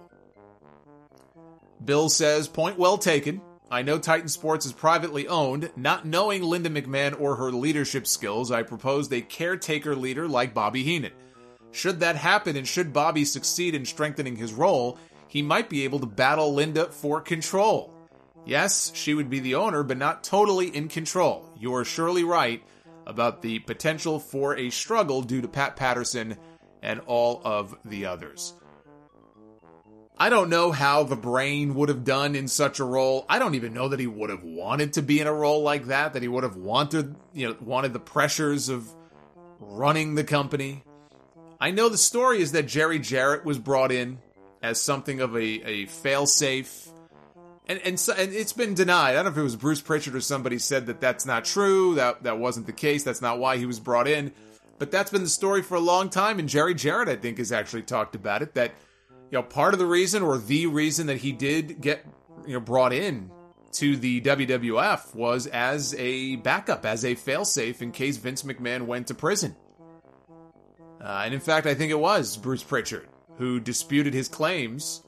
[SPEAKER 6] Bill says, point well taken. I know Titan Sports is privately owned. Not knowing Linda McMahon or her leadership skills, I proposed a caretaker leader like Bobby Heenan. Should that happen and should Bobby succeed in strengthening his role, he might be able to battle Linda for control. Yes, she would be the owner, but not totally in control. You are surely right about the potential for a struggle due to Pat Patterson and all of the others. I don't know how the Brain would have done in such a role. I don't even know that he would have wanted to be in a role like that, that he would have wanted, you know, wanted the pressures of running the company. I know the story is that Jerry Jarrett was brought in as something of a, a fail-safe, and and, so, and it's been denied. I don't know if it was Bruce Pritchard or somebody said that that's not true, that that wasn't the case, that's not why he was brought in, but that's been the story for a long time, and Jerry Jarrett, I think, has actually talked about it, that, you know, part of the reason, or the reason that he did get, you know, brought in to the W W F was as a backup, as a failsafe in case Vince McMahon went to prison. Uh, and in fact, I think it was Bruce Pritchard who disputed his claims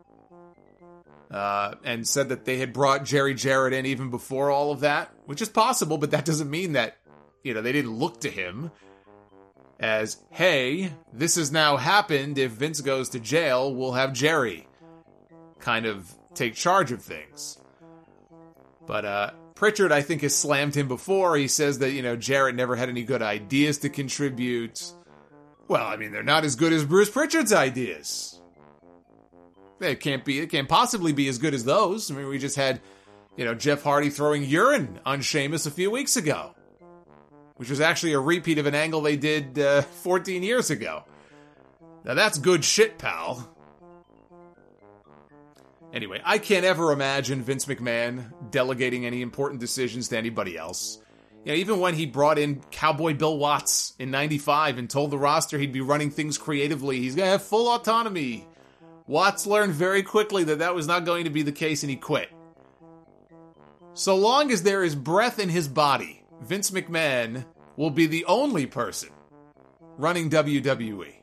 [SPEAKER 6] uh, and said that they had brought Jerry Jarrett in even before all of that, which is possible, but that doesn't mean that, you know, they didn't look to him as, hey, this has now happened. If Vince goes to jail, we'll have Jerry kind of take charge of things. But uh, Pritchard, I think, has slammed him before. He says that, you know, Jarrett never had any good ideas to contribute. Well, I mean, they're not as good as Bruce Pritchard's ideas. They can't be, it can't possibly be as good as those. I mean, we just had, you know, Jeff Hardy throwing urine on Sheamus a few weeks ago, which was actually a repeat of an angle they did uh, fourteen years ago. Now that's good shit, pal. Anyway, I can't ever imagine Vince McMahon delegating any important decisions to anybody else. You know, even when he brought in Cowboy Bill Watts in ninety-five and told the roster he'd be running things creatively, he's going to have full autonomy. Watts learned very quickly that that was not going to be the case and he quit. So long as there is breath in his body, Vince McMahon will be the only person running W W E.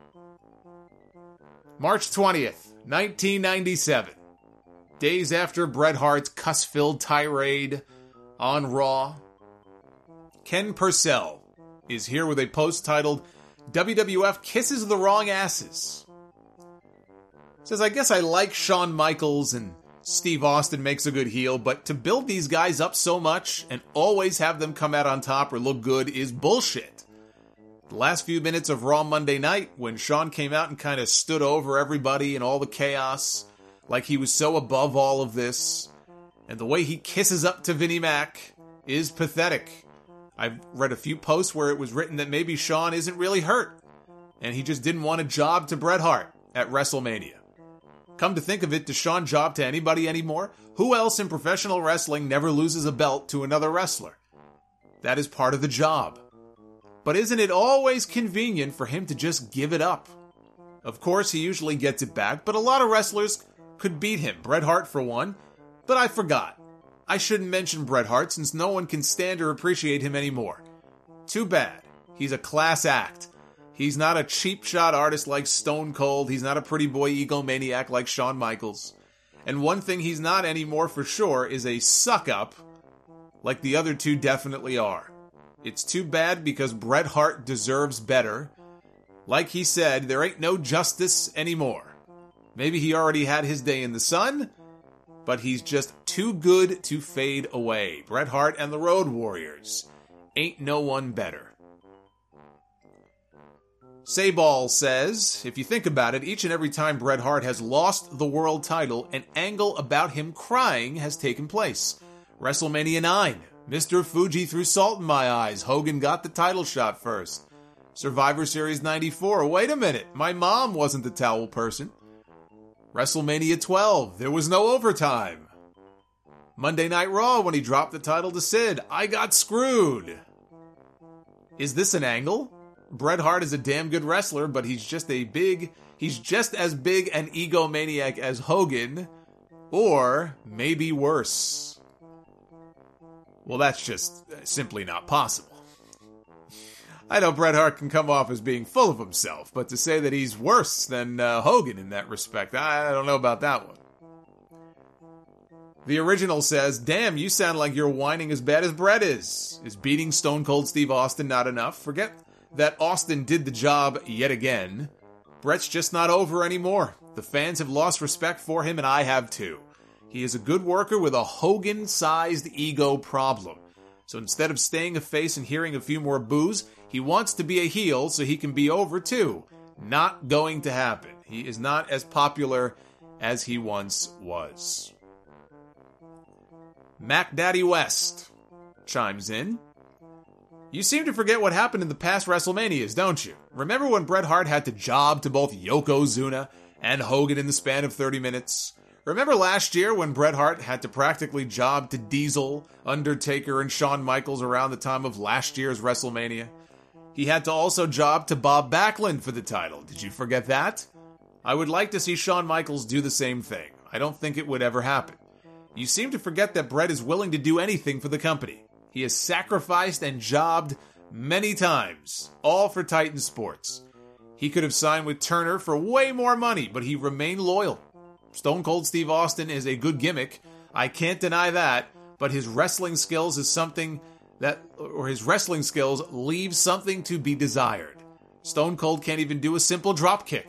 [SPEAKER 6] March twentieth, nineteen ninety-seven. Days after Bret Hart's cuss-filled tirade on Raw, Ken Purcell is here with a post titled, W W F Kisses the Wrong Asses. Says, I guess I like Shawn Michaels and Steve Austin makes a good heel, but to build these guys up so much and always have them come out on top or look good is bullshit. The last few minutes of Raw Monday night, when Shawn came out and kind of stood over everybody and all the chaos, like he was so above all of this, and the way he kisses up to Vinnie Mac is pathetic. I've read a few posts where it was written that maybe Shawn isn't really hurt, and he just didn't want a job to Bret Hart at WrestleMania. Come to think of it, does Shawn job to anybody anymore? Who else in professional wrestling never loses a belt to another wrestler? That is part of the job. But isn't it always convenient for him to just give it up? Of course, he usually gets it back, but a lot of wrestlers could beat him. Bret Hart, for one. But I forgot. I shouldn't mention Bret Hart since no one can stand or appreciate him anymore. Too bad. He's a class act. He's not a cheap shot artist like Stone Cold. He's not a pretty boy egomaniac like Shawn Michaels. And one thing he's not anymore for sure is a suck-up like the other two definitely are. It's too bad because Bret Hart deserves better. Like he said, there ain't no justice anymore. Maybe he already had his day in the sun, but he's just too good to fade away. Bret Hart and the Road Warriors. Ain't no one better. Sayball says, if you think about it, each and every time Bret Hart has lost the world title, an angle about him crying has taken place. WrestleMania nine, Mister Fuji threw salt in my eyes. Hogan got the title shot first. Survivor Series ninety-four, wait a minute, my mom wasn't the towel person. WrestleMania twelve, there was no overtime. Monday Night Raw when he dropped the title to Sid, I got screwed. Is this an angle? Bret Hart is a damn good wrestler, but he's just a big, he's just as big an egomaniac as Hogan, or maybe worse. Well, that's just simply not possible. I know Bret Hart can come off as being full of himself, but to say that he's worse than uh, Hogan in that respect, I don't know about that one. The original says, damn, you sound like you're whining as bad as Bret is. Is beating Stone Cold Steve Austin not enough? Forget that Austin did the job yet again. Bret's just not over anymore. The fans have lost respect for him, and I have too. He is a good worker with a Hogan-sized ego problem. So instead of staying a face and hearing a few more boos, he wants to be a heel so he can be over too. Not going to happen. He is not as popular as he once was. Mac Daddy West chimes in. You seem to forget what happened in the past WrestleManias, don't you? Remember when Bret Hart had to job to both Yokozuna and Hogan in the span of thirty minutes? Remember last year when Bret Hart had to practically job to Diesel, Undertaker, and Shawn Michaels around the time of last year's WrestleMania? He had to also job to Bob Backlund for the title. Did you forget that? I would like to see Shawn Michaels do the same thing. I don't think it would ever happen. You seem to forget that Bret is willing to do anything for the company. He has sacrificed and jobbed many times, all for Titan Sports. He could have signed with Turner for way more money, but he remained loyal. Stone Cold Steve Austin is a good gimmick. I can't deny that, but his wrestling skills is something that, or his wrestling skills leave something to be desired. Stone Cold can't even do a simple drop kick.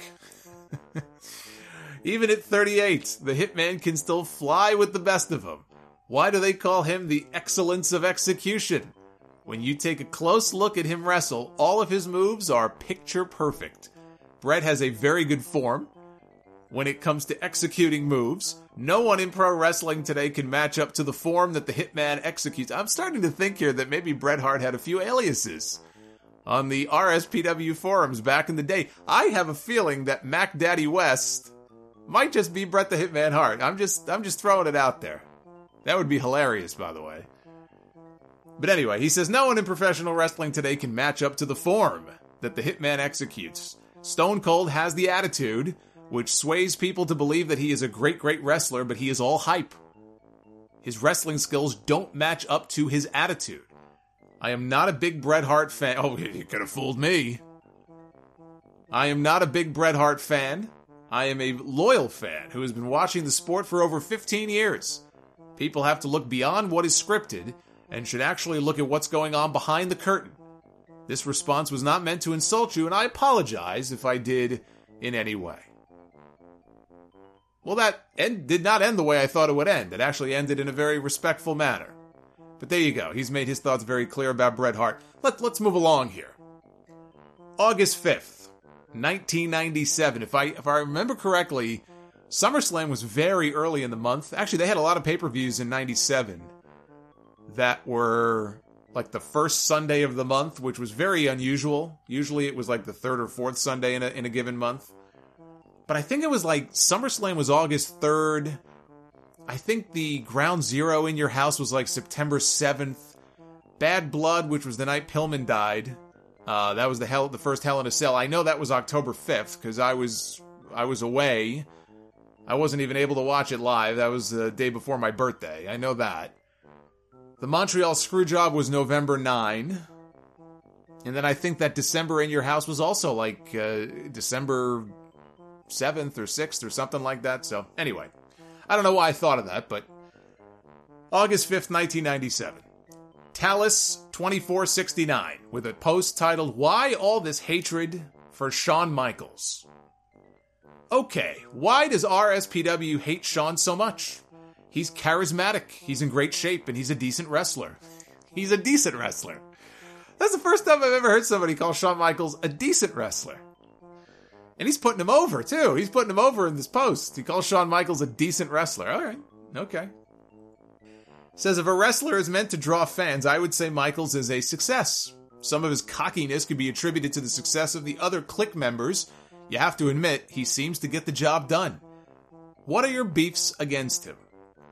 [SPEAKER 6] Even at thirty-eight, the Hitman can still fly with the best of them. Why do they call him the excellence of execution? When you take a close look at him wrestle, all of his moves are picture perfect. Bret has a very good form. When it comes to executing moves, no one in pro wrestling today can match up to the form that the Hitman executes. I'm starting to think here that maybe Bret Hart had a few aliases on the R S P W forums back in the day. I have a feeling that Mac Daddy West might just be Bret the Hitman Hart. I'm just, I'm just throwing it out there. That would be hilarious, by the way. But anyway, he says, no one in professional wrestling today can match up to the form that the Hitman executes. Stone Cold has the attitude, which sways people to believe that he is a great, great wrestler, but he is all hype. His wrestling skills don't match up to his attitude. I am not a big Bret Hart fan. Oh, you could have fooled me. I am not a big Bret Hart fan. I am a loyal fan who has been watching the sport for over fifteen years. People have to look beyond what is scripted and should actually look at what's going on behind the curtain. This response was not meant to insult you, and I apologize if I did in any way. Well, that end, did not end the way I thought it would end. It actually ended in a very respectful manner. But there you go. He's made his thoughts very clear about Bret Hart. Let, let's move along here. August fifth, nineteen ninety-seven. If I, if I remember correctly, SummerSlam was very early in the month. Actually, they had a lot of pay-per-views in ninety-seven that were like the first Sunday of the month, which was very unusual. Usually it was like the third or fourth Sunday in a, in a given month. But I think it was like SummerSlam was August third. I think the Ground Zero in your house was like September seventh. Bad Blood, which was the night Pillman died. Uh, that was the hell, the first Hell in a Cell. I know that was October fifth because I was I was away. I wasn't even able to watch it live. That was the day before my birthday. I know that. The Montreal Screwjob was November ninth. And then I think that December in your house was also like uh, December seventh or sixth or something like that. So anyway, I don't know why I thought of that, but August fifth, nineteen ninety-seven. Talus twenty-four sixty-nine with a post titled, Why All This Hatred for Shawn Michaels? Okay, why does R S P W hate Shawn so much? He's charismatic, he's in great shape, and he's a decent wrestler. He's a decent wrestler. That's the first time I've ever heard somebody call Shawn Michaels a decent wrestler. And he's putting him over, too. He's putting him over in this post. He calls Shawn Michaels a decent wrestler. All right, okay. Says, if a wrestler is meant to draw fans, I would say Michaels is a success. Some of his cockiness could be attributed to the success of the other Kliq members. You have to admit, he seems to get the job done. What are your beefs against him?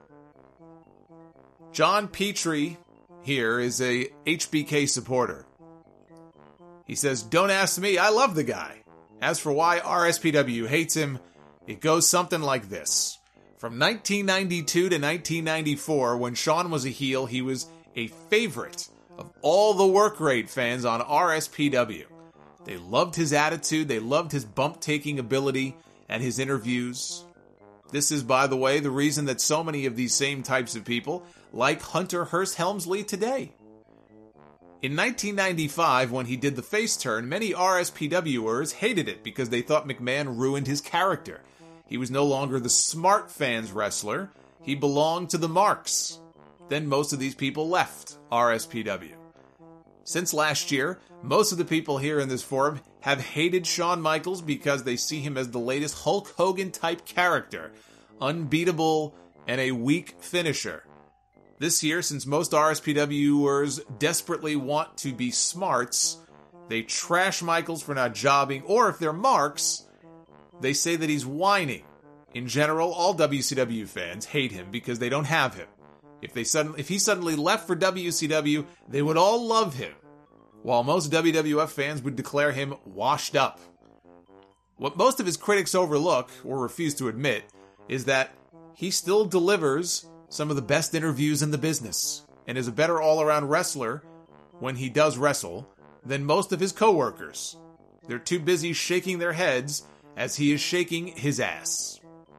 [SPEAKER 6] John Petrie here is a H B K supporter. He says, don't ask me, I love the guy. As for why R S P W hates him, it goes something like this. From nineteen ninety-two to nineteen ninety-four, when Shawn was a heel, he was a favorite of all the work rate fans on R S P W. They loved his attitude, they loved his bump-taking ability, and his interviews. This is, by the way, the reason that so many of these same types of people like Hunter Hearst Helmsley today. In nineteen ninety-five, when he did the face turn, many R S P Wers hated it because they thought McMahon ruined his character. He was no longer the smart fans wrestler. He belonged to the marks. Then most of these people left R S P W. Since last year, most of the people here in this forum have hated Shawn Michaels because they see him as the latest Hulk Hogan-type character, unbeatable and a weak finisher. This year, since most R S P Wers desperately want to be smarts, they trash Michaels for not jobbing, or if they're marks, they say that he's whining. In general, all W C W fans hate him because they don't have him. If they suddenly, if he suddenly left for W C W, they would all love him, while most W W F fans would declare him washed up. What most of his critics overlook, or refuse to admit, is that he still delivers some of the best interviews in the business, and is a better all-around wrestler when he does wrestle than most of his co-workers. They're too busy shaking their heads as he is shaking his ass.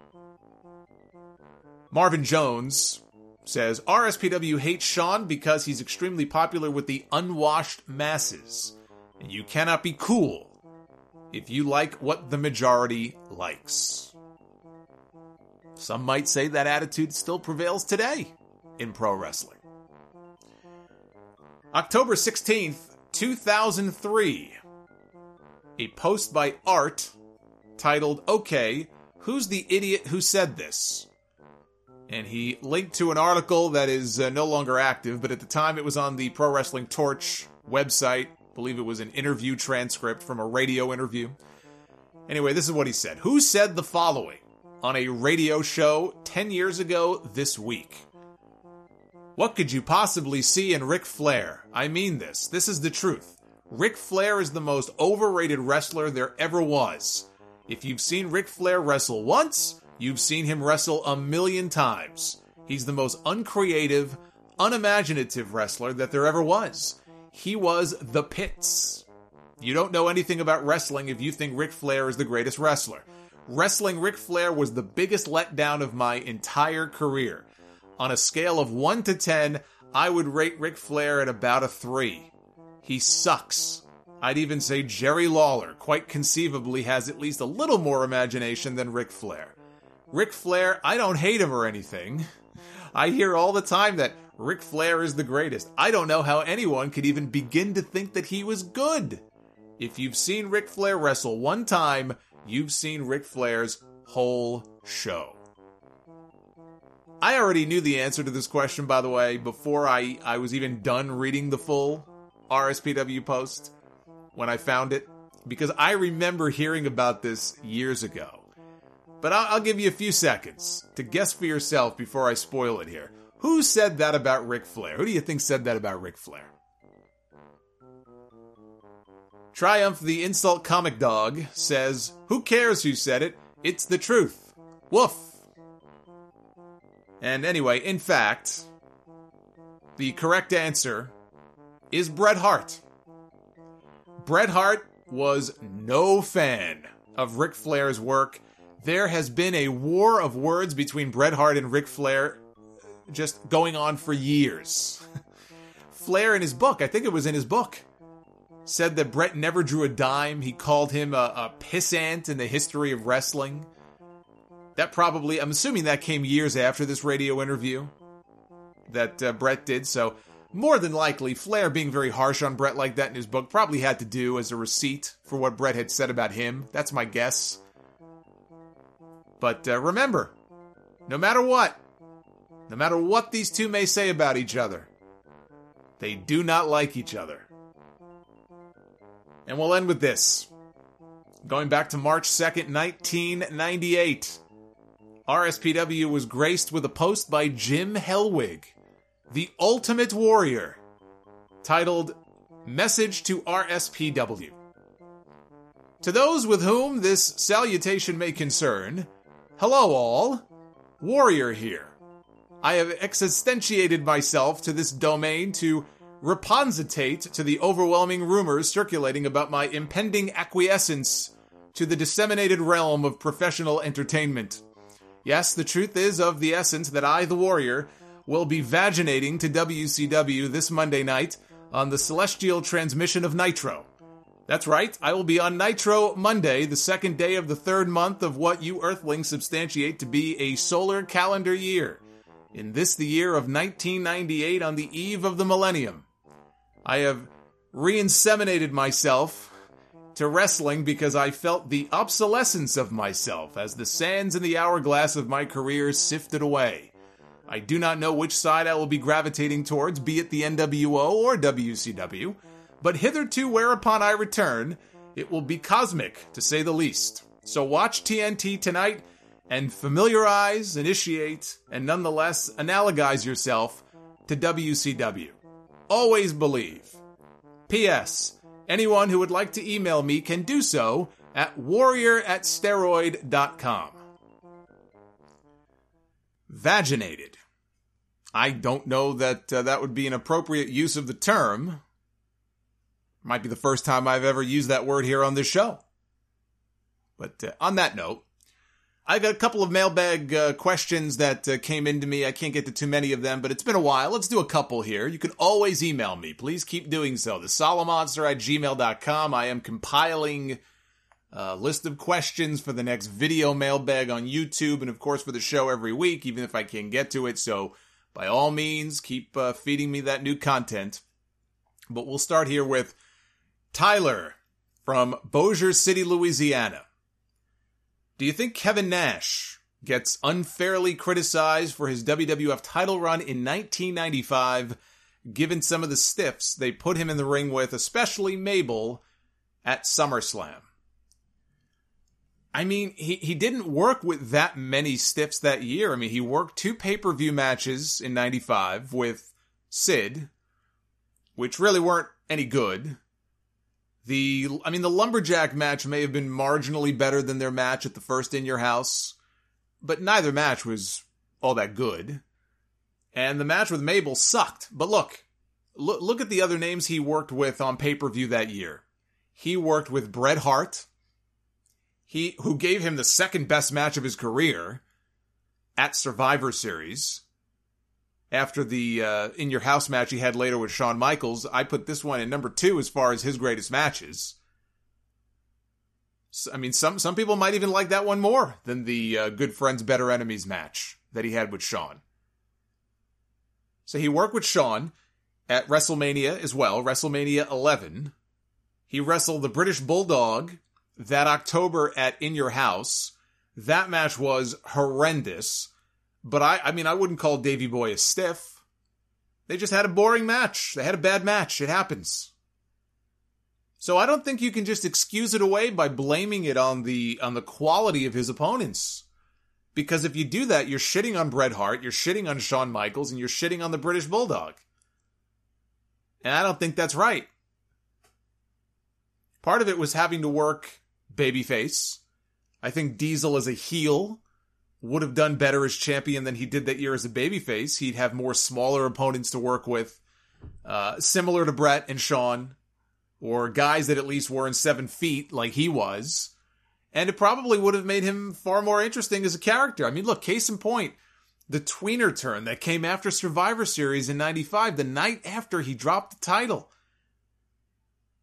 [SPEAKER 6] Marvin Jones says, R S P W hates Shawn because he's extremely popular with the unwashed masses, and you cannot be cool if you like what the majority likes. Some might say that attitude still prevails today in pro wrestling. October sixteenth, two thousand three. A post by Art titled, Okay, Who's the Idiot Who Said This? And he linked to an article that is uh, no longer active, but at the time it was on the Pro Wrestling Torch website. I believe it was an interview transcript from a radio interview. Anyway, this is what he said. Who said the following on a radio show ten years ago this week? What could you possibly see in Ric Flair? I mean this. This is the truth. Ric Flair is the most overrated wrestler there ever was. If you've seen Ric Flair wrestle once, you've seen him wrestle a million times. He's the most uncreative, unimaginative wrestler that there ever was. He was the pits. You don't know anything about wrestling if you think Ric Flair is the greatest wrestler. Wrestling Ric Flair was the biggest letdown of my entire career. On a scale of one to ten, I would rate Ric Flair at about a three. He sucks. I'd even say Jerry Lawler, quite conceivably, has at least a little more imagination than Ric Flair. Ric Flair, I don't hate him or anything. I hear all the time that Ric Flair is the greatest. I don't know how anyone could even begin to think that he was good. If you've seen Ric Flair wrestle one time, you've seen Ric Flair's whole show. I already knew the answer to this question, by the way, before I, I was even done reading the full R S P W post when I found it, because I remember hearing about this years ago. But I'll, I'll give you a few seconds to guess for yourself before I spoil it here. Who said that about Ric Flair? Who do you think said that about Ric Flair? Triumph the Insult Comic Dog says, who cares who said it? It's the truth. Woof. And anyway, in fact, the correct answer is Bret Hart. Bret Hart was no fan of Ric Flair's work. There has been a war of words between Bret Hart and Ric Flair just going on for years. Flair in his book, I think it was in his book, said that Bret never drew a dime. He called him a, a pissant in the history of wrestling. That probably, I'm assuming that came years after this radio interview that uh, Bret did, so more than likely, Flair being very harsh on Bret like that in his book probably had to do as a receipt for what Bret had said about him. That's my guess. But uh, remember, no matter what, no matter what these two may say about each other, they do not like each other. And we'll end with this. Going back to March second, nineteen ninety-eight, R S P W was graced with a post by Jim Hellwig, the Ultimate Warrior, titled Message to R S P W. To those with whom this salutation may concern, hello all, Warrior here. I have existentiated myself to this domain to reponsitate to the overwhelming rumors circulating about my impending acquiescence to the disseminated realm of professional entertainment. Yes, the truth is of the essence that I, the Warrior, will be vaginating to W C W this Monday night on the celestial transmission of Nitro. That's right, I will be on Nitro Monday, the second day of the third month of what you Earthlings substantiate to be a solar calendar year. In this, the year of nineteen ninety-eight, on the eve of the millennium. I have re-inseminated myself to wrestling because I felt the obsolescence of myself as the sands in the hourglass of my career sifted away. I do not know which side I will be gravitating towards, be it the N W O or W C W, but hitherto whereupon I return, it will be cosmic, to say the least. So watch T N T tonight and familiarize, initiate, and nonetheless analogize yourself to W C W. Always believe. P S. Anyone who would like to email me can do so at warrior at steroid dot com. Vaginated. I don't know that uh, that would be an appropriate use of the term. Might be the first time I've ever used that word here on this show. But uh, on that note, I got a couple of mailbag uh, questions that uh, came into me. I can't get to too many of them, but it's been a while. Let's do a couple here. You can always email me. Please keep doing so. The Solomonster at gmail dot com. I am compiling a list of questions for the next video mailbag on YouTube and, of course, for the show every week, even if I can't get to it. So, by all means, keep uh, feeding me that new content. But we'll start here with Tyler from Bossier City, Louisiana. Do you think Kevin Nash gets unfairly criticized for his W W F title run in nineteen ninety-five, given some of the stiffs they put him in the ring with, especially Mabel, at SummerSlam? I mean, he, he didn't work with that many stiffs that year. I mean, he worked two pay-per-view matches in ninety-five with Sid, which really weren't any good. The, I mean, the Lumberjack match may have been marginally better than their match at the first In Your House, but neither match was all that good. And the match with Mabel sucked. But look, look, look at the other names he worked with on pay-per-view that year. He worked with Bret Hart, he, who gave him the second best match of his career at Survivor Series. After the uh, In Your House match he had later with Shawn Michaels, I put this one in number two as far as his greatest matches. So, I mean, some some people might even like that one more than the uh, Good Friends, Better Enemies match that he had with Shawn. So he worked with Shawn at WrestleMania as well, WrestleMania eleven. He wrestled the British Bulldog that October at In Your House. That match was horrendous. But I, I mean, I wouldn't call Davey Boy a stiff. They just had a boring match. They had a bad match. It happens. So I don't think you can just excuse it away by blaming it on the on the quality of his opponents. Because if you do that, you're shitting on Bret Hart, you're shitting on Shawn Michaels, and you're shitting on the British Bulldog. And I don't think that's right. Part of it was having to work babyface. I think Diesel as a heel would have done better as champion than he did that year as a babyface. He'd have more smaller opponents to work with, uh, similar to Bret and Shawn, or guys that at least were in seven feet like he was. And it probably would have made him far more interesting as a character. I mean, look, case in point, the tweener turn that came after Survivor Series in ninety-five, the night after he dropped the title.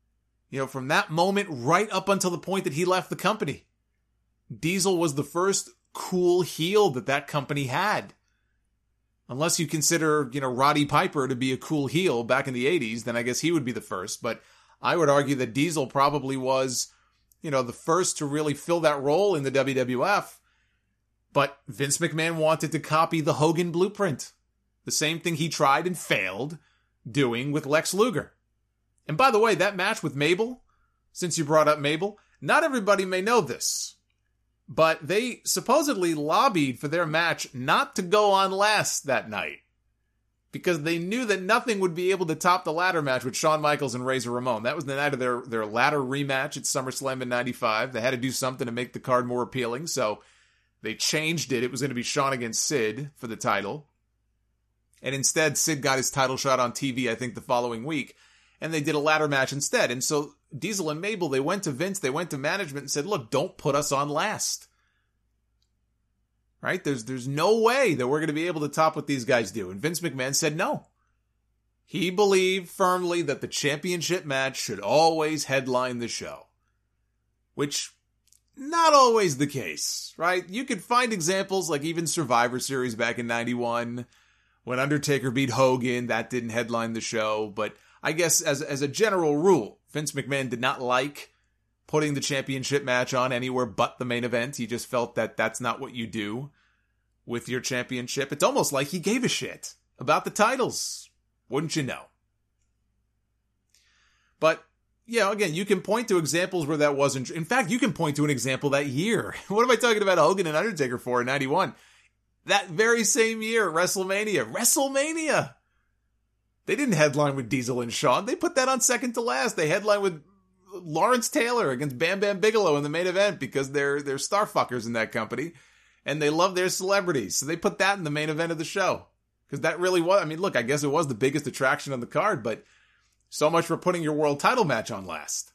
[SPEAKER 6] You know, from that moment right up until the point that he left the company, Diesel was the first cool heel that that company had. Unless you consider, you know, Roddy Piper to be a cool heel back in the eighties, then I guess he would be the first. But I would argue that Diesel probably was, you know, the first to really fill that role in the W W F. But Vince McMahon wanted to copy the Hogan blueprint. The same thing he tried and failed doing with Lex Luger. And by the way, that match with Mabel, since you brought up Mabel, not everybody may know this, but they supposedly lobbied for their match not to go on last that night because they knew that nothing would be able to top the ladder match with Shawn Michaels and Razor Ramon. That was the night of their, their ladder rematch at SummerSlam in ninety-five. They had to do something to make the card more appealing, so they changed it. It was going to be Shawn against Sid for the title. And instead, Sid got his title shot on T V, I think, the following week. And they did a ladder match instead. And so Diesel and Mabel, they went to Vince, they went to management and said, look, don't put us on last. Right? There's there's no way that we're going to be able to top what these guys do. And Vince McMahon said no. He believed firmly that the championship match should always headline the show. Which, not always the case, right? You could find examples like even Survivor Series back in ninety-one, when Undertaker beat Hogan, that didn't headline the show, but I guess as as a general rule, Vince McMahon did not like putting the championship match on anywhere but the main event. He just felt that that's not what you do with your championship. It's almost like he gave a shit about the titles, wouldn't you know? But, you know, again, you can point to examples where that wasn't true. In fact, you can point to an example that year. What am I talking about Hogan and Undertaker for in ninety-one? That very same year, WrestleMania. WrestleMania! They didn't headline with Diesel and Shawn. They put that on second to last. They headlined with Lawrence Taylor against Bam Bam Bigelow in the main event because they're they're star fuckers in that company. And they love their celebrities. So they put that in the main event of the show. Because that really was, I mean, look, I guess it was the biggest attraction on the card, but so much for putting your world title match on last.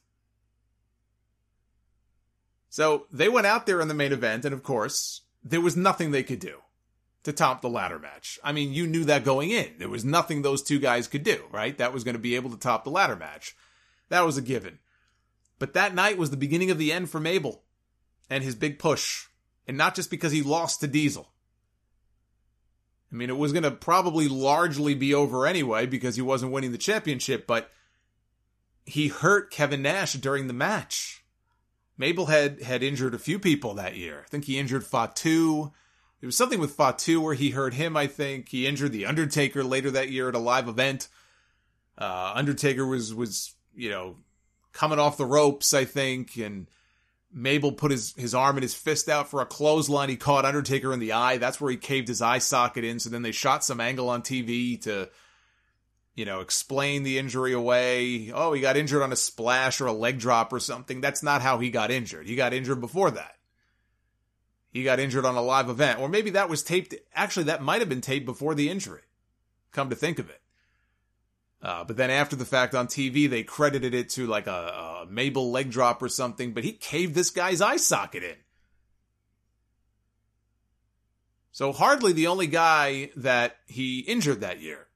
[SPEAKER 6] So they went out there in the main event, and of course, there was nothing they could do to top the ladder match. I mean, you knew that going in. There was nothing those two guys could do, right? That was going to be able to top the ladder match. That was a given. But that night was the beginning of the end for Mabel and his big push. And not just because he lost to Diesel. I mean, it was going to probably largely be over anyway because he wasn't winning the championship, but he hurt Kevin Nash during the match. Mabel had, had injured a few people that year. I think he injured Fatu. There was something with Fatu where he hurt him, I think. He injured The Undertaker later that year at a live event. Uh, Undertaker was, was, you know, coming off the ropes, I think, and Mabel put his, his arm and his fist out for a clothesline. He caught Undertaker in the eye. That's where he caved his eye socket in. So then they shot some angle on T V to, you know, explain the injury away. Oh, he got injured on a splash or a leg drop or something. That's not how he got injured. He got injured before that. He got injured on a live event. Or maybe that was taped. Actually, that might have been taped before the injury. Come to think of it. Uh, but then after the fact on T V, they credited it to like a, a Mabel leg drop or something. But he caved this guy's eye socket in. So hardly the only guy that he injured that year.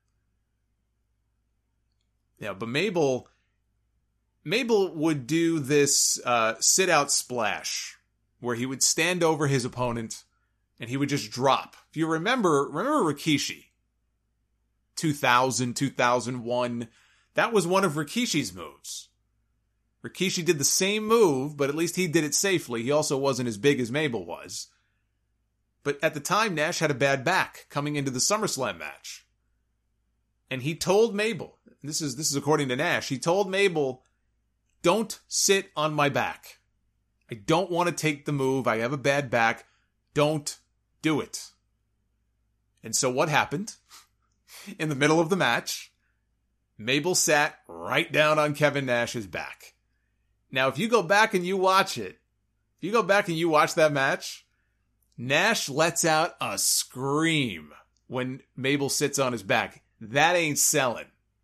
[SPEAKER 6] Yeah, but Mabel, Mabel would do this uh, sit-out splash where he would stand over his opponent and he would just drop. If you remember, remember Rikishi? two thousand, two thousand one, that was one of Rikishi's moves. Rikishi did the same move, but at least he did it safely. He also wasn't as big as Mabel was. But at the time, Nash had a bad back coming into the SummerSlam match. And he told Mabel, this is this is according to Nash, he told Mabel, don't sit on my back. I don't want to take the move. I have a bad back. Don't do it. And so what happened? In the middle of the match, Mabel sat right down on Kevin Nash's back. Now, if you go back and you watch it, if you go back and you watch that match, Nash lets out a scream when Mabel sits on his back. That ain't selling.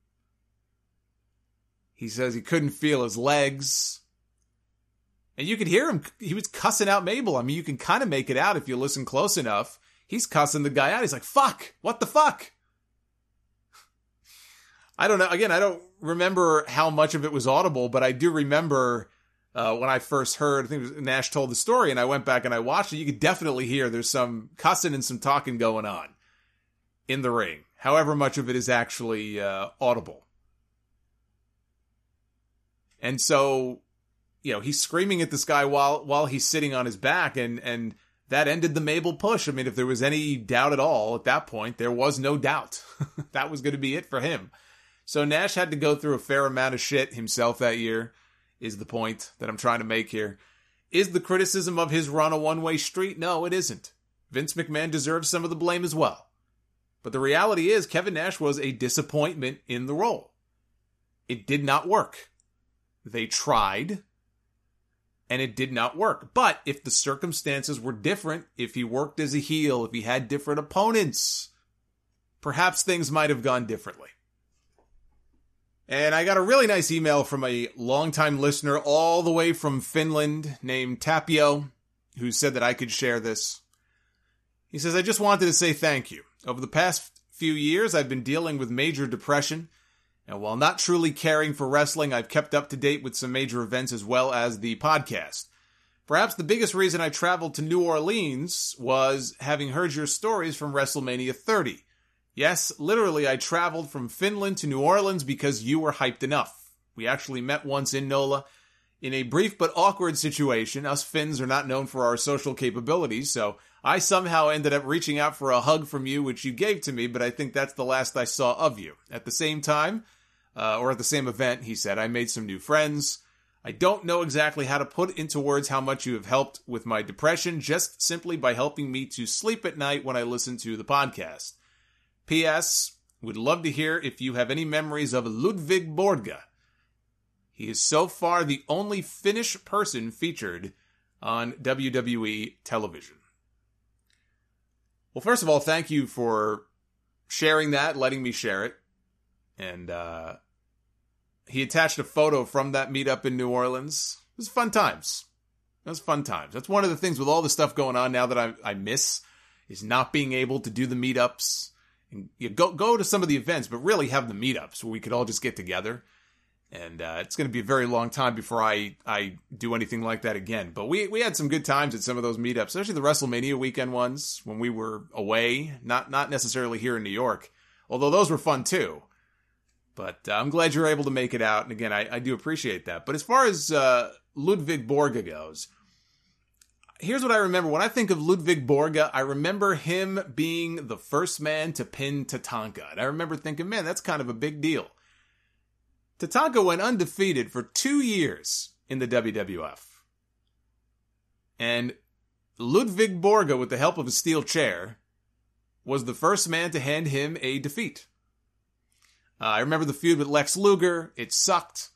[SPEAKER 6] He says he couldn't feel his legs. And you could hear him, he was cussing out Mabel. I mean, you can kind of make it out if you listen close enough. He's cussing the guy out. He's like, fuck, what the fuck? I don't know. Again, I don't remember how much of it was audible, but I do remember uh, when I first heard, I think it was Nash told the story, and I went back and I watched it. You could definitely hear there's some cussing and some talking going on in the ring. However much of it is actually uh, audible. And so, you know, he's screaming at this guy while while he's sitting on his back, and and that ended the Mabel push. I mean, if there was any doubt at all at that point, there was no doubt. That was going to be it for him. So Nash had to go through a fair amount of shit himself that year, is the point that I'm trying to make here. Is the criticism of his run a one-way street? No, it isn't. Vince McMahon deserves some of the blame as well. But the reality is, Kevin Nash was a disappointment in the role. It did not work. They tried, and it did not work. But if the circumstances were different, if he worked as a heel, if he had different opponents, perhaps things might have gone differently. And I got a really nice email from a longtime listener all the way from Finland named Tapio, who said that I could share this. He says, I just wanted to say thank you. Over the past few years, I've been dealing with major depression. And while not truly caring for wrestling, I've kept up to date with some major events as well as the podcast. Perhaps the biggest reason I traveled to New Orleans was having heard your stories from WrestleMania thirty. Yes, literally, I traveled from Finland to New Orleans because you were hyped enough. We actually met once in NOLA. In a brief but awkward situation, us Finns are not known for our social capabilities, so I somehow ended up reaching out for a hug from you, which you gave to me, but I think that's the last I saw of you. At the same time, uh, or at the same event, he said, I made some new friends. I don't know exactly how to put into words how much you have helped with my depression, just simply by helping me to sleep at night when I listen to the podcast. P S. Would love to hear if you have any memories of Ludwig Borga. He is so far the only Finnish person featured on W W E television. Well, first of all, thank you for sharing that, letting me share it. And uh, he attached a photo from that meetup in New Orleans. It was fun times. It was fun times. That's one of the things with all the stuff going on now that I, I miss, is not being able to do the meetups. And you go go to some of the events, but really have the meetups where we could all just get together. And uh, it's going to be a very long time before I, I do anything like that again. But we we had some good times at some of those meetups, especially the WrestleMania weekend ones when we were away, not not necessarily here in New York, although those were fun too. But uh, I'm glad you were able to make it out. And again, I, I do appreciate that. But as far as uh, Ludwig Borga goes, here's what I remember. When I think of Ludwig Borga, I remember him being the first man to pin Tatanka. And I remember thinking, man, that's kind of a big deal. Tatanka went undefeated for two years in the W W F. And Ludwig Borga, with the help of a steel chair, was the first man to hand him a defeat. Uh, I remember the feud with Lex Luger. It sucked.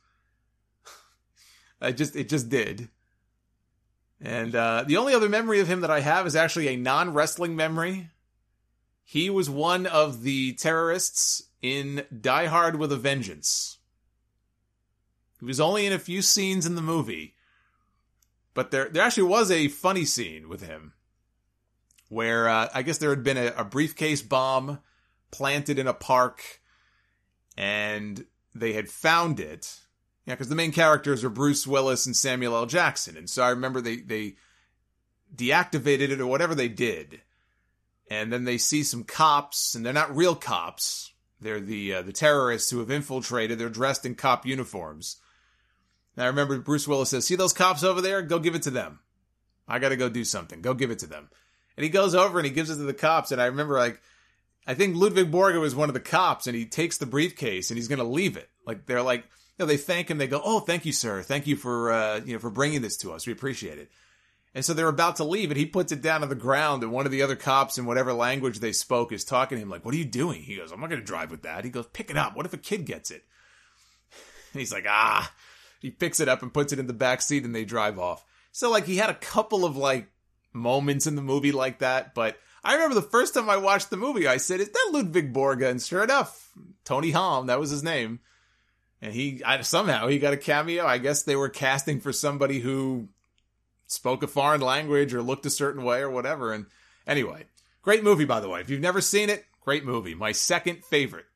[SPEAKER 6] I just, it just did. And uh, the only other memory of him that I have is actually a non-wrestling memory. He was one of the terrorists in Die Hard with a Vengeance. He was only in a few scenes in the movie, but there there actually was a funny scene with him where uh, I guess there had been a, a briefcase bomb planted in a park, and they had found it. Yeah, because the main characters are Bruce Willis and Samuel L. Jackson, and so I remember they, they deactivated it or whatever they did, and then they see some cops, and they're not real cops. They're the uh, the terrorists who have infiltrated. They're dressed in cop uniforms. And I remember Bruce Willis says, see those cops over there? Go give it to them. I got to go do something. Go give it to them. And he goes over and he gives it to the cops. And I remember, like, I think Ludwig Borga was one of the cops, and he takes the briefcase and he's going to leave it. Like, they're like, you know, they thank him. They go, oh, thank you, sir. Thank you for, uh, you know, for bringing this to us. We appreciate it. And so they're about to leave, and he puts it down on the ground, and one of the other cops, in whatever language they spoke, is talking to him like, what are you doing? He goes, I'm not going to drive with that. He goes, pick it up. What if a kid gets it? And he's like, ah. He picks it up and puts it in the back seat, and they drive off. So, like, he had a couple of, like, moments in the movie like that, but I remember the first time I watched the movie, I said, is that Ludwig Borga? And sure enough, Tony Halm, that was his name. And he, I, somehow, he got a cameo. I guess they were casting for somebody who spoke a foreign language or looked a certain way or whatever. And anyway, great movie, by the way. If you've never seen it, great movie. My second favorite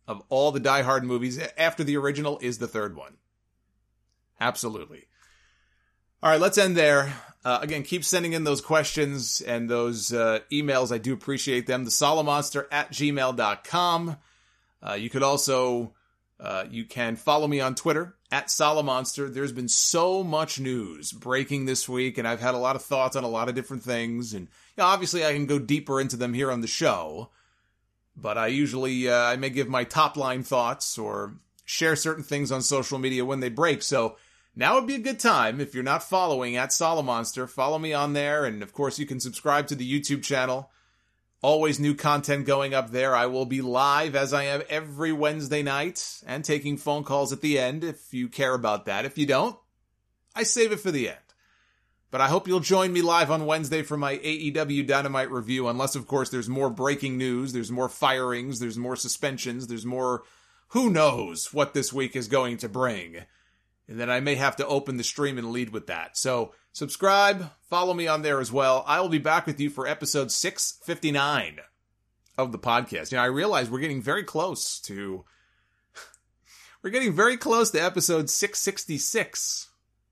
[SPEAKER 6] of all the Die Hard movies after the original is the third one. Absolutely. All right, let's end there. Uh, again, keep sending in those questions and those uh, emails. I do appreciate them. The Solomonster at gmail dot com. Uh, you could also, uh, you can follow me on Twitter, at Solomonster. There's been so much news breaking this week, and I've had a lot of thoughts on a lot of different things. And you know, obviously I can go deeper into them here on the show. But I usually, uh, I may give my top line thoughts or share certain things on social media when they break. So now would be a good time, if you're not following at Solomonster, follow me on there. And of course, you can subscribe to the YouTube channel. Always new content going up there. I will be live, as I am every Wednesday night, and taking phone calls at the end if you care about that. If you don't, I save it for the end. But I hope you'll join me live on Wednesday for my A E W Dynamite review, unless, of course, there's more breaking news, there's more firings, there's more suspensions, there's more who knows what this week is going to bring. And then I may have to open the stream and lead with that. So subscribe, follow me on there as well. I will be back with you for episode six fifty-nine of the podcast. You know, I realize we're getting very close to, we're getting very close to episode six sixty-six.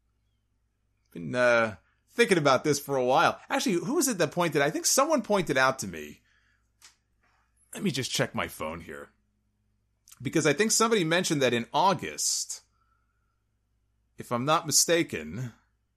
[SPEAKER 6] Been, uh, thinking about this for a while. Actually, who was it that pointed? I think someone pointed out to me. Let me just check my phone here. Because I think somebody mentioned that in August, if I'm not mistaken,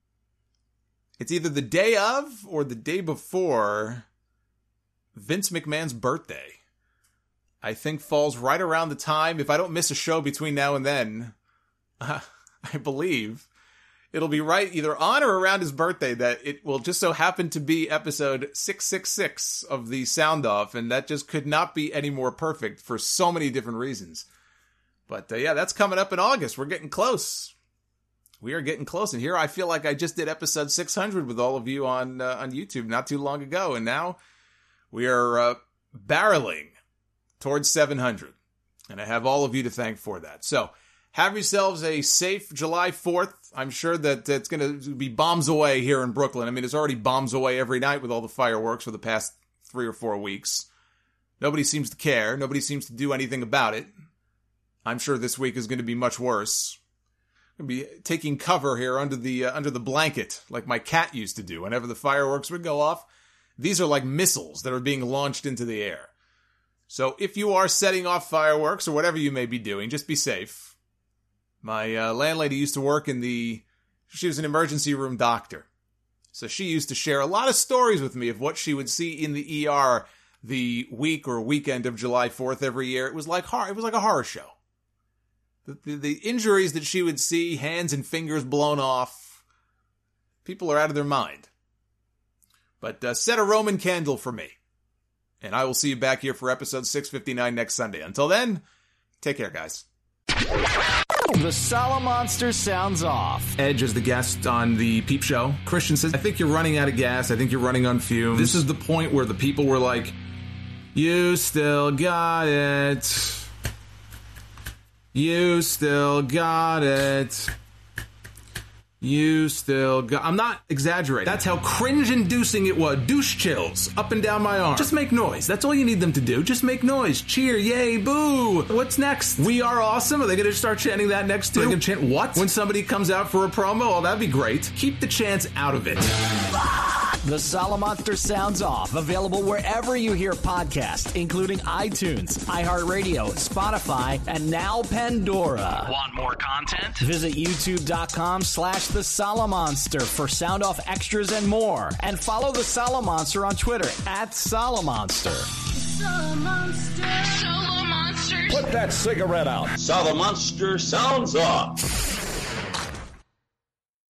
[SPEAKER 6] it's either the day of or the day before Vince McMahon's birthday. I think falls right around the time, if I don't miss a show between now and then, uh, I believe it'll be right either on or around his birthday, that it will just so happen to be episode six sixty-six of the Sound Off, and that just could not be any more perfect for so many different reasons. But uh, yeah, that's coming up in August. We're getting close. We are getting close, and here I feel like I just did episode six hundred with all of you on uh, on YouTube not too long ago, and now we are uh, barreling towards seven hundred, and I have all of you to thank for that. So have yourselves a safe July fourth. I'm sure that it's going to be bombs away here in Brooklyn. I mean, it's already bombs away every night with all the fireworks for the past three or four weeks. Nobody seems to care. Nobody seems to do anything about it. I'm sure this week is going to be much worse. I'm going to be taking cover here under the uh, under the blanket like my cat used to do whenever the fireworks would go off. These are like missiles that are being launched into the air. So if you are setting off fireworks or whatever you may be doing, just be safe. My uh, landlady used to work in the, she was an emergency room doctor. So she used to share a lot of stories with me of what she would see in the E R the week or weekend of July fourth every year. It was like horror, it was like a horror show. The, the, the injuries that she would see, hands and fingers blown off. People are out of their mind. But uh, set a Roman candle for me. And I will see you back here for episode six fifty-nine next Sunday. Until then, take care, guys.
[SPEAKER 1] The Solomonster sounds off.
[SPEAKER 6] Edge is the guest on the Peep Show. Christian says, I think you're running out of gas. I think you're running on fumes. This is the point where the people were like, you still got it. You still got it. You still got... I'm not exaggerating. That's how cringe-inducing it was. Douche chills up and down my arm. Just make noise. That's all you need them to do. Just make noise. Cheer. Yay. Boo. What's next? We are awesome. Are they going to start chanting that next too? Are they going to chant what? When somebody comes out for a promo? Oh, that'd be great. Keep the chants out of it.
[SPEAKER 1] The Solomonster sounds off. Available wherever you hear podcasts, including iTunes, iHeartRadio, Spotify, and now Pandora. Want more content? Visit youtube.com slash The Solomonster for sound off extras and more. And follow The Solomonster on Twitter at Solomonster.
[SPEAKER 4] Solomonster. Solomonster.
[SPEAKER 2] Put that cigarette out.
[SPEAKER 7] Solomonster sounds off.